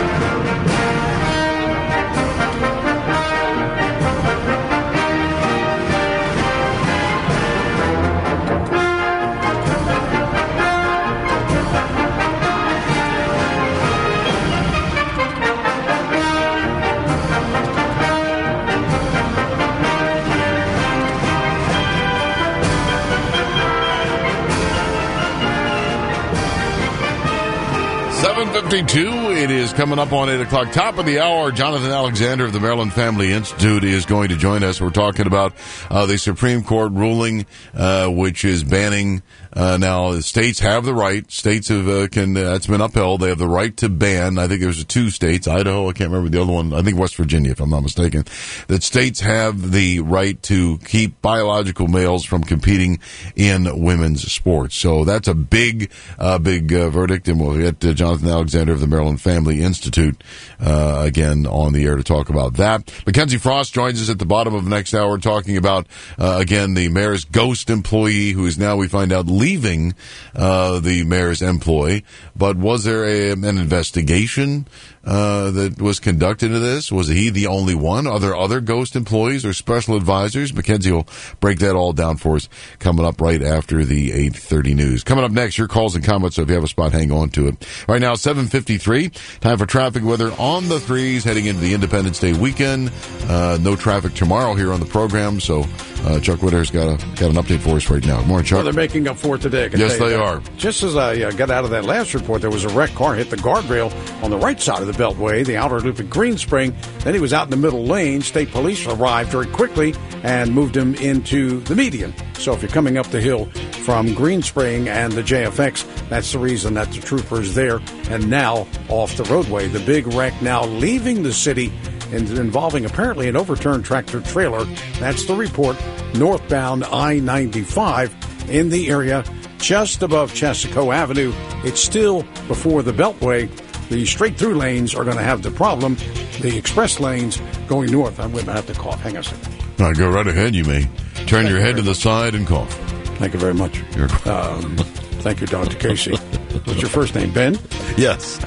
seven fifty-two. It is coming up on eight o'clock. Top of the hour, Jonathan Alexander of the Maryland Family Institute is going to join us. We're talking about uh, the Supreme Court ruling, uh, which is banning. Uh, now, the states have the right. States have uh, can. Uh, that's been upheld. They have the right to ban. I think there's two states, Idaho. I can't remember the other one. I think West Virginia, if I'm not mistaken. That states have the right to keep biological males from competing in women's sports. So that's a big, uh, big uh, verdict. And we'll get uh, Jonathan Alexander of the Maryland Family Institute uh, again on the air to talk about that. Mackenzie Frost joins us at the bottom of the next hour, talking about uh, again the mayor's ghost employee, who is now, we find out, leaving uh, the mayor's employ. But was there a, an investigation uh, that was conducted into this? Was he the only one? Are there other ghost employees or special advisors? Mackenzie will break that all down for us coming up right after the eight thirty news. Coming up next, your calls and comments, so if you have a spot, hang on to it. Right now, seven fifty-three. Time for traffic weather on the threes, heading into the Independence Day weekend. Uh, no traffic tomorrow here on the program, so uh, Chuck Witter's got, a, got an update for us right now. Good morning, Chuck. Well, they're making up for it today. I can Yes, tell you they that. are. Just as I uh, got out of that last report, there was a wrecked car hit the guardrail on the right side of the Beltway, the outer loop at Greenspring. Then he was out in the middle lane. State police arrived very quickly and moved him into the median. So if you're coming up the hill from Greenspring and the J F X, that's the reason that the trooper is there and now off the roadway. The big wreck now leaving the city and involving apparently an overturned tractor trailer. That's the report. Northbound I ninety-five in the area just above Chesapeake Avenue. It's still before the Beltway. The straight-through lanes are going to have the problem. The express lanes going north. I'm going to have to cough. Hang on a second. All right, go right ahead. You may turn your head to the side and cough. Thank you very much. Um, thank you, Doctor Casey. What's your first name, Ben? Yes.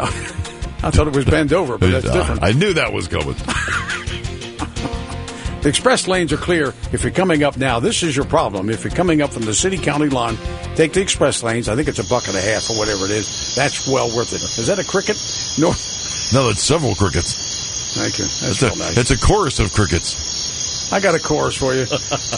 I thought it was bend over, but that's different. I knew that was coming. The express lanes are clear if you're coming up now. This is your problem. If you're coming up from the city-county line, take the express lanes. I think it's a buck and a half or whatever it is. That's well worth it. Is that a cricket? No. No, that's several crickets. Thank you. That's It's a, real nice. it's a chorus of crickets. I got a chorus for you.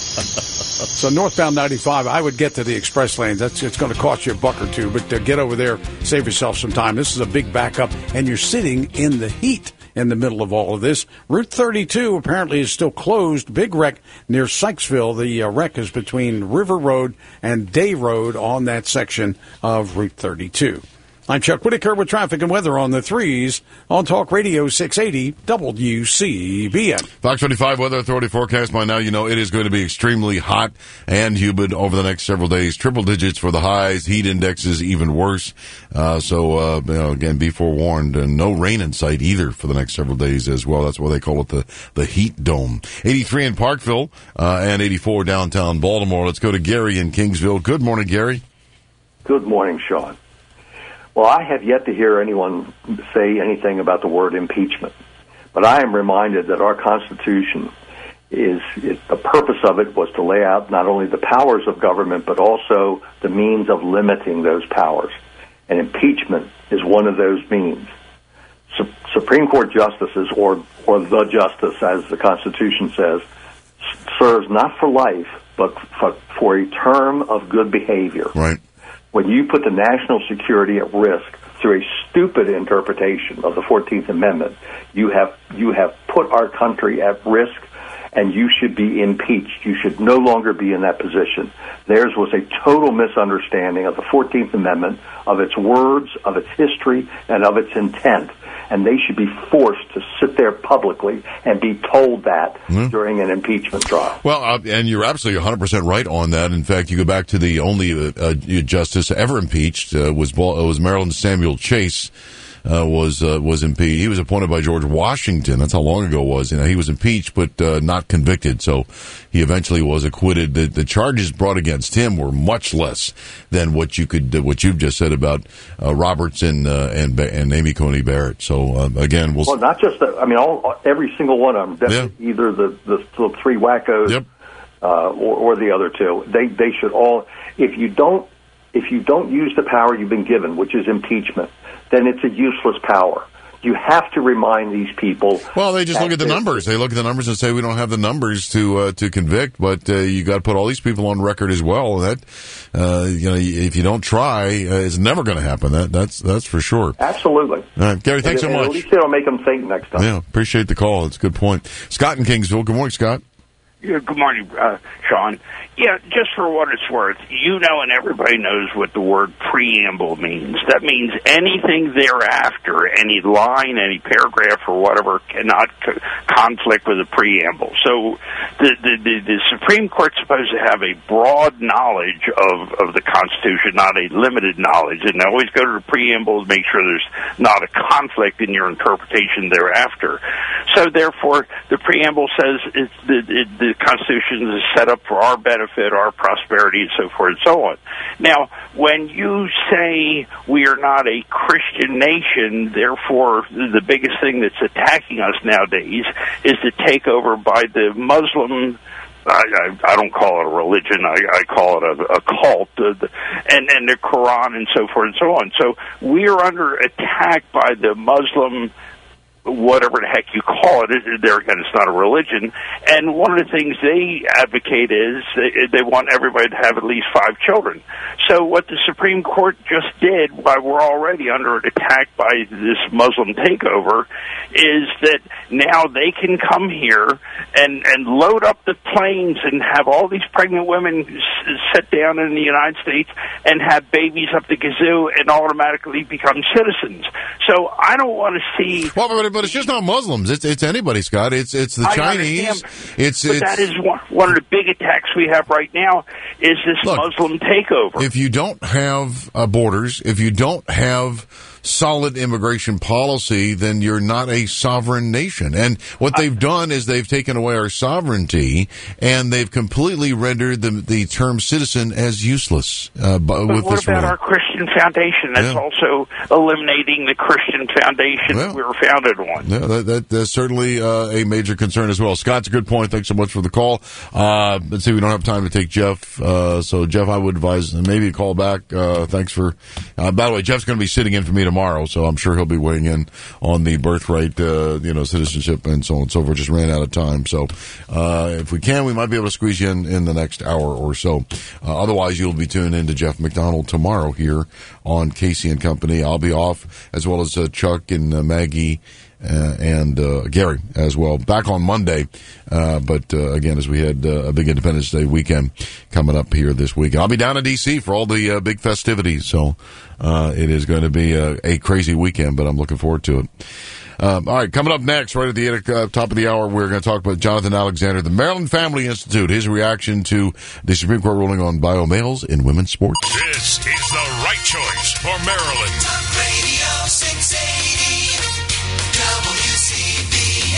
So northbound ninety-five, I would get to the express lanes. That's it's going to cost you a buck or two, but uh, get over there, save yourself some time. This is a big backup, and you're sitting in the heat in the middle of all of this. Route thirty-two apparently is still closed. Big wreck near Sykesville. The uh, wreck is between River Road and Day Road on that section of Route thirty-two. I'm Chuck Whitaker with traffic and weather on the threes on Talk Radio six eighty W C B M. Fox twenty-five Weather Authority forecast. By now, you know it is going to be extremely hot and humid over the next several days. Triple digits for the highs. Heat indexes even worse. Uh, so, uh, you know, again, be forewarned. And no rain in sight either for the next several days as well. That's why they call it the, the heat dome. eighty-three in Parkville uh, and eighty-four downtown Baltimore. Let's go to Gary in Kingsville. Good morning, Gary. Good morning, Sean. Well, I have yet to hear anyone say anything about the word impeachment, but I am reminded that our Constitution is, is the purpose of it was to lay out not only the powers of government, but also the means of limiting those powers. And impeachment is one of those means. Su- Supreme Court justices, or, or the justice, as the Constitution says, s- serves not for life, but for, for a term of good behavior. Right. When you put the national security at risk through a stupid interpretation of the fourteenth Amendment, you have you have put our country at risk, and you should be impeached. You should no longer be in that position. Theirs was a total misunderstanding of the fourteenth Amendment, of its words, of its history, and of its intent. And they should be forced to sit there publicly and be told that mm-hmm. during an impeachment trial. Well, uh, and you're absolutely one hundred percent right on that. In fact, you go back to the only uh, justice ever impeached uh, was was Maryland Samuel Chase. Uh, was uh, was impeached. He was appointed by George Washington. That's how long ago it was. You know, he was impeached, but uh, not convicted. So he eventually was acquitted. The, the charges brought against him were much less than what you could uh, what you've just said about uh, Roberts and uh, and and Amy Coney Barrett. So uh, again, we'll well, not just that. I mean, all every single one of them. Yeah. Either the, the the three wackos, yep. uh, or, or the other two. They they should all. If you don't if you don't use the power you've been given, which is impeachment, then it's a useless power. You have to remind these people. Well, they just look at the numbers. They look at the numbers and say we don't have the numbers to uh, to convict, but uh, you got to put all these people on record as well. That uh, you know, if you don't try, uh, it's never going to happen. That that's that's for sure. Absolutely. All right, Gary, thanks and, so and much. At least it'll make them think next time. Yeah, appreciate the call. It's a good point. Scott in Kingsville. Good morning, Scott. Yeah, good morning, uh, Sean. Yeah, just for what it's worth, you know and everybody knows what the word preamble means. That means anything thereafter, any line, any paragraph or whatever, cannot co- conflict with a preamble. So the, the, the, the Supreme Court's supposed to have a broad knowledge of, of the Constitution, not a limited knowledge, and they always go to the preamble to make sure there's not a conflict in your interpretation thereafter. So therefore, the preamble says it's the, it, the Constitution is set up for our benefit, our prosperity, and so forth and so on. Now, when you say we are not a Christian nation, therefore the biggest thing that's attacking us nowadays is the takeover by the Muslim, I, I, I don't call it a religion, I, I call it a, a cult, uh, the, and, and the Quran and so forth and so on. So we are under attack by the Muslim, whatever the heck you call it. There again, it's not a religion. And one of the things they advocate is they, they want everybody to have at least five children. So what the Supreme Court just did, while we're already under an attack by this Muslim takeover, is that now they can come here and, and load up the planes and have all these pregnant women s- sit down in the United States and have babies up the kazoo and automatically become citizens. So I don't want to see... Well, but, but it's just not Muslims. It's it's anybody, Scott. It's it's the I Chinese. Understand, it's but it's, that is one, one of the big attacks we have right now is this Look, Muslim takeover. If you don't have uh, borders, if you don't have solid immigration policy, then you're not a sovereign nation. And what they've done is they've taken away our sovereignty, and they've completely rendered the the term citizen as useless. Uh, but with what this about ruling. our Christian foundation? That's Yeah. also eliminating the Christian foundation Well, we were founded on. Yeah, that, that, that's certainly uh, a major concern as well. Scott's a good point. Thanks so much for the call. Uh, let's see, we don't have time to take Jeff. Uh, so, Jeff, I would advise maybe a call back. Uh, thanks for... Uh, by the way, Jeff's going to be sitting in for me tomorrow, so I'm sure he'll be weighing in on the birthright, uh, you know, citizenship and so on and so forth. Just ran out of time. So, uh, if we can, we might be able to squeeze you in in the next hour or so. Uh, otherwise, you'll be tuned in to Jeff McDonald tomorrow here on Casey and Company. I'll be off, as well as uh, Chuck and uh, Maggie uh, and uh, Gary as well. Back on Monday, uh, but uh, again, as we had uh, a big Independence Day weekend coming up here this week. I'll be down in D C for all the uh, big festivities, so uh, it is going to be a, a crazy weekend, but I'm looking forward to it. Um, all right, coming up next, right at the uh, top of the hour, we're going to talk about Jonathan Alexander, the Maryland Family Institute, his reaction to the Supreme Court ruling on bio males in women's sports. This is the right choice for Maryland. Talk Radio six eighty W C B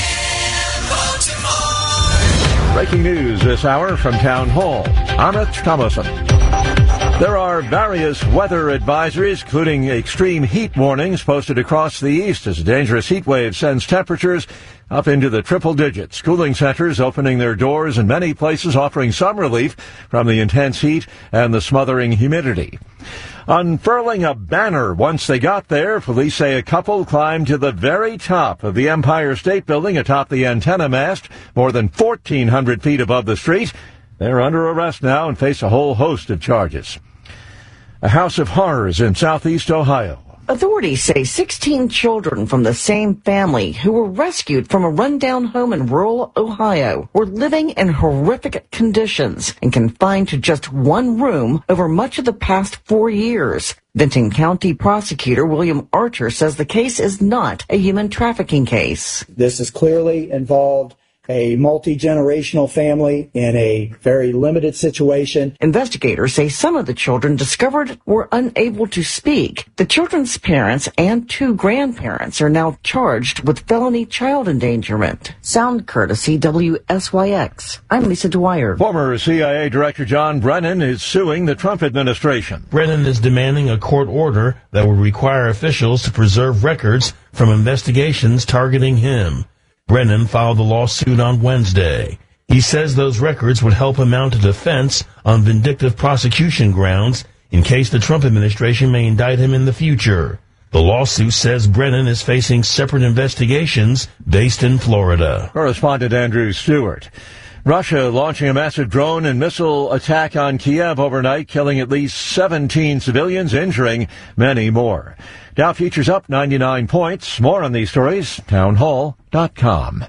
M Baltimore. Breaking news this hour from Town Hall. Amit Thomason. There are various weather advisories, including extreme heat warnings, posted across the east as a dangerous heat wave sends temperatures up into the triple digits. Cooling centers opening their doors in many places, offering some relief from the intense heat and the smothering humidity. Unfurling a banner once they got there, police say a couple climbed to the very top of the Empire State Building atop the antenna mast, more than fourteen hundred feet above the street. They're under arrest now and face a whole host of charges. A house of horrors in southeast Ohio. Authorities say sixteen children from the same family who were rescued from a rundown home in rural Ohio were living in horrific conditions and confined to just one room over much of the past four years. Benton County Prosecutor William Archer says the case is not a human trafficking case. This is clearly involved a multi-generational family in a very limited situation. Investigators say some of the children discovered were unable to speak. The children's parents and two grandparents are now charged with felony child endangerment. Sound courtesy W S Y X. I'm Lisa Dwyer. Former C I A Director John Brennan is suing the Trump administration. Brennan is demanding a court order that would require officials to preserve records from investigations targeting him. Brennan filed the lawsuit on Wednesday. He says those records would help him mount a defense on vindictive prosecution grounds in case the Trump administration may indict him in the future. The lawsuit says Brennan is facing separate investigations based in Florida. Correspondent Andrew Stewart. Russia launching a massive drone and missile attack on Kiev overnight, killing at least seventeen civilians, injuring many more. Dow futures up ninety-nine points. More on these stories, townhall dot com.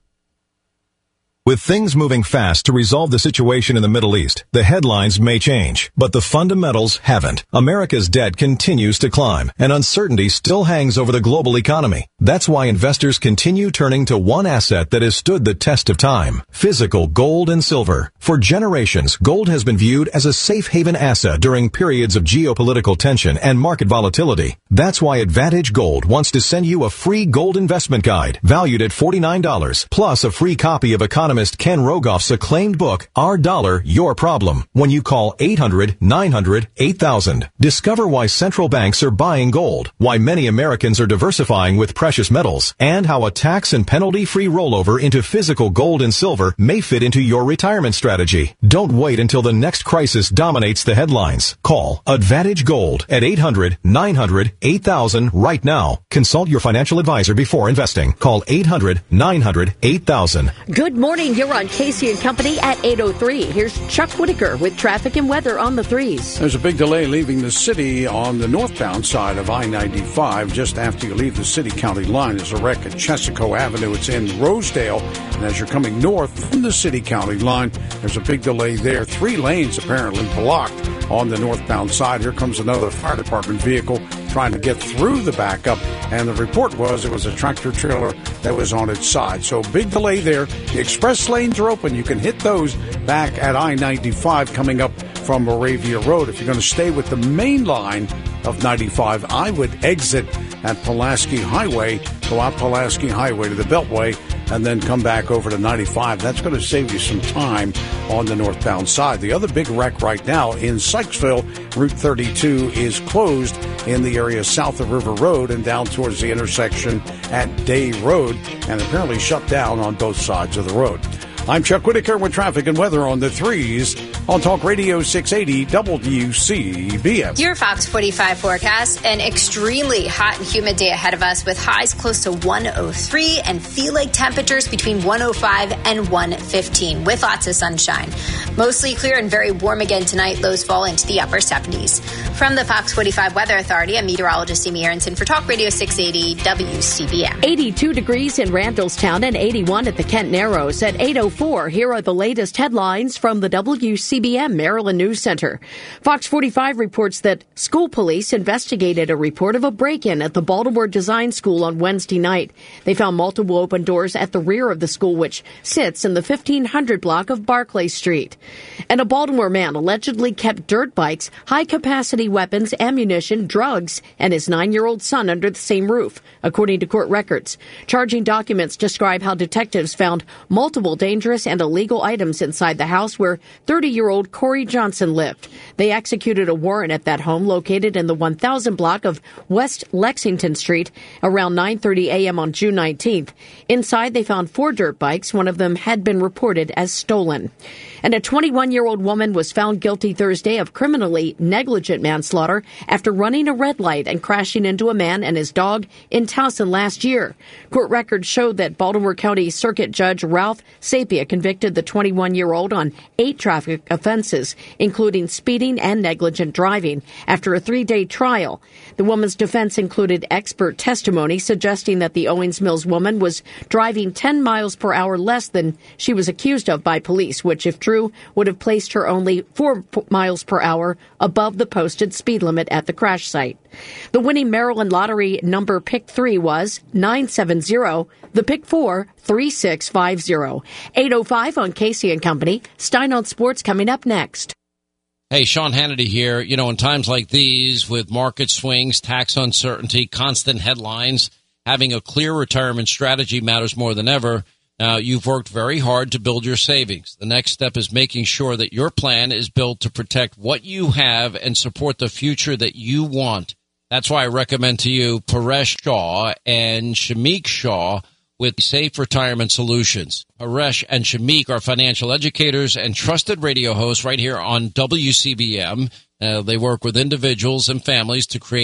With things moving fast to resolve the situation in the Middle East, the headlines may change, but the fundamentals haven't. America's debt continues to climb, and uncertainty still hangs over the global economy. That's why investors continue turning to one asset that has stood the test of time: physical gold and silver. For generations, gold has been viewed as a safe haven asset during periods of geopolitical tension and market volatility. That's why Advantage Gold wants to send you a free gold investment guide valued at forty-nine dollars, plus a free copy of economist Ken Rogoff's acclaimed book, Our Dollar, Your Problem, when you call eight hundred nine hundred eight thousand. Discover why central banks are buying gold, why many Americans are diversifying with precious metals, and how a tax and penalty-free rollover into physical gold and silver may fit into your retirement strategy. Don't wait until the next crisis dominates the headlines. Call Advantage Gold at eight hundred nine hundred eight thousand right now. Consult your financial advisor before investing. Call eight hundred nine hundred eight thousand. Good morning. You're on Casey and Company at eight oh three. Here's Chuck Whitaker with traffic and weather on the threes. There's a big delay leaving the city on the northbound side of I ninety-five. Just after you leave the city-county line, there's a wreck at Chesaco Avenue. It's in Rosedale. And as you're coming north from the city-county line, there's a big delay there. Three lanes apparently blocked on the northbound side. Here comes another fire department vehicle trying to get through the backup. And the report was it was a tractor trailer that was on its side. So big delay there. The express lanes are open. You can hit those back at I ninety-five coming up from Moravia Road. If you're going to stay with the main line of ninety-five, I would exit at Pulaski Highway, go out Pulaski Highway to the Beltway, and then come back over to ninety-five. That's going to save you some time on the northbound side. The other big wreck right now in Sykesville, Route thirty-two is closed in the area south of River Road and down towards the intersection at Day Road, and apparently shut down on both sides of the road. I'm Chuck Whitaker with traffic and weather on the threes on Talk Radio six eighty W C B M. Your Fox forty-five forecast: an extremely hot and humid day ahead of us with highs close to one oh three and feel like temperatures between one oh five and one fifteen with lots of sunshine. Mostly clear and very warm again tonight. Lows fall into the upper seventies. From the Fox forty-five Weather Authority, I'm meteorologist Amy Aronson for Talk Radio six eighty W C B M. eighty-two degrees in Randallstown and eighty-one at the Kent Narrows. At eight oh four, here are the latest headlines from the W C B M Maryland News Center. Fox forty-five reports that school police investigated a report of a break-in at the Baltimore Design School on Wednesday night. They found multiple open doors at the rear of the school, which sits in the fifteen hundred block of Barclay Street. And a Baltimore man allegedly kept dirt bikes, high-capacity weapons, ammunition, drugs, and his nine-year-old son under the same roof, according to court records. Charging documents describe how detectives found multiple dangerous and illegal items inside the house where thirty-year-old Corey Johnson lived. They executed a warrant at that home located in the one thousand block of West Lexington Street around nine thirty a.m. on June nineteenth. Inside, they found four dirt bikes. One of them had been reported as stolen. And a twenty-one-year-old woman was found guilty Thursday of criminally negligent manslaughter after running a red light and crashing into a man and his dog in Towson last year. Court records showed that Baltimore County Circuit Judge Ralph Sapia convicted the twenty-one-year-old on eight traffic offenses, including speeding and negligent driving, after a three-day trial. The woman's defense included expert testimony suggesting that the Owings Mills woman was driving ten miles per hour less than she was accused of by police, which, if true, would have placed her only four miles per hour above the posted speed limit at the crash site. The winning Maryland lottery number pick three was nine seven zero, the pick four, three six five zero. eight oh five on Casey and Company. Stein on Sports coming up next. Hey, Sean Hannity here. You know, in times like these, with market swings, tax uncertainty, constant headlines, having a clear retirement strategy matters more than ever. Now, you've worked very hard to build your savings. The next step is making sure that your plan is built to protect what you have and support the future that you want. That's why I recommend to you Paresh Shaw and Shamik Shaw with Safe Retirement Solutions. Paresh and Shamik are financial educators and trusted radio hosts right here on W C B M. Uh, they work with individuals and families to create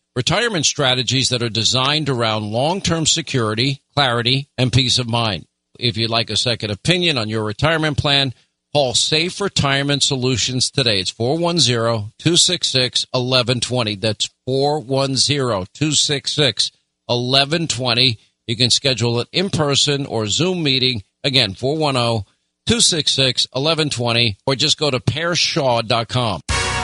Retirement strategies that are designed around long-term security, clarity, and peace of mind. If you'd like a second opinion on your retirement plan, call Safe Retirement Solutions today. It's four one zero, two six six, one one two zero. That's four one zero, two six six, one one two zero. You can schedule an in-person or Zoom meeting. Again, four one zero, two six six, one one two zero, or just go to pear shaw dot com.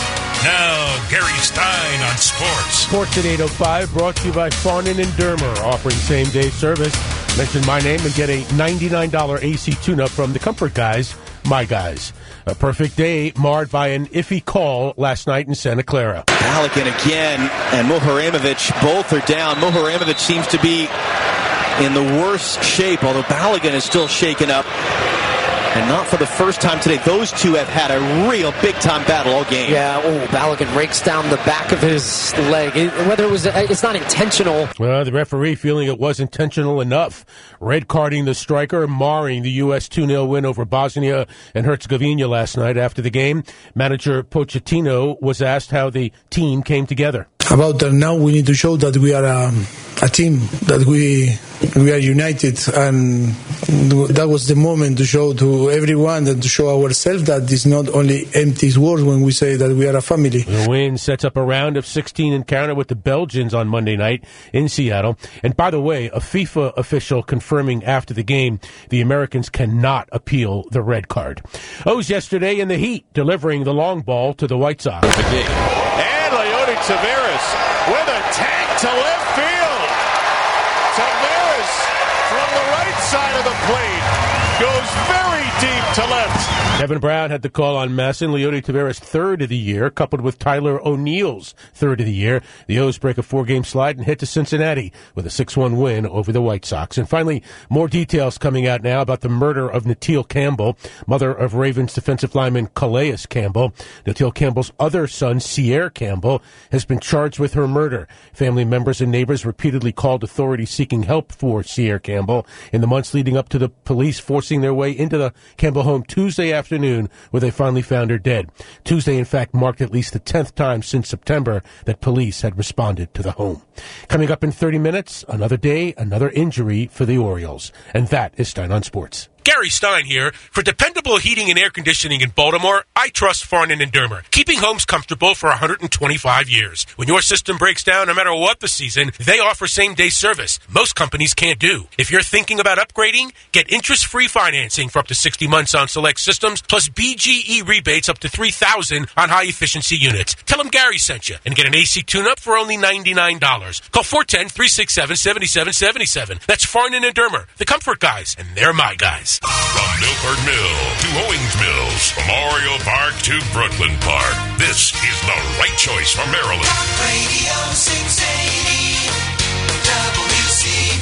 Now, Gary Stein on sports. Sports at eight oh five, brought to you by Farnan and Dermer, offering same-day service. Mention my name and get a ninety-nine dollars A C tune-up from the Comfort Guys, my guys. A perfect day marred by an iffy call last night in Santa Clara. Balogun again and Muharamovic both are down. Muharamovic seems to be in the worst shape, although Balogun is still shaken up. And not for the first time today. Those two have had a real big-time battle all game. Yeah, oh, Balogun rakes down the back of his leg. It, whether it was, it's not intentional. Well, the referee feeling it was intentional enough. Red carding the striker, marring the U S two nil win over Bosnia and Herzegovina last night. After the game, manager Pochettino was asked how the team came together. About that, now we need to show that we are a, a team, that we we are united, and that was the moment to show to everyone and to show ourselves that it's not only empty words when we say that we are a family. The win sets up a round of sixteen encounter with the Belgians on Monday night in Seattle. And by the way, a FIFA official confirming after the game the Americans cannot appeal the red card. O's yesterday in the Heat, delivering the long ball to the White Sox. And Leody Taveras with a tag to left field. Taveras from the right side of the plate goes very deep to left. Kevin Brown had the call on Masson. Leody Taveras' third of the year, coupled with Tyler O'Neill's third of the year. The O's break a four-game slide and head to Cincinnati with a six one win over the White Sox. And finally, more details coming out now about the murder of Natil Campbell, mother of Ravens defensive lineman Calais Campbell. Natil Campbell's other son, Sierre Campbell, has been charged with her murder. Family members and neighbors repeatedly called authorities seeking help for Sierre Campbell in the months leading up to the police forcing their way into the Campbell home Tuesday afternoon, where they finally found her dead. Tuesday, in fact, marked at least the tenth time since September that police had responded to the home. Coming up in thirty minutes, another day, another injury for the Orioles. And that is Stein on Sports. Gary Stein here. For dependable heating and air conditioning in Baltimore, I trust Farnan and Dermer, keeping homes comfortable for one hundred twenty-five years. When your system breaks down, no matter what the season, they offer same-day service. Most companies can't do. If you're thinking about upgrading, get interest-free financing for up to sixty months on select systems, plus B G E rebates up to three thousand dollars on high-efficiency units. Tell them Gary sent you and get an A C tune-up for only ninety-nine dollars. Call four one zero, three six seven, seven seven seven seven. That's Farnan and Dermer, the Comfort Guys, and they're my guys. From Milford Mill to Owings Mills, Memorial Park to Brooklyn Park, this is the right choice for Maryland. Radio six eighty W C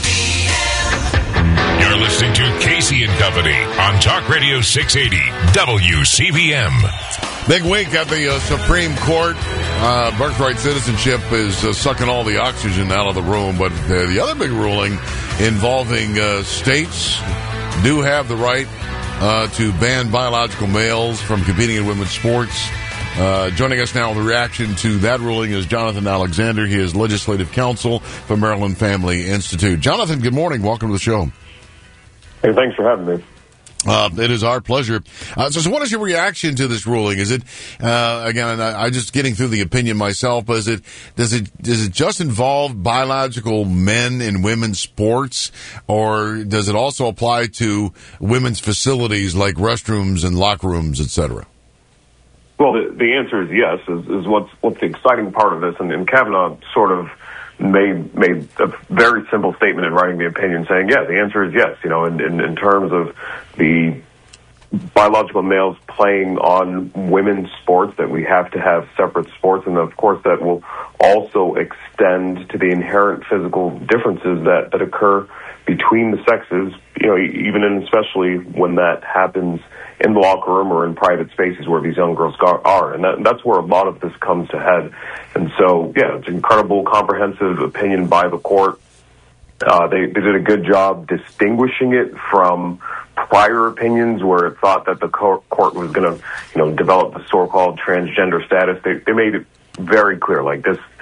B M. You're listening to Casey and Company on Talk Radio six eighty W C B M. Big week at the uh, Supreme Court. Uh, birthright citizenship is uh, sucking all the oxygen out of the room, but uh, the other big ruling involving uh, states do have the right uh, to ban biological males from competing in women's sports. Uh, joining us now with a reaction to that ruling is Jonathan Alexander. He is legislative counsel for Maryland Family Institute. Jonathan, good morning. Welcome to the show. Hey, thanks for having me. Uh, it is our pleasure. Uh, so, so what is your reaction to this ruling? Is it, uh, again, I, I'm just getting through the opinion myself, but is it, does it, does it just involve biological men in women's sports, or does it also apply to women's facilities like restrooms and locker rooms, et cetera? Well, the, the answer is yes, is, is what's, what's the exciting part of this, and, and Kavanaugh sort of made made a very simple statement in writing the opinion saying, yeah, the answer is yes, you know, in, in, in terms of the biological males playing on women's sports, that we have to have separate sports, and of course that will also extend to the inherent physical differences that, that occur between the sexes, you know, even and especially when that happens in the locker room or in private spaces where these young girls are. And that, that's where a lot of this comes to head. And so, yeah, it's an incredible, comprehensive opinion by the court. Uh, they, they did a good job distinguishing it from prior opinions where it thought that the court was going to, you know, develop the so-called transgender status. They, they made it very clear, like this,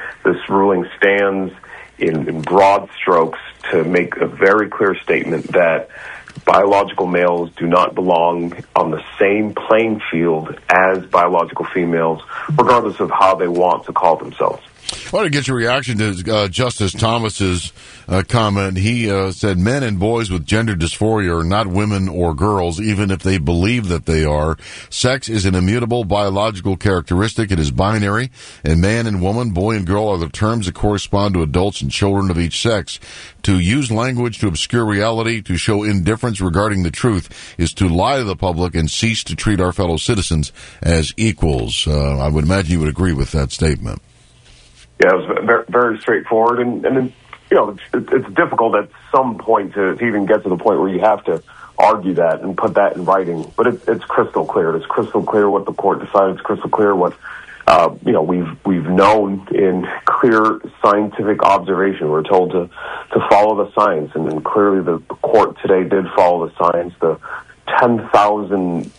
this ruling stands in, in broad strokes to make a very clear statement that biological males do not belong on the same playing field as biological females, regardless of how they want to call themselves. I want to get your reaction to uh, Justice Thomas's uh, comment. He uh, said men and boys with gender dysphoria are not women or girls, even if they believe that they are. Sex is an immutable biological characteristic. It is binary, and man and woman, boy and girl are the terms that correspond to adults and children of each sex. To use language to obscure reality, to show indifference regarding the truth, is to lie to the public and cease to treat our fellow citizens as equals. Uh, I would imagine you would agree with that statement. Yeah, it was very, very straightforward, and, and you know, it's, it's difficult at some point to, to even get to the point where you have to argue that and put that in writing. But it, it's crystal clear. It's crystal clear what the court decided. It's crystal clear what uh, you know we've we've known in clear scientific observation. We're told to to follow the science, and, and clearly the, the court today did follow the science. The ten thousand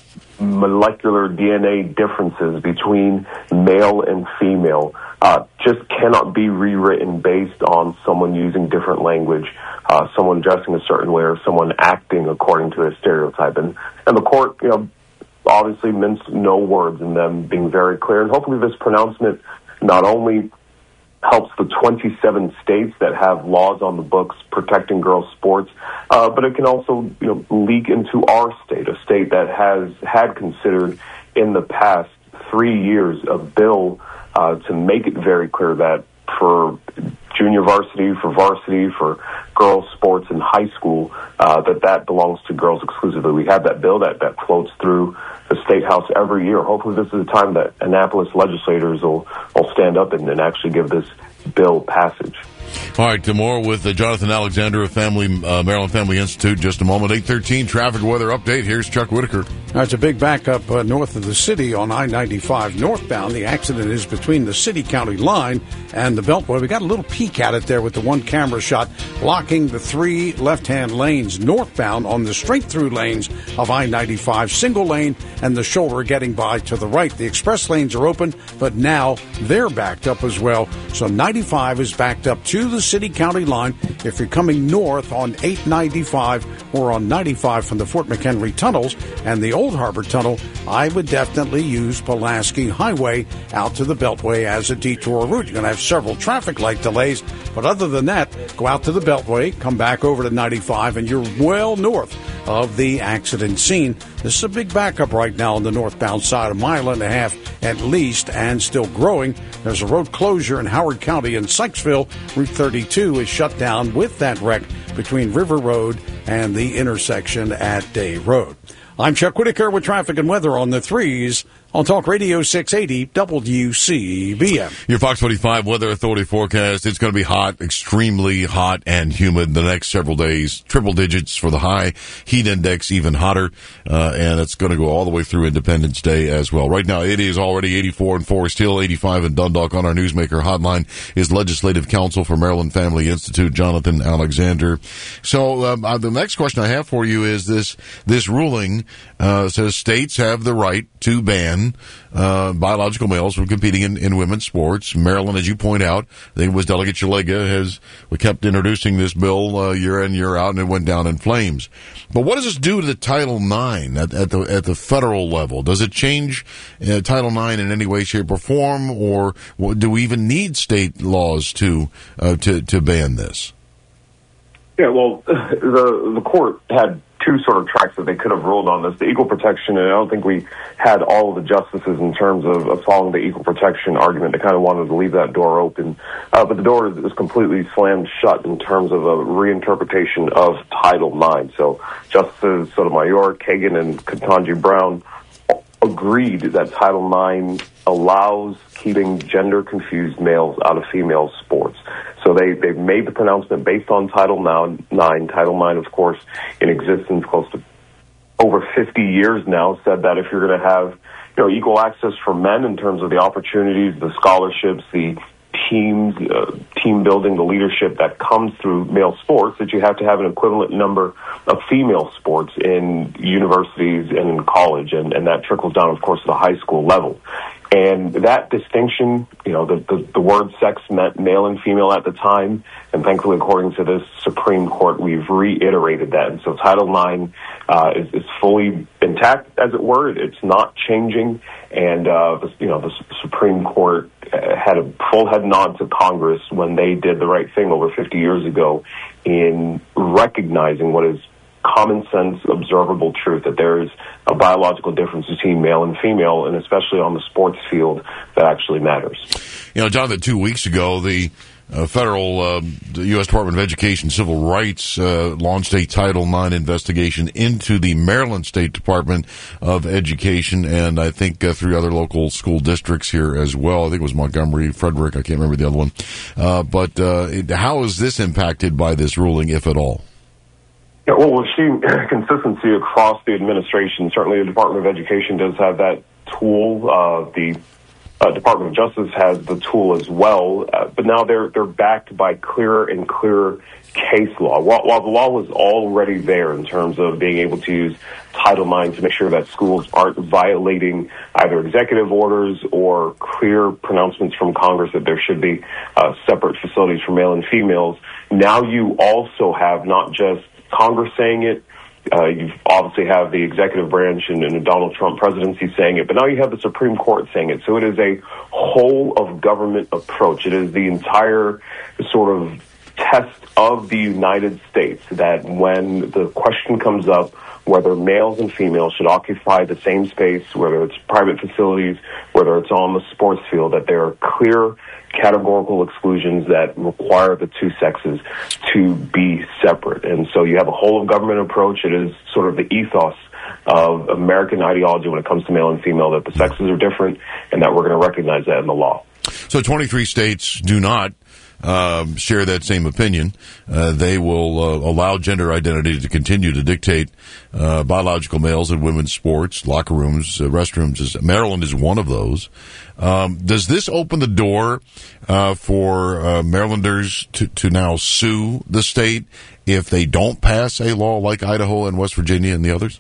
molecular D N A differences between male and female uh, just cannot be rewritten based on someone using different language, uh, someone dressing a certain way, or someone acting according to a stereotype. And, and the court, you know, obviously minced no words in them being very clear. And hopefully this pronouncement not only helps the twenty-seven states that have laws on the books protecting girls' sports, uh, but it can also, you know, leak into our state, a state that has had considered in the past three years a bill uh, to make it very clear that for junior varsity, for varsity, for girls' sports in high school, uh, that that belongs to girls exclusively. We have that bill that, that floats through the State House every year. Hopefully this is the time that Annapolis legislators will, will stand up and, and actually give this bill passage. All right, to more with uh, Jonathan Alexander of Family uh, Maryland Family Institute. Just a moment. eight thirteen traffic weather update. Here's Chuck Whitaker. That's a big backup uh, north of the city on I ninety-five northbound. The accident is between the city-county line and the Beltway. We got a little peek at it there with the one camera shot blocking the three left-hand lanes northbound on the straight-through lanes of I ninety-five. Single lane and the shoulder getting by to the right. The express lanes are open, but now they're backed up as well. So ninety-five is backed up to the city-county line. If you're coming north on eight ninety-five or on ninety-five from the Fort McHenry tunnels and the Old Harbor Tunnel, I would definitely use Pulaski Highway out to the Beltway as a detour route. You're going to have several traffic light delays, but other than that, go out to the Beltway, come back over to ninety-five, and you're well north of the accident scene. This is a big backup right now on the northbound side, a mile and a half at least, and still growing. There's a road closure in Howard County and Sykesville. Route thirty-two is shut down with that wreck between River Road and the intersection at Day Road. I'm Chuck Whitaker with traffic and weather on the threes on Talk Radio six eighty W C B M. Your Fox forty-five Weather Authority forecast. It's going to be hot, extremely hot and humid the next several days. Triple digits for the high. Heat index even hotter. Uh, and it's going to go all the way through Independence Day as well. Right now, it is already eighty-four in Forest Hill, eighty-five in Dundalk. On our Newsmaker hotline is Legislative Counsel for Maryland Family Institute, Jonathan Alexander. So um, uh, the next question I have for you is this, this ruling uh, says states have the right to ban Uh, biological males from competing in, in women's sports. Maryland, as you point out, I think it was Delegate Chalega, has we kept introducing this bill uh, year in, year out, and it went down in flames. But what does this do to the Title nine at, at the at the federal level? Does it change uh, Title nine in any way, shape, or form, or do we even need state laws to uh, to to ban this? Yeah, well, the the court had two sort of tracks that they could have ruled on this. The equal protection, and I don't think we had all of the justices in terms of, of following the equal protection argument. They kind of wanted to leave that door open. Uh, but the door is, is completely slammed shut in terms of a reinterpretation of Title nine. So Justices Sotomayor, Kagan, and Ketanji Brown agreed that Title nine allows keeping gender-confused males out of female sports. So they, they've made the pronouncement based on Title nine. Title nine, of course, in existence close to over fifty years now, said that if you're going to have, you know, equal access for men in terms of the opportunities, the scholarships, the teams, uh, team building, the leadership that comes through male sports, that you have to have an equivalent number of female sports in universities and in college, and, and that trickles down, of course, to the high school level. And that distinction, you know, the, the, the word sex meant male and female at the time. And thankfully, according to this Supreme Court, we've reiterated that. And so Title nine uh, is, is fully intact, as it were. It's not changing. And, uh, the, you know, the Supreme Court had a full head nod to Congress when they did the right thing over fifty years ago in recognizing what is common sense, observable truth, that there is a biological difference between male and female, and especially on the sports field, that actually matters. You know, Jonathan, two weeks ago, the uh, federal, uh, the U S Department of Education Civil Rights uh, launched a Title nine investigation into the Maryland State Department of Education, and I think uh, three other local school districts here as well. I think it was Montgomery, Frederick, I can't remember the other one. Uh, but uh, it, how is this impacted by this ruling, if at all? Yeah, well, we've seen consistency across the administration. Certainly the Department of Education does have that tool. Uh, the uh, Department of Justice has the tool as well. Uh, but now they're they're backed by clearer and clearer case law. While, while the law was already there in terms of being able to use Title nine to make sure that schools aren't violating either executive orders or clear pronouncements from Congress that there should be uh, separate facilities for male and females, now you also have not just Congress saying it, uh, you obviously have the executive branch and, and the Donald Trump presidency saying it, but now you have the Supreme Court saying it. So it is a whole of government approach. It is the entire sort of test of the United States that when the question comes up whether males and females should occupy the same space, whether it's private facilities, whether it's on the sports field, that there are clear categorical exclusions that require the two sexes to be separate. And so you have a whole of government approach. It is sort of the ethos of American ideology when it comes to male and female, that the sexes are different and that we're going to recognize that in the law. So twenty-three states do not uh, share that same opinion. Uh, they will uh, allow gender identity to continue to dictate uh, biological males in women's sports, locker rooms, uh, restrooms. Maryland is one of those. Um, does this open the door uh, for uh, Marylanders to, to now sue the state if they don't pass a law like Idaho and West Virginia and the others?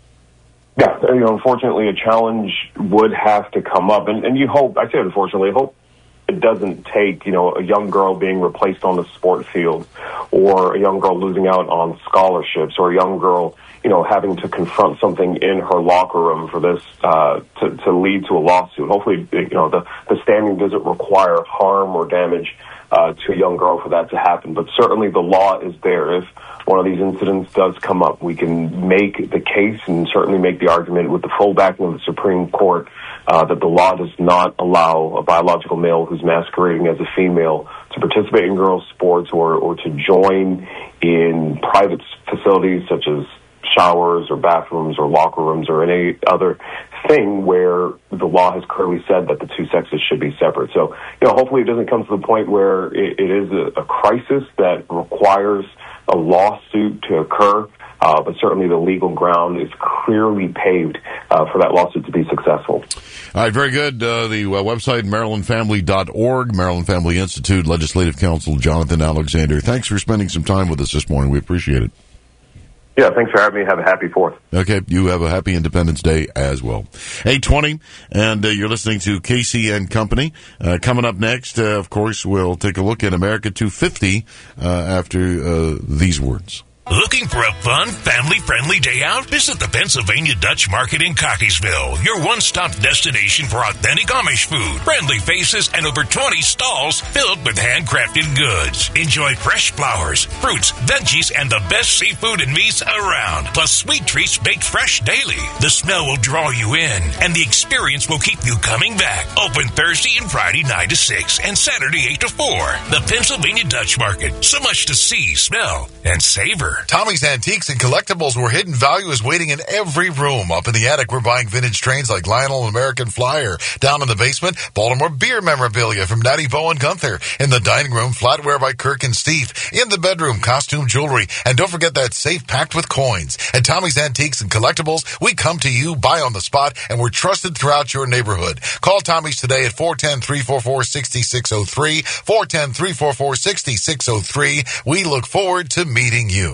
Yeah, you know, unfortunately, a challenge would have to come up, and, and you hope, I say unfortunately, I hope it doesn't take, you know, a young girl being replaced on the sport field, or a young girl losing out on scholarships, or a young girl, you know, having to confront something in her locker room for this uh, to, to lead to a lawsuit. Hopefully, you know, the, the standing doesn't require harm or damage uh, to a young girl for that to happen, but certainly the law is there. If one of these incidents does come up, we can make the case and certainly make the argument with the full backing of the Supreme Court uh, that the law does not allow a biological male who's masquerading as a female to participate in girls' sports or, or to join in private facilities such as showers or bathrooms or locker rooms or any other thing where the law has clearly said that the two sexes should be separate. So, you know, hopefully it doesn't come to the point where it, it is a, a crisis that requires a lawsuit to occur, uh, but certainly the legal ground is clearly paved uh, for that lawsuit to be successful. All right, very good. Uh, the uh, website, maryland family dot org, Maryland Family Institute, Legislative Counsel Jonathan Alexander. Thanks for spending some time with us this morning. We appreciate it. Yeah, thanks for having me. Have a happy fourth. Okay, you have a happy Independence Day as well. eight twenty, and uh, you're listening to Casey and Company. Uh, coming up next, uh, of course, we'll take a look at America two fifty uh, after uh, these words. Looking for a fun, family-friendly day out? Visit the Pennsylvania Dutch Market in Cockeysville, your one-stop destination for authentic Amish food, friendly faces, and over twenty stalls filled with handcrafted goods. Enjoy fresh flowers, fruits, veggies, and the best seafood and meats around, plus sweet treats baked fresh daily. The smell will draw you in, and the experience will keep you coming back. Open Thursday and Friday nine to six, and Saturday eight to four. The Pennsylvania Dutch Market. So much to see, smell, and savor. Tommy's Antiques and Collectibles, where hidden value is waiting in every room. Up in the attic, we're buying vintage trains like Lionel and American Flyer. Down in the basement, Baltimore beer memorabilia from Natty Bow and Gunther. In the dining room, flatware by Kirk and Steve. In the bedroom, costume jewelry. And don't forget that safe packed with coins. At Tommy's Antiques and Collectibles, we come to you, buy on the spot, and we're trusted throughout your neighborhood. Call Tommy's today at four one zero, three four four, six six zero three, four one zero, three four four, six six zero three. We look forward to meeting you.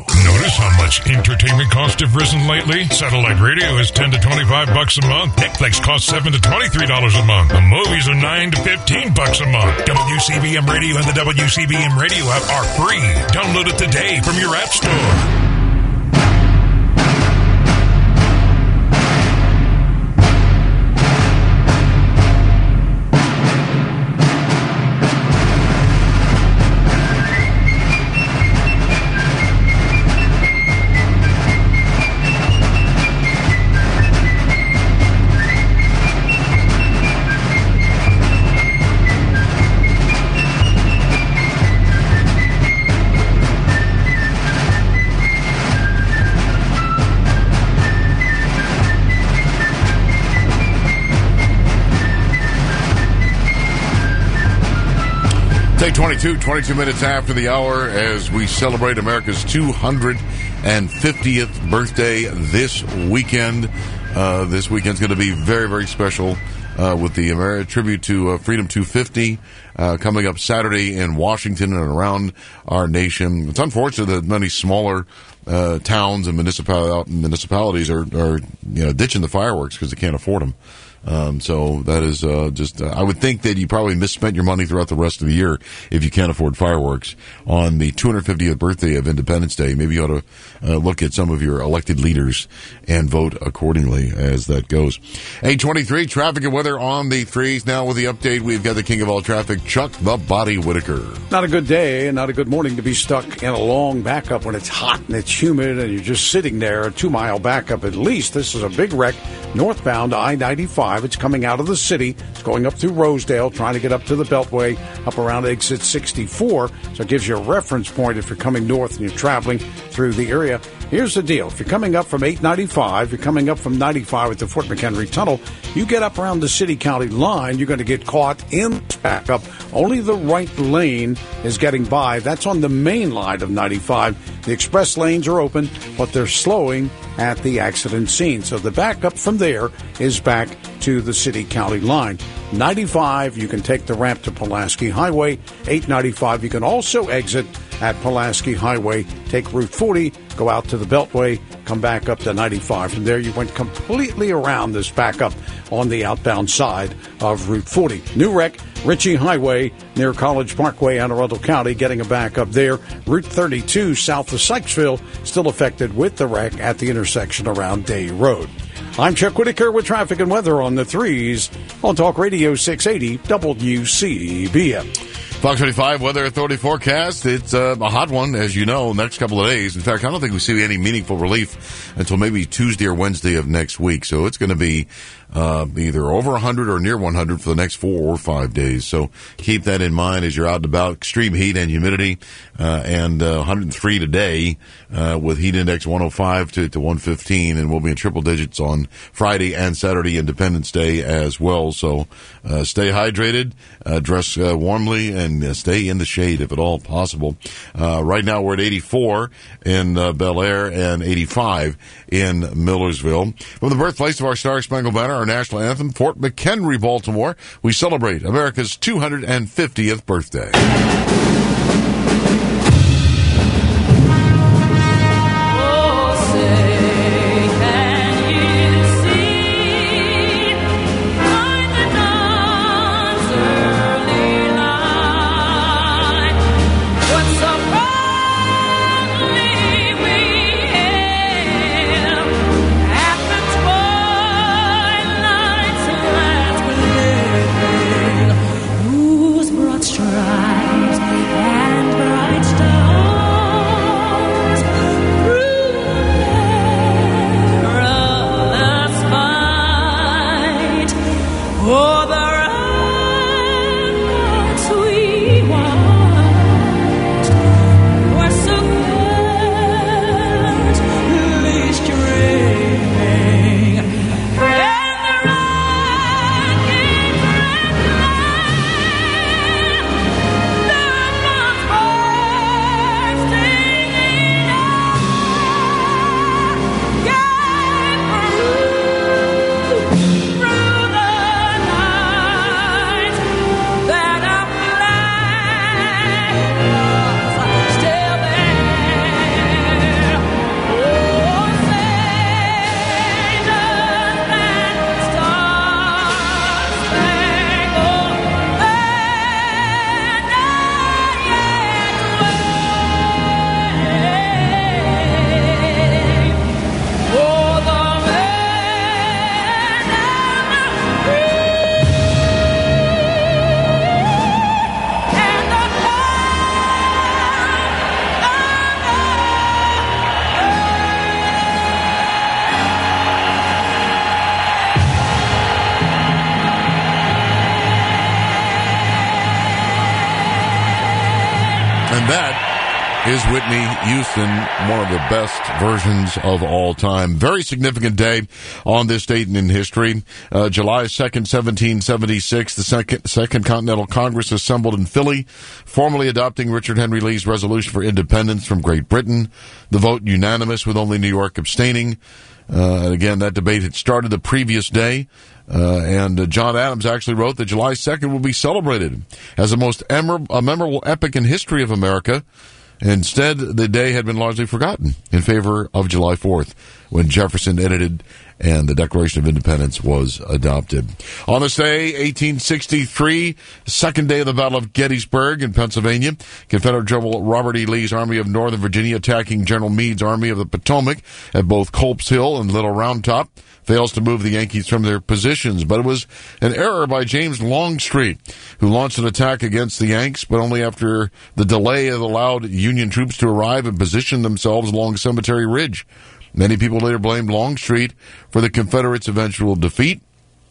Notice how much entertainment costs have risen lately? Satellite radio is ten to twenty-five bucks a month. Netflix costs seven to twenty-three dollars a month. The movies are nine to fifteen bucks a month. W C B M Radio and the W C B M Radio app are free. Download it today from your app store. Take twenty-two, twenty-two minutes after the hour as we celebrate America's two hundred fiftieth birthday this weekend. Uh, this weekend's going to be very, very special uh, with the Ameri- tribute to uh, Freedom two fifty uh, coming up Saturday in Washington and around our nation. It's unfortunate that many smaller uh, towns and municipal- municipalities are, are you know, ditching the fireworks because they can't afford them. Um, so that is, uh, just, uh, I would think that you probably misspent your money throughout the rest of the year if you can't afford fireworks on the two hundred fiftieth birthday of Independence Day. Maybe you ought to, uh, look at some of your elected leaders and vote accordingly as that goes. eight twenty-three, traffic and weather on the threes. Now with the update, we've got the king of all traffic, Chuck the Body Whitaker. Not a good day and not a good morning to be stuck in a long backup when it's hot and it's humid and you're just sitting there, a two-mile backup at least. This is a big wreck northbound I ninety-five. It's coming out of the city. It's going up through Rosedale, trying to get up to the Beltway, up around exit sixty-four. So it gives you a reference point if you're coming north and you're traveling through the area. Here's the deal. If you're coming up from eight ninety-five, you're coming up from ninety-five at the Fort McHenry Tunnel, you get up around the city-county line, you're going to get caught in this backup. Only the right lane is getting by. That's on the main line of ninety-five. The express lanes are open, but they're slowing at the accident scene. So the backup from there is back to the city-county line. ninety-five, you can take the ramp to Pulaski Highway. eight ninety-five, you can also exit at Pulaski Highway, take Route forty, go out to the Beltway, come back up to ninety-five. From there, you went completely around this backup on the outbound side of Route forty. New wreck, Ritchie Highway near College Parkway, Anne Arundel County, getting a backup there. Route thirty-two south of Sykesville, still affected with the wreck at the intersection around Day Road. I'm Chuck Whitaker with traffic and weather on the threes on Talk Radio six eighty W C B M. Fox twenty-five Weather Authority forecast. It's uh, a hot one, as you know, next couple of days. In fact, I don't think we see any meaningful relief until maybe Tuesday or Wednesday of next week. So it's going to be uh, either over one hundred or near one hundred for the next four or five days. So keep that in mind as you're out and about. Extreme heat and humidity, uh, and uh, one hundred three today uh, with heat index one oh five to, to one fifteen, and we'll be in triple digits on Friday and Saturday, Independence Day as well. So uh, stay hydrated, uh, dress uh, warmly, and And stay in the shade if at all possible. Uh, right now we're at eighty-four in uh, Bel Air and eighty-five in Millersville. From the birthplace of our Star Spangled Banner, our national anthem, Fort McHenry, Baltimore, we celebrate America's two hundred fiftieth birthday. Strides is Whitney Houston, one of the best versions of all time. Very significant day on this date in history. Uh, July second, seventeen seventy-six, the Second, Second Continental Congress assembled in Philly, formally adopting Richard Henry Lee's resolution for independence from Great Britain. The vote unanimous, with only New York abstaining. Uh, and again, that debate had started the previous day. Uh, and uh, John Adams actually wrote that July second will be celebrated as the most emor- a memorable epic in history of America. Instead, the day had been largely forgotten in favor of July fourth, when Jefferson edited and the Declaration of Independence was adopted. On this day, eighteen sixty-three, second day of the Battle of Gettysburg in Pennsylvania, Confederate General Robert E. Lee's Army of Northern Virginia attacking General Meade's Army of the Potomac at both Culp's Hill and Little Round Top, fails to move the Yankees from their positions. But it was an error by James Longstreet, who launched an attack against the Yanks, but only after the delay had allowed Union troops to arrive and position themselves along Cemetery Ridge. Many people later blamed Longstreet for the Confederates' eventual defeat.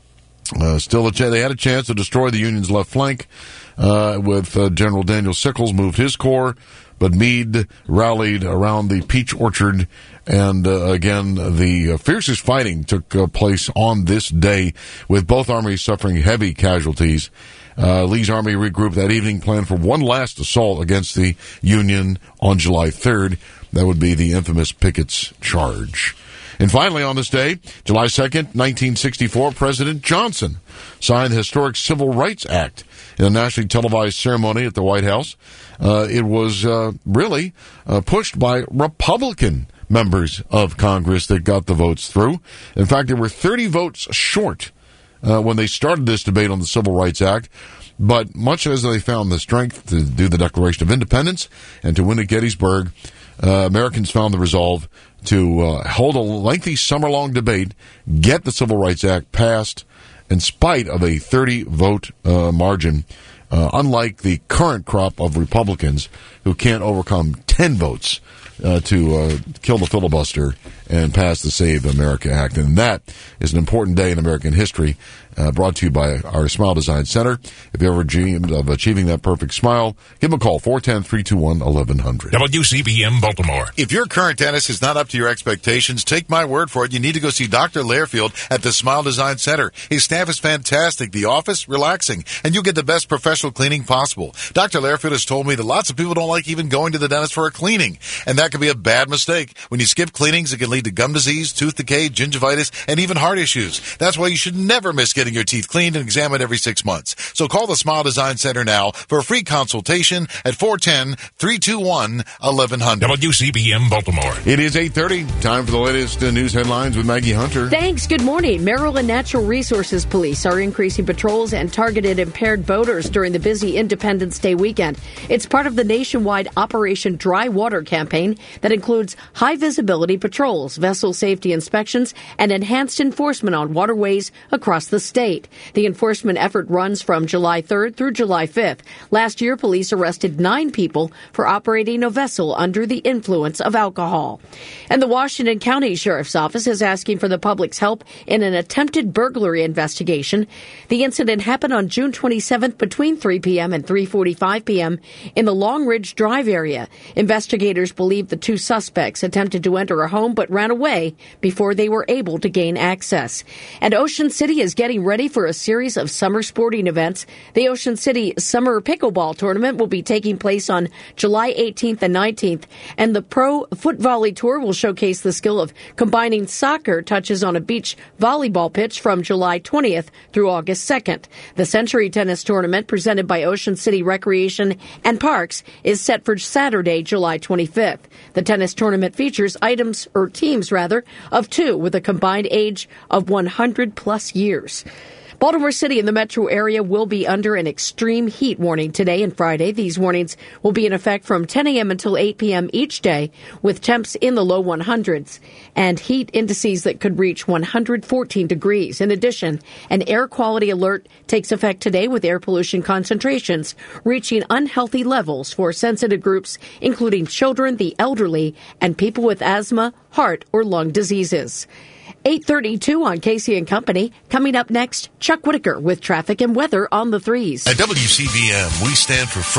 Uh, still, a ch- they had a chance to destroy the Union's left flank uh, with uh, General Daniel Sickles moved his corps, but Meade rallied around the Peach Orchard, and uh, again, the uh, fiercest fighting took uh, place on this day, with both armies suffering heavy casualties. Uh, Lee's army regrouped that evening, planned for one last assault against the Union on July third. That would be the infamous Pickett's Charge. And finally, on this day, July second, nineteen sixty-four, President Johnson signed the historic Civil Rights Act in a nationally televised ceremony at the White House. Uh, it was uh, really uh, pushed by Republican members of Congress that got the votes through. In fact, there were thirty votes short uh, when they started this debate on the Civil Rights Act. But much as they found the strength to do the Declaration of Independence and to win at Gettysburg, uh, Americans found the resolve to uh, hold a lengthy summer-long debate, get the Civil Rights Act passed in spite of a thirty-vote uh, margin, uh, unlike the current crop of Republicans who can't overcome ten votes uh, to uh, kill the filibuster and pass the Save America Act. And that is an important day in American history, uh, brought to you by our Smile Design Center. If you ever dreamed of achieving that perfect smile, give them a call, four one zero, three two one, eleven hundred. W C B M Baltimore. If your current dentist is not up to your expectations, take my word for it. You need to go see Doctor Lairfield at the Smile Design Center. His staff is fantastic. The office, relaxing. And you'll get the best professional cleaning possible. Doctor Lairfield has told me that lots of people don't like even going to the dentist for a cleaning. And that can be a bad mistake. When you skip cleanings, it can lead to gum disease, tooth decay, gingivitis, and even heart issues. That's why you should never miss getting your teeth cleaned and examined every six months. So call the Smile Design Center now for a free consultation at four one zero, three two one, eleven hundred. W C B M Baltimore. It is eight thirty. Time for the latest uh, news headlines with Maggie Hunter. Thanks. Good morning. Maryland Natural Resources Police are increasing patrols and targeted impaired boaters during the busy Independence Day weekend. It's part of the nationwide Operation Dry Water campaign that includes high visibility patrols, vessel safety inspections, and enhanced enforcement on waterways across the state. The enforcement effort runs from July third through July fifth. Last year, police arrested nine people for operating a vessel under the influence of alcohol. And the Washington County Sheriff's Office is asking for the public's help in an attempted burglary investigation. The incident happened on June twenty-seventh between three p.m. and three forty-five p.m. in the Long Ridge Drive area. Investigators believe the two suspects attempted to enter a home but ran away before they were able to gain access. And Ocean City is getting ready for a series of summer sporting events. The Ocean City Summer Pickleball Tournament will be taking place on July eighteenth and nineteenth, and the Pro Foot Volley Tour will showcase the skill of combining soccer touches on a beach volleyball pitch from July twentieth through August second. The Century Tennis Tournament, presented by Ocean City Recreation and Parks, is set for Saturday, July twenty-fifth. The tennis tournament features items, or teams rather, of two with a combined age of one hundred plus years. Baltimore City and the metro area will be under an extreme heat warning today and Friday. These warnings will be in effect from ten a.m. until eight p.m. each day, with temps in the low hundreds and heat indices that could reach one hundred fourteen degrees. In addition, an air quality alert takes effect today with air pollution concentrations reaching unhealthy levels for sensitive groups, including children, the elderly, and people with asthma, heart, or lung diseases. eight thirty-two on Casey and Company. Coming up next, Chuck Whitaker with traffic and weather on the threes. At W C B M, we stand for freedom,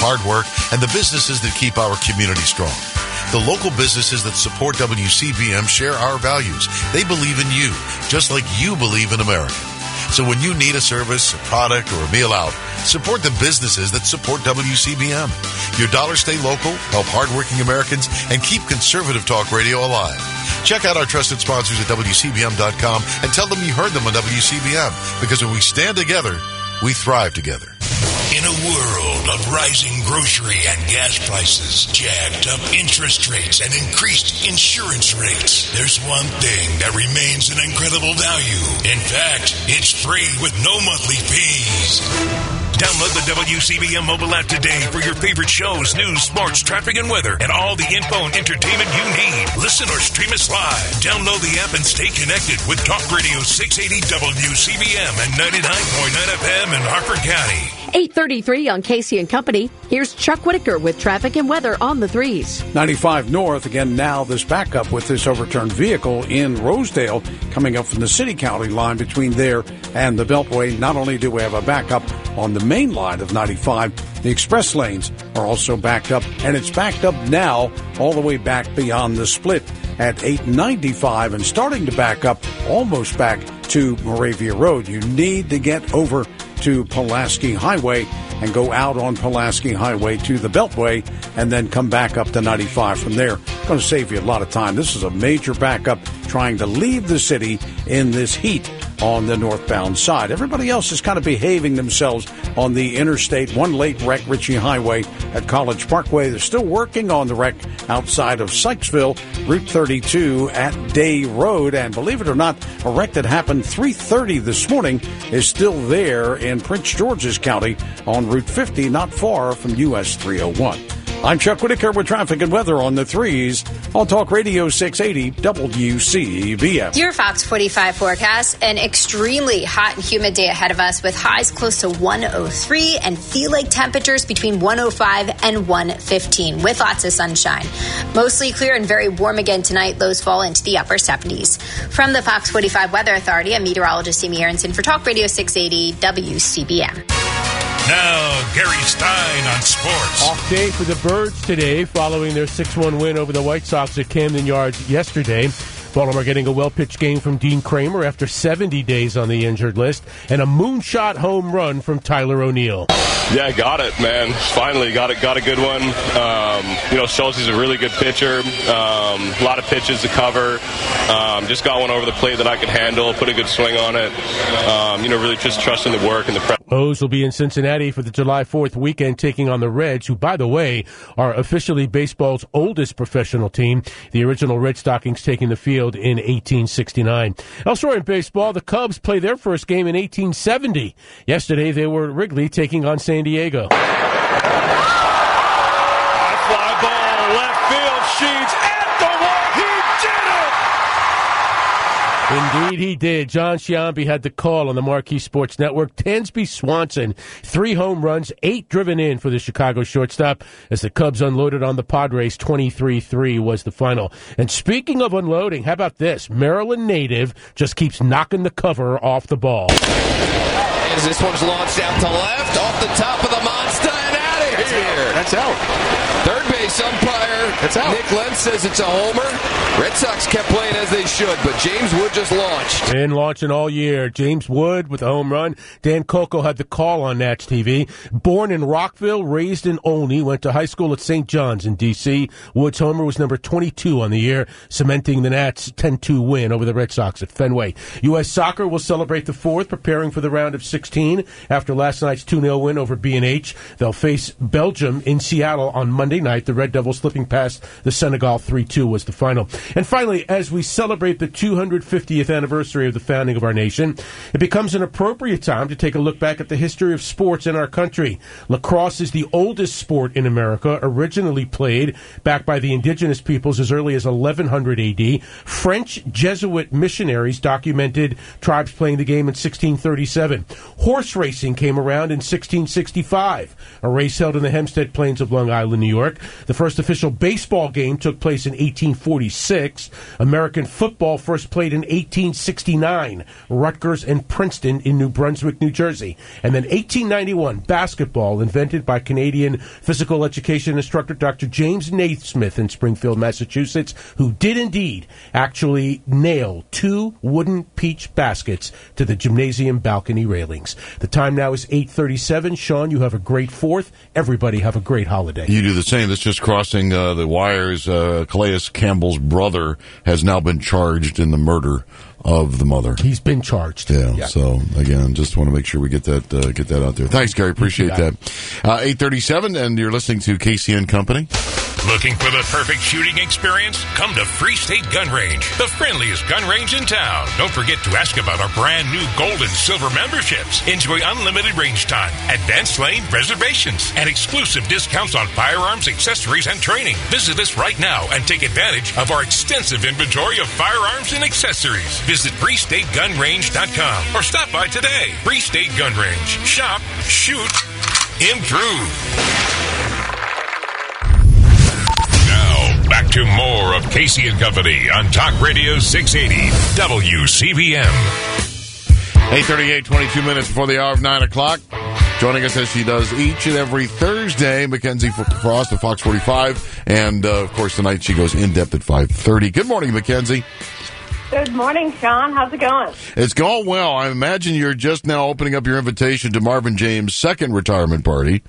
hard work, and the businesses that keep our community strong. The local businesses that support W C B M share our values. They believe in you, just like you believe in America. So when you need a service, a product, or a meal out, support the businesses that support W C B M. Your dollars stay local, help hardworking Americans, and keep conservative talk radio alive. Check out our trusted sponsors at W C B M dot com and tell them you heard them on W C B M, because when we stand together, we thrive together. In a world of rising grocery and gas prices, jacked up interest rates, and increased insurance rates, there's one thing that remains an incredible value. In fact, it's free with no monthly fees. Download the W C B M mobile app today for your favorite shows, news, sports, traffic, and weather, and all the info and entertainment you need. Listen or stream us live. Download the app and stay connected with Talk Radio six eighty W C B M and ninety-nine point nine F M in Harford County. eight thirty-three on Casey and Company. Here's Chuck Whitaker with traffic and weather on the threes. ninety-five north, again now this backup with this overturned vehicle in Rosedale coming up from the city-county line between there and the Beltway. Not only do we have a backup on the main line of ninety-five, the express lanes are also backed up, and it's backed up now all the way back beyond the split at eight ninety-five and starting to back up almost back to Moravia Road. You need to get over to Pulaski Highway and go out on Pulaski Highway to the Beltway and then come back up to ninety-five from there. Going to save you a lot of time. This is a major backup trying to leave the city in this heat on the northbound side. Everybody else is kind of behaving themselves on the interstate. One late wreck, Ritchie Highway at College Parkway. They're still working on the wreck outside of Sykesville, Route thirty-two at Day Road. And believe it or not, a wreck that happened three thirty this morning is still there in Prince George's County on Route fifty, not far from U S three oh one. I'm Chuck Whitaker with traffic and weather on the threes on Talk Radio six eighty W C B M. Your Fox forty-five forecast, an extremely hot and humid day ahead of us with highs close to one oh three and feel-like temperatures between one oh five and one fifteen with lots of sunshine. Mostly clear and very warm again tonight. Lows fall into the upper seventies. From the Fox forty-five Weather Authority, I'm meteorologist Amy Aronson for Talk Radio six eighty W C B M. Now, Gary Stein on sports. Off day for the Birds today following their six one win over the White Sox at Camden Yards yesterday. Baltimore getting a well-pitched game from Dean Kramer after seventy days on the injured list, and a moonshot home run from Tyler O'Neill. Yeah, got it, man. Finally got it. Got a good one. Um, you know, Schultze's a really good pitcher. Um, a lot of pitches to cover. Um, just got one over the plate that I could handle. Put a good swing on it. Um, you know, really just trusting the work and the prep. O's will be in Cincinnati for the July fourth weekend, taking on the Reds, who, by the way, are officially baseball's oldest professional team. The original Red Stockings taking the field in eighteen sixty-nine. Elsewhere in baseball, the Cubs play their first game in eighteen seventy. Yesterday, they were at Wrigley taking on San Diego. High fly ball, left field, Sheets at the wall. He did it! Indeed, he did. John Sciambi had the call on the Marquee Sports Network. Tansby Swanson, three home runs, eight driven in for the Chicago shortstop as the Cubs unloaded on the Padres. twenty-three three was the final. And speaking of unloading, how about this? Maryland native just keeps knocking the cover off the ball. As this one's launched out to left, off the top of the monster and out of here. That's out. Third base umpire. That's out. Nick Lentz says it's a homer. Red Sox kept playing as they should, but James Wood just launched. Been launching all year. James Wood with a home run. Dan Coco had the call on Nats T V. Born in Rockville, raised in Olney, went to high school at Saint John's in D C. Wood's homer was number twenty-two on the year, cementing the Nats' ten two win over the Red Sox at Fenway. U S Soccer will celebrate the fourth, preparing for the round of sixteen after last night's two nil win over B and H. They'll face Belgium in Seattle on Monday night. The Red Devils slipping past the Senegal three two was the final. And finally, as we celebrate the two hundred fiftieth anniversary of the founding of our nation, it becomes an appropriate time to take a look back at the history of sports in our country. Lacrosse is the oldest sport in America, originally played back by the indigenous peoples as early as eleven hundred A D. French Jesuit missionaries documented tribes playing the game in sixteen thirty-seven. Horse racing came around in sixteen sixty-five, a race held in the Hempstead Plains of Long Island, New York. The first official baseball game took place in eighteen forty-six. American football first played in eighteen sixty-nine, Rutgers and Princeton in New Brunswick, New Jersey. And then eighteen ninety-one, basketball, invented by Canadian physical education instructor Doctor James Naismith in Springfield, Massachusetts, who did indeed actually nail two wooden peach baskets to the gymnasium balcony railings. The time now is eight thirty-seven. Sean, you have a great fourth. Everybody have a great holiday. You do the same. This just crossing uh, the wires. Uh, Calais Campbell's brother has now been charged in the murder of the mother. He's been charged. Yeah. Yeah. So again, just want to make sure we get that uh, get that out there. Thanks, Gary. Appreciate that. Uh, eight thirty-seven, and you're listening to K C N Company. Looking for the perfect shooting experience? Come to Free State Gun Range, the friendliest gun range in town. Don't forget to ask about our brand new gold and silver memberships. Enjoy unlimited range time, advanced lane reservations, and exclusive discounts on firearms, accessories, and training. Visit us right now and take advantage of our extensive inventory of firearms and accessories. Visit free state gun range dot com or stop by today. Free State Gun Range. Shop, shoot, improve. Back to more of Casey and Company on Talk Radio six eighty W C V M. eight thirty-eight, twenty-two minutes before the hour of nine o'clock. Joining us as she does each and every Thursday, Mackenzie Frost of Fox forty-five. And, uh, of course, tonight she goes in-depth at five thirty. Good morning, Mackenzie. Good morning, Sean. How's it going? It's going well. I imagine you're just now opening up your invitation to Marvin James' second retirement party.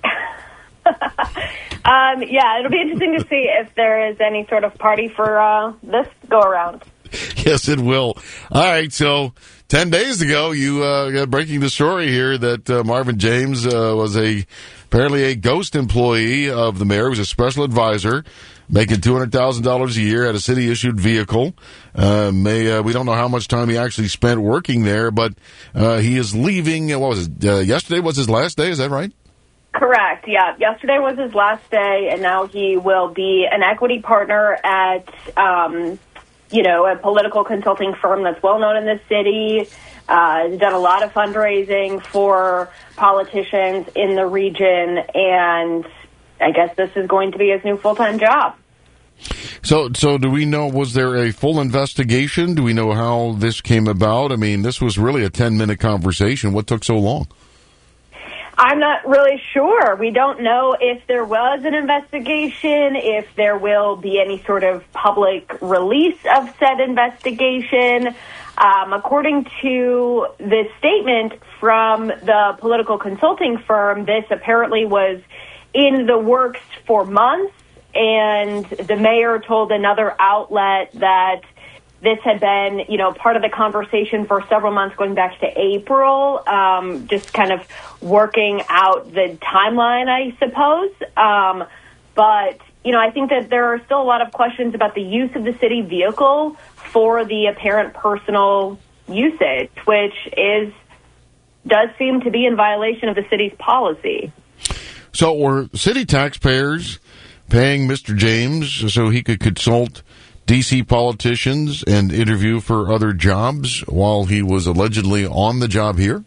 Um, yeah, it'll be interesting to see if there is any sort of party for uh, this go-around. Yes, it will. All right, so ten days ago, you uh, got breaking the story here that uh, Marvin James uh, was a apparently a ghost employee of the mayor. He was a special advisor, making two hundred thousand dollars a year at a city-issued vehicle. Uh, may, uh, we don't know how much time he actually spent working there, but uh, he is leaving. What was it? Uh, yesterday was his last day, is that right? Correct, yeah. Yesterday was his last day, and now he will be an equity partner at, um, you know, a political consulting firm that's well-known in the city. Uh, he's done a lot of fundraising for politicians in the region, and I guess this is going to be his new full-time job. So, so do we know, was there a full investigation? Do we know how this came about? I mean, this was really a ten-minute conversation. What took so long? I'm not really sure. We don't know if there was an investigation, if there will be any sort of public release of said investigation. Um, according to this statement from the political consulting firm, this apparently was in the works for months, and the mayor told another outlet that this had been, you know, part of the conversation for several months going back to April, um, just kind of working out the timeline, I suppose. Um, but, you know, I think that there are still a lot of questions about the use of the city vehicle for the apparent personal usage, which is does seem to be in violation of the city's policy. So were city taxpayers paying Mister James so he could consult D C politicians and interview for other jobs while he was allegedly on the job here?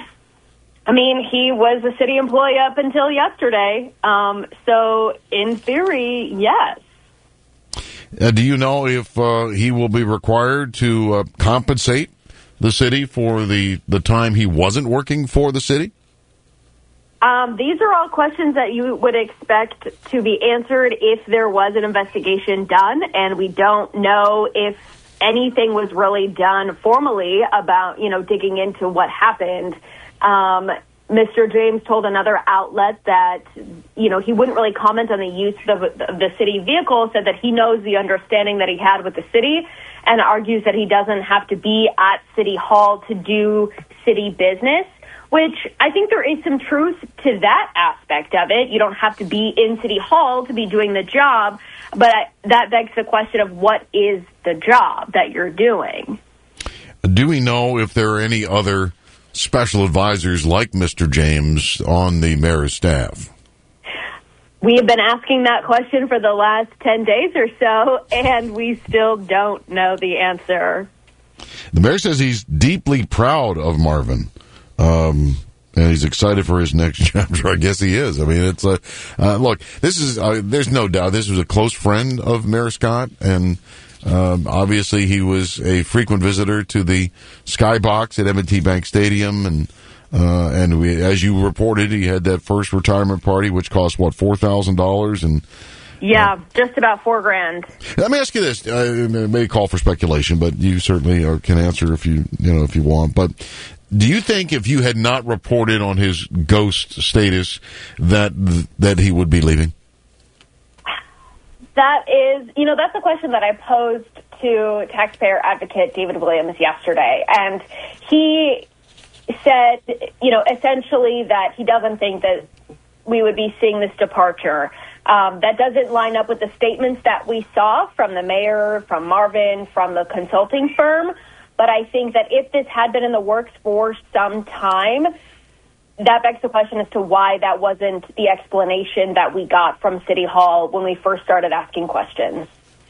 I mean, he was a city employee up until yesterday. Um, so, in theory, yes. Uh, do you know if uh, he will be required to uh, compensate the city for the, the time he wasn't working for the city? Um, these are all questions that you would expect to be answered if there was an investigation done, and we don't know if anything was really done formally about, you know, digging into what happened. Um, Mister James told another outlet that, you know, he wouldn't really comment on the use of, of the city vehicle, said that he knows the understanding that he had with the city, and argues that he doesn't have to be at City Hall to do city business. Which I think there is some truth to that aspect of it. You don't have to be in City Hall to be doing the job, but that begs the question of what is the job that you're doing. Do we know if there are any other special advisors like Mister James on the mayor's staff? We have been asking that question for the last ten days or so, and we still don't know the answer. The mayor says he's deeply proud of Marvin. Um, And he's excited for his next chapter. I guess he is. I mean, it's a, uh, look, this is, uh, there's no doubt this was a close friend of Mayor Scott. And, um, obviously he was a frequent visitor to the Skybox at M and T Bank Stadium. And, uh, and we, as you reported, he had that first retirement party, which cost what, four thousand dollars. And, yeah, just about four grand. let me ask you this. Uh, it may call for speculation, but you certainly are, can answer if you, you know, if you want. But, do you think if you had not reported on his ghost status that that he would be leaving? That is, you know, that's a question that I posed to taxpayer advocate David Williams yesterday. And he said, you know, essentially that he doesn't think that we would be seeing this departure. Um, that doesn't line up with the statements that we saw from the mayor, from Marvin, from the consulting firm. But I think that if this had been in the works for some time, that begs the question as to why that wasn't the explanation that we got from City Hall when we first started asking questions.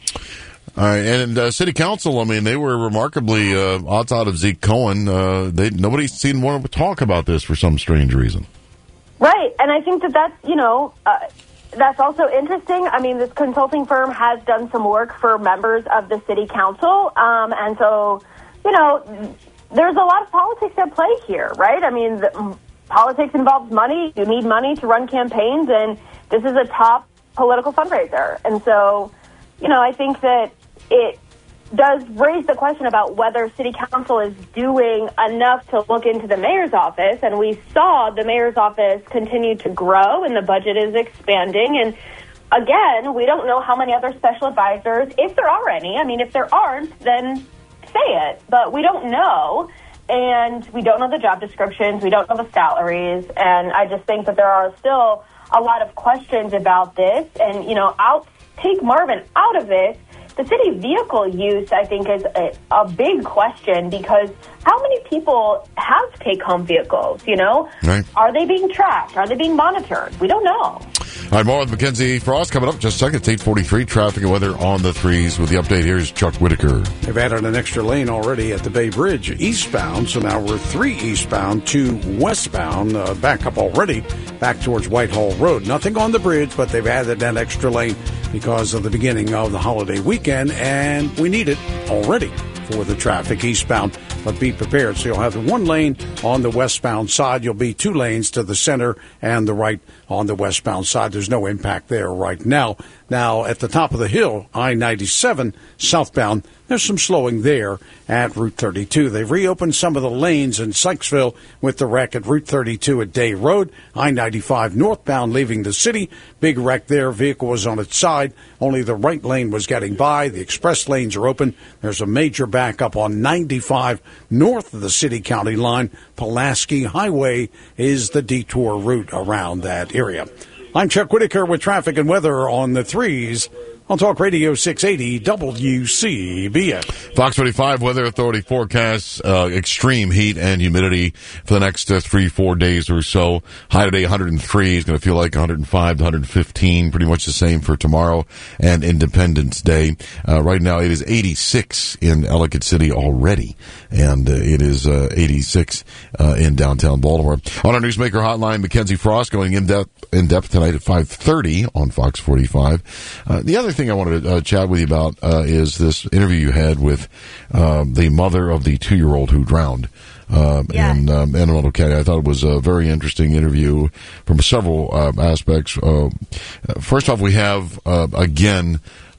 All right, and uh, City Council, I mean, they were remarkably uh, odds out of Zeke Cohen. Uh, they nobody seemed to want to talk about this for some strange reason. Right, and I think that that's, you know, uh, that's also interesting. I mean, this consulting firm has done some work for members of the City Council, um, and so... You know, there's a lot of politics at play here, right? I mean, the, politics involves money. You need money to run campaigns, and this is a top political fundraiser. And so, you know, I think that it does raise the question about whether City Council is doing enough to look into the mayor's office. And we saw the mayor's office continue to grow, and the budget is expanding. And again, we don't know how many other special advisors, if there are any. I mean, if there aren't, then say it, but we don't know, and we don't know the job descriptions, we don't know the salaries, and I just think that there are still a lot of questions about this, and, you know, out take Marvin out of it, the city vehicle use, I think, is a, a big question, because how many people have take-home vehicles, you know? Right. Are they being tracked? Are they being monitored? We don't know. All right, more with Mackenzie Frost coming up just a second. It's eight forty-three, traffic and weather on the threes. With the update, here's Chuck Whitaker. They've added an extra lane already at the Bay Bridge eastbound, so now we're three eastbound, two westbound. Uh, back up already, back towards Whitehall Road. Nothing on the bridge, but they've added that extra lane because of the beginning of the holiday weekend, and we need it already for the traffic eastbound. But be prepared. So you'll have the one lane on the westbound side. You'll be two lanes to the center and the right on the westbound side. There's no impact there right now. Now, at the top of the hill, I ninety-seven southbound, there's some slowing there at Route thirty-two. They've reopened some of the lanes in Sykesville with the wreck at Route thirty-two at Day Road. I ninety-five northbound leaving the city. Big wreck there. Vehicle was on its side. Only the right lane was getting by. The express lanes are open. There's a major backup on ninety-five north of the city-county line. Pulaski Highway is the detour route around that area. I'm Chuck Whitaker with traffic and weather on the threes on Talk Radio six eighty W C B S. Fox forty-five Weather Authority forecasts uh, extreme heat and humidity for the next uh, three, four days or so. High today, one hundred three. It's going to feel like one hundred five to one hundred fifteen. Pretty much the same for tomorrow and Independence Day. Uh, right now, it is eighty-six in Ellicott City already, and uh, it is uh, eighty-six uh, in downtown Baltimore. On our Newsmaker hotline, Mackenzie Frost going in depth in depth tonight at five thirty on Fox forty-five. Uh, the other thing I wanted to uh, chat with you about uh, is this interview you had with uh, the mother of the two-year-old who drowned uh, yeah. in um, Anne Arundel County. I thought it was a very interesting interview from several uh, aspects. Uh, first off, we have, uh, again,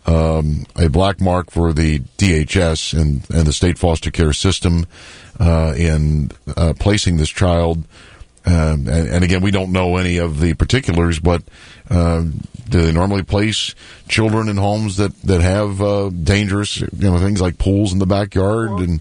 um, a black mark for the D H S and, and the state foster care system uh, in uh, placing this child. Um, and, and again, we don't know any of the particulars, but uh, do they normally place children in homes that that have uh, dangerous, you know, things like pools in the backyard? And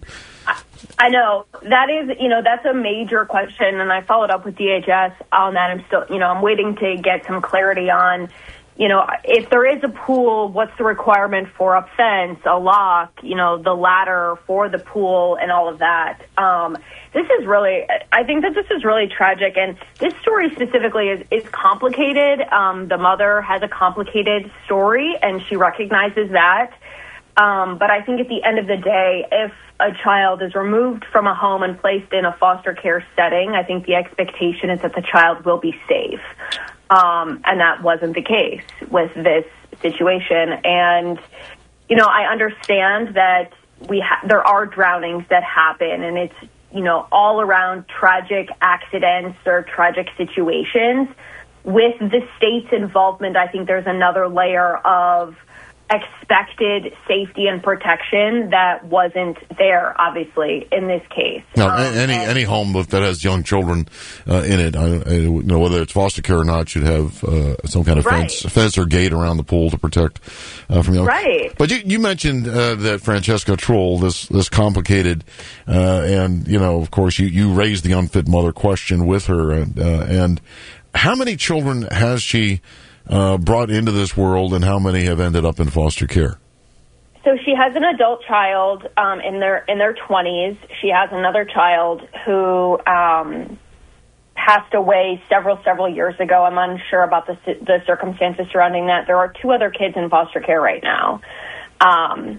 I know that is, you know, that's a major question, and I followed up with D H S on that. I'm still, you know, I'm waiting to get some clarity on, you know, if there is a pool, what's the requirement for a fence, a lock, you know, the ladder for the pool, and all of that. Um, This is really, I think that this is really tragic, and this story specifically is, is complicated. Um, the mother has a complicated story, and she recognizes that. Um, but I think at the end of the day, if a child is removed from a home and placed in a foster care setting, I think the expectation is that the child will be safe. Um, and that wasn't the case with this situation. And, you know, I understand that we ha- there are drownings that happen, and it's, you know, all around tragic accidents or tragic situations. With the state's involvement, I think there's another layer of expected safety and protection that wasn't there, obviously, in this case. Now, um, any and- any home that that has young children uh, in it, I, I, you know, whether it's foster care or not, should have uh, some kind of Right. fence, fence or gate around the pool to protect uh, from young. Right. But you, you mentioned uh, that Francesca Trull, this this complicated, uh, and you know, of course, you, you raised the unfit mother question with her, and uh, and how many children has she uh, brought into this world, and how many have ended up in foster care? So she has an adult child um, in their in their twenties. She has another child who um, passed away several several years ago. I'm unsure about the the circumstances surrounding that. There are two other kids in foster care right now. Um,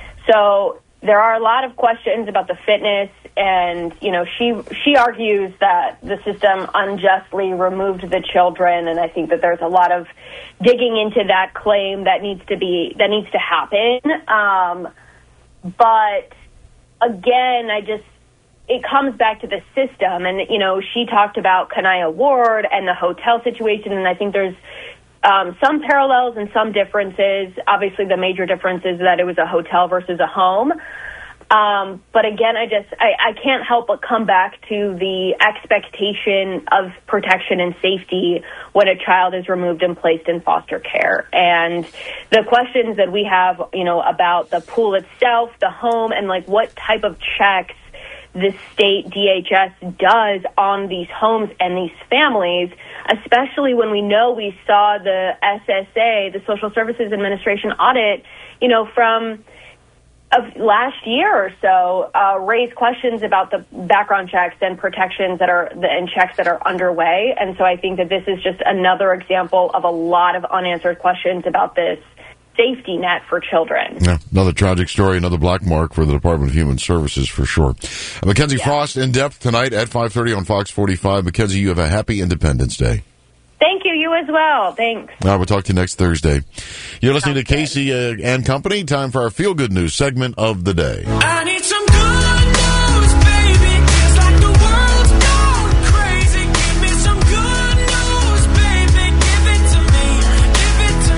so there are a lot of questions about the fitness, and you know, she she argues that the system unjustly removed the children, and I think that there's a lot of digging into that claim that needs to be that needs to happen. Um, but again, I just it comes back to the system, and you know, she talked about Kanaya Ward and the hotel situation, and I think there's Um, some parallels and some differences. Obviously, the major difference is that it was a hotel versus a home. Um, but again, I just I, I can't help but come back to the expectation of protection and safety when a child is removed and placed in foster care. And the questions that we have, you know, about the pool itself, the home, and like what type of checks the state D H S does on these homes and these families, especially when we know we saw the S S A, the Social Services Administration audit, you know, from of last year or so, uh, raise questions about the background checks and protections that are and checks that are underway. And so I think that this is just another example of a lot of unanswered questions about this safety net for children. Yeah, another tragic story, another black mark for the Department of Human Services for sure. Uh, Mackenzie yeah. Frost in depth tonight at five thirty on Fox forty-five. Mackenzie, you have a happy Independence Day. Thank you. You as well. Thanks. All right, we'll talk to you next Thursday. You're listening Sounds to Casey uh, and Company. Time for our Feel Good News segment of the day. I need some good news, baby. It's like the world's going crazy. Give me some good news, baby. Give it to me. Give it to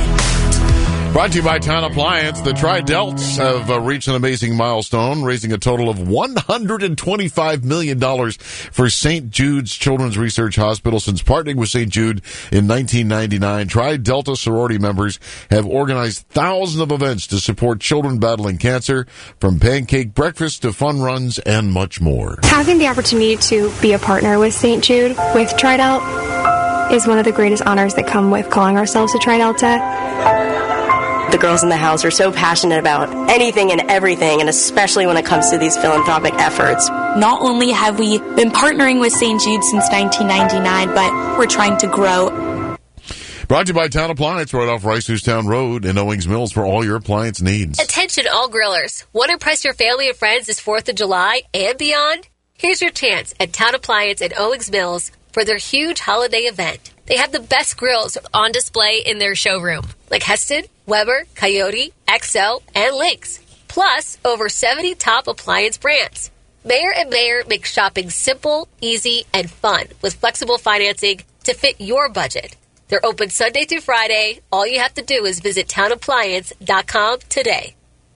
me. Brought to you by Town Appliance. The Tri-Delts have uh, reached an amazing milestone, raising a total of one hundred twenty-five million dollars for Saint Jude's Children's Research Hospital. Since partnering with Saint Jude in nineteen ninety-nine, Tri-Delta sorority members have organized thousands of events to support children battling cancer, from pancake breakfast to fun runs and much more. Having the opportunity to be a partner with Saint Jude, with Tri-Delt, is one of the greatest honors that come with calling ourselves a Tri-Delta. The girls in the house are so passionate about anything and everything, and especially when it comes to these philanthropic efforts. Not only have we been partnering with Saint Jude since nineteen ninety-nine, but we're trying to grow. Brought to you by Town Appliance, right off Rice Town Road in Owings Mills for all your appliance needs. Attention all grillers. Want to impress your family and friends this fourth of July and beyond? Here's your chance at Town Appliance at Owings Mills for their huge holiday event. They have the best grills on display in their showroom, like Heston, Weber, Coyote, X L, and Lynx. Plus, over seventy top appliance brands. Mayer and Mayer makes shopping simple, easy, and fun with flexible financing to fit your budget. They're open Sunday through Friday. All you have to do is visit town appliance dot com today.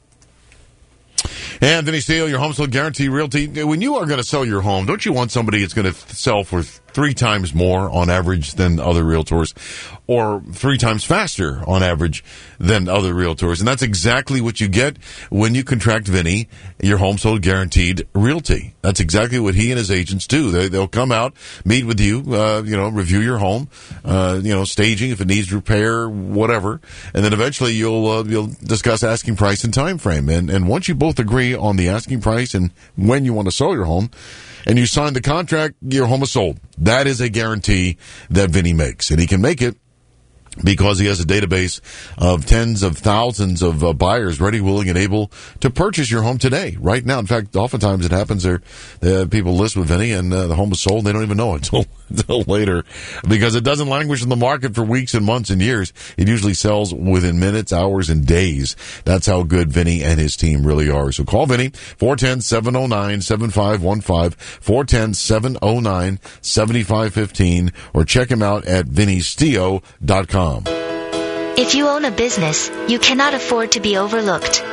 Anthony Steele, your home sale guarantee realty. When you are going to sell your home, don't you want somebody that's going to sell for three times more on average than other realtors, or three times faster on average than other realtors? And that's exactly what you get when you contract Vinny, your home sold guaranteed realty. That's exactly what he and his agents do. They, they'll come out, meet with you, uh, you know, review your home, uh, you know, staging if it needs repair, whatever, and then eventually you'll uh, you'll discuss asking price and time frame. And and once you both agree on the asking price and when you want to sell your home, and you sign the contract, your home is sold. That is a guarantee that Vinny makes, and he can make it because he has a database of tens of thousands of uh, buyers ready, willing, and able to purchase your home today, right now. In fact, oftentimes it happens there, uh, people list with Vinny and uh, the home is sold and they don't even know it until, until later because it doesn't languish in the market for weeks and months and years. It usually sells within minutes, hours, and days. That's how good Vinny and his team really are. So call Vinny, four one zero, seven oh nine, seven five one five, four one zero, seven oh nine, seven five one five, or check him out at vinny stio dot com. If you own a business, you cannot afford to be overlooked.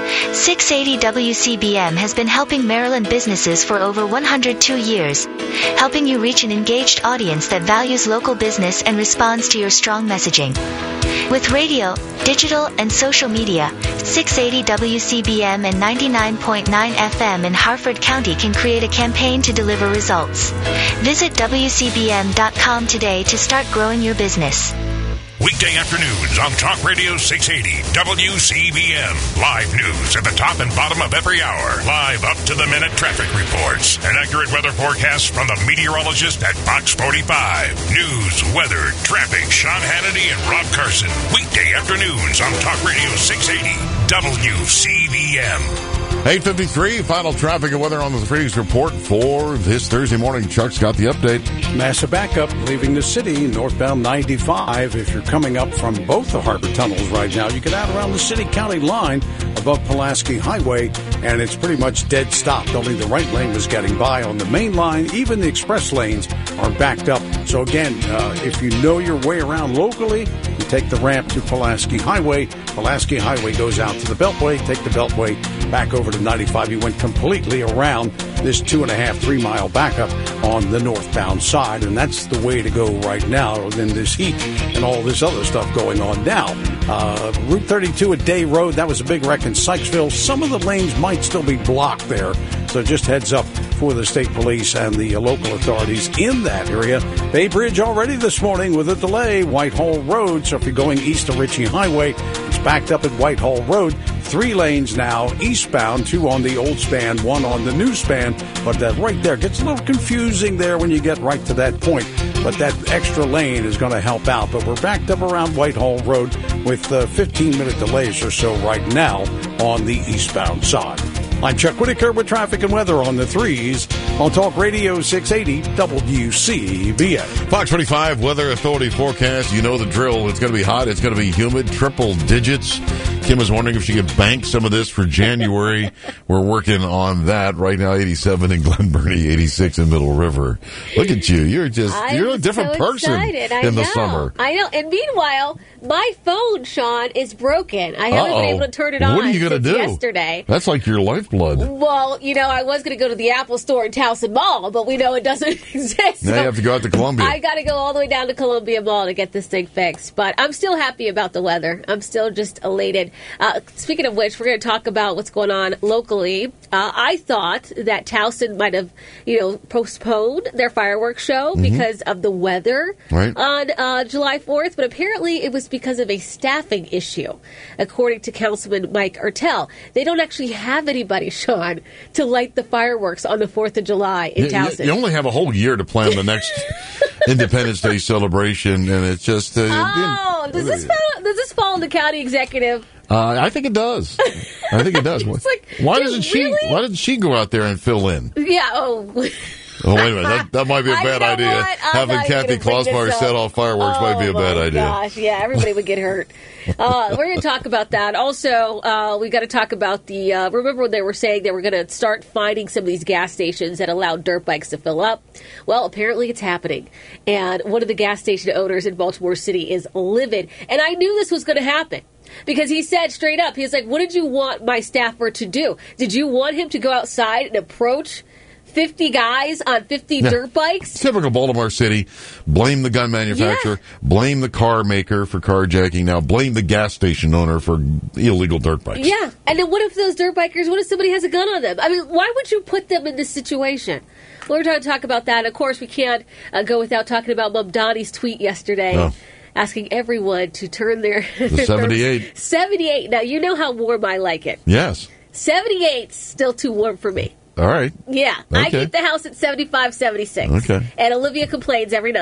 six eighty W C B M has been helping Maryland businesses for over one hundred two years, helping you reach an engaged audience that values local business and responds to your strong messaging. With radio, digital, and social media, six eighty W C B M and ninety-nine point nine F M in Harford County can create a campaign to deliver results. Visit W C B M dot com today to start growing your business. Weekday afternoons on Talk Radio six eighty W C B M. Live news at the top and bottom of every hour. Live up-to-the-minute traffic reports. And accurate weather forecasts from the meteorologist at Fox forty-five. News, weather, traffic, Sean Hannity and Rob Carson. Weekday afternoons on Talk Radio six eighty W C B M. eight fifty-three, final traffic and weather on the Freaks Report for this Thursday morning. Chuck's got the update. Massive backup leaving the city, northbound ninety-five. If you're coming up from both the harbor tunnels right now, you get out around the city-county line above Pulaski Highway, and it's pretty much dead stopped. Only the right lane was getting by on the main line. Even the express lanes are backed up. So again, uh, if you know your way around locally, you take the ramp to Pulaski Highway. Pulaski Highway goes out to the Beltway. Take the Beltway back over to ninety-five. You went completely around this two and a half, three mile backup on the northbound side, and that's the way to go right now in this heat and all this other stuff going on now. Uh, Route thirty-two at Day Road, that was a big wreck in Sykesville. Some of the lanes might still be blocked there, so just heads up for the state police and the uh, local authorities in that area. Bay Bridge already this morning with a delay. Whitehall Road, so if you're going east of Ritchie Highway, it's backed up at Whitehall Road. Three lanes now eastbound, two on the old span, one on the new span. But that right there gets a little confusing there when you get right to that point. But that extra lane is going to help out. But we're backed up around Whitehall Road with uh, fifteen-minute delays or so right now on the eastbound side. I'm Chuck Whitaker with traffic and weather on the threes on Talk Radio six eighty W C B M. Fox twenty-five Weather Authority forecast. You know the drill. It's going to be hot. It's going to be humid. Triple digits. Kim was wondering if she could bank some of this for January. We're working on that right now. eighty-seven in Glen Burnie, eighty-six in Middle River. Look at you. You're just, I'm you're a different so person excited. I in the know. summer. I know. And meanwhile, my phone, Sean, is broken. I haven't Uh-oh. been able to turn it on What are you gonna since do? yesterday. That's like your lifeblood. Well, you know, I was going to go to the Apple store in Towson Mall, but we know it doesn't exist. Now so you have to go out to Columbia. I got to go all the way down to Columbia Mall to get this thing fixed. But I'm still happy about the weather. I'm still just elated. Uh, speaking of which, we're going to talk about what's going on locally. Uh, I thought that Towson might have, you know, postponed their fireworks show Mm-hmm. because of the weather Right. on uh, July fourth, but apparently it was because of a staffing issue, according to Councilman Mike Ertel. They don't actually have anybody, Sean, to light the fireworks on the fourth of July in You- Towson. You, you only have a whole year to plan the next Independence Day celebration, and it's just... Uh, oh, does this fall, does this fall on the county executive? Uh, I think it does. I think it does. It's like, why dude, doesn't she? really? Why didn't she go out there and fill in? Yeah, oh... Oh, wait a minute. That, that might be a I- bad you know idea. what? I'm Having not even Kathy gonna bring this Klossmeyer up. set off fireworks oh, might be a bad my idea. Gosh, yeah, everybody would get hurt. Uh, we're going to talk about that. Also, uh, we got to talk about the. Uh, remember when they were saying they were going to start finding some of these gas stations that allow dirt bikes to fill up? Well, apparently it's happening, and one of the gas station owners in Baltimore City is livid. And I knew this was going to happen. Because he said straight up, he was like, what did you want my staffer to do? Did you want him to go outside and approach fifty guys on fifty Yeah. dirt bikes? Typical Baltimore City. Blame the gun manufacturer. Blame the car maker for carjacking. Now blame the gas station owner for illegal dirt bikes. Yeah. And then what if those dirt bikers, what if somebody has a gun on them? I mean, why would you put them in this situation? Well, we're trying to talk about that. Of course, we can't uh, go without talking about Mom Donnie's tweet yesterday. No. Asking everyone to turn their... The seventy-eight. seventy-eight. Now, you know how warm I like it. Yes. seventy-eight's still too warm for me. All right. Yeah. I Okay. keep the house at seventy-five, seventy-six. Okay. And Olivia complains every night.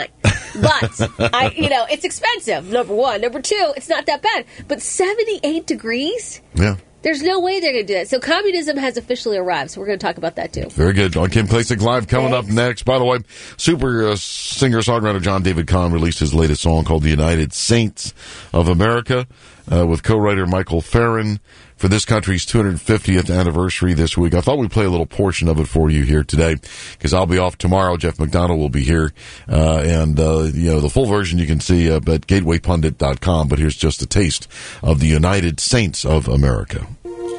But, I, you know, it's expensive, number one. Number two, it's not that bad. But seventy-eight degrees? Yeah. There's no way they're going to do that. So communism has officially arrived. So we're going to talk about that, too. Very good. On Kim Klacik Live coming Thanks. up next. By the way, super uh, singer-songwriter John David Kahn released his latest song called The United Saints of America uh, with co-writer Michael Farron for this country's two hundred fiftieth anniversary this week. I thought we'd play a little portion of it for you here today because I'll be off tomorrow. Jeff McDonald will be here. Uh, and, uh, you know, the full version you can see uh, at gateway pundit dot com. But here's just a taste of The United Saints of America.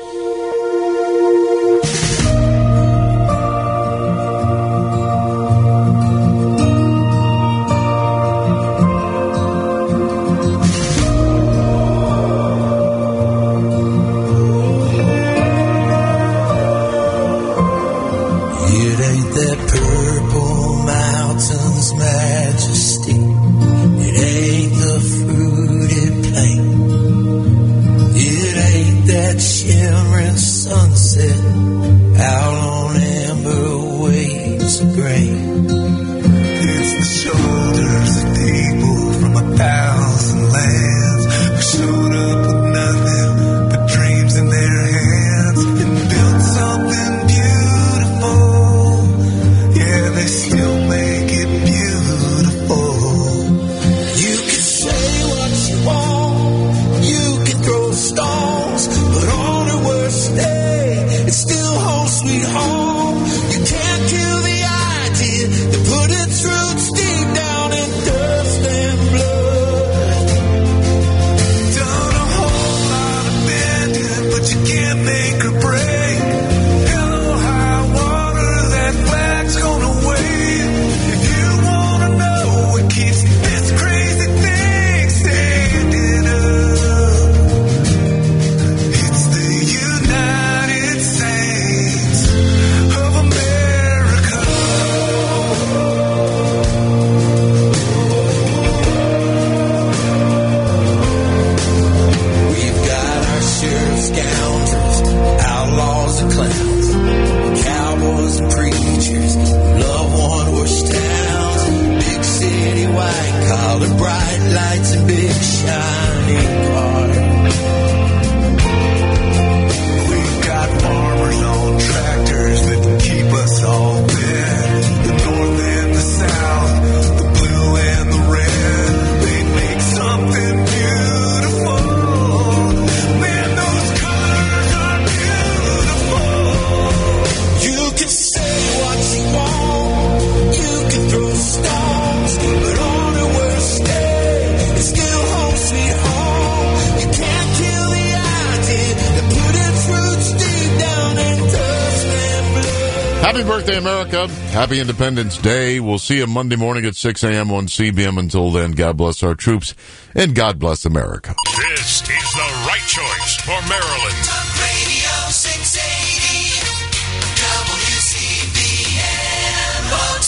Happy birthday, America. Happy Independence Day. We'll see you Monday morning at six a.m. on C B M. Until then, God bless our troops and God bless America. This is the right choice for Maryland.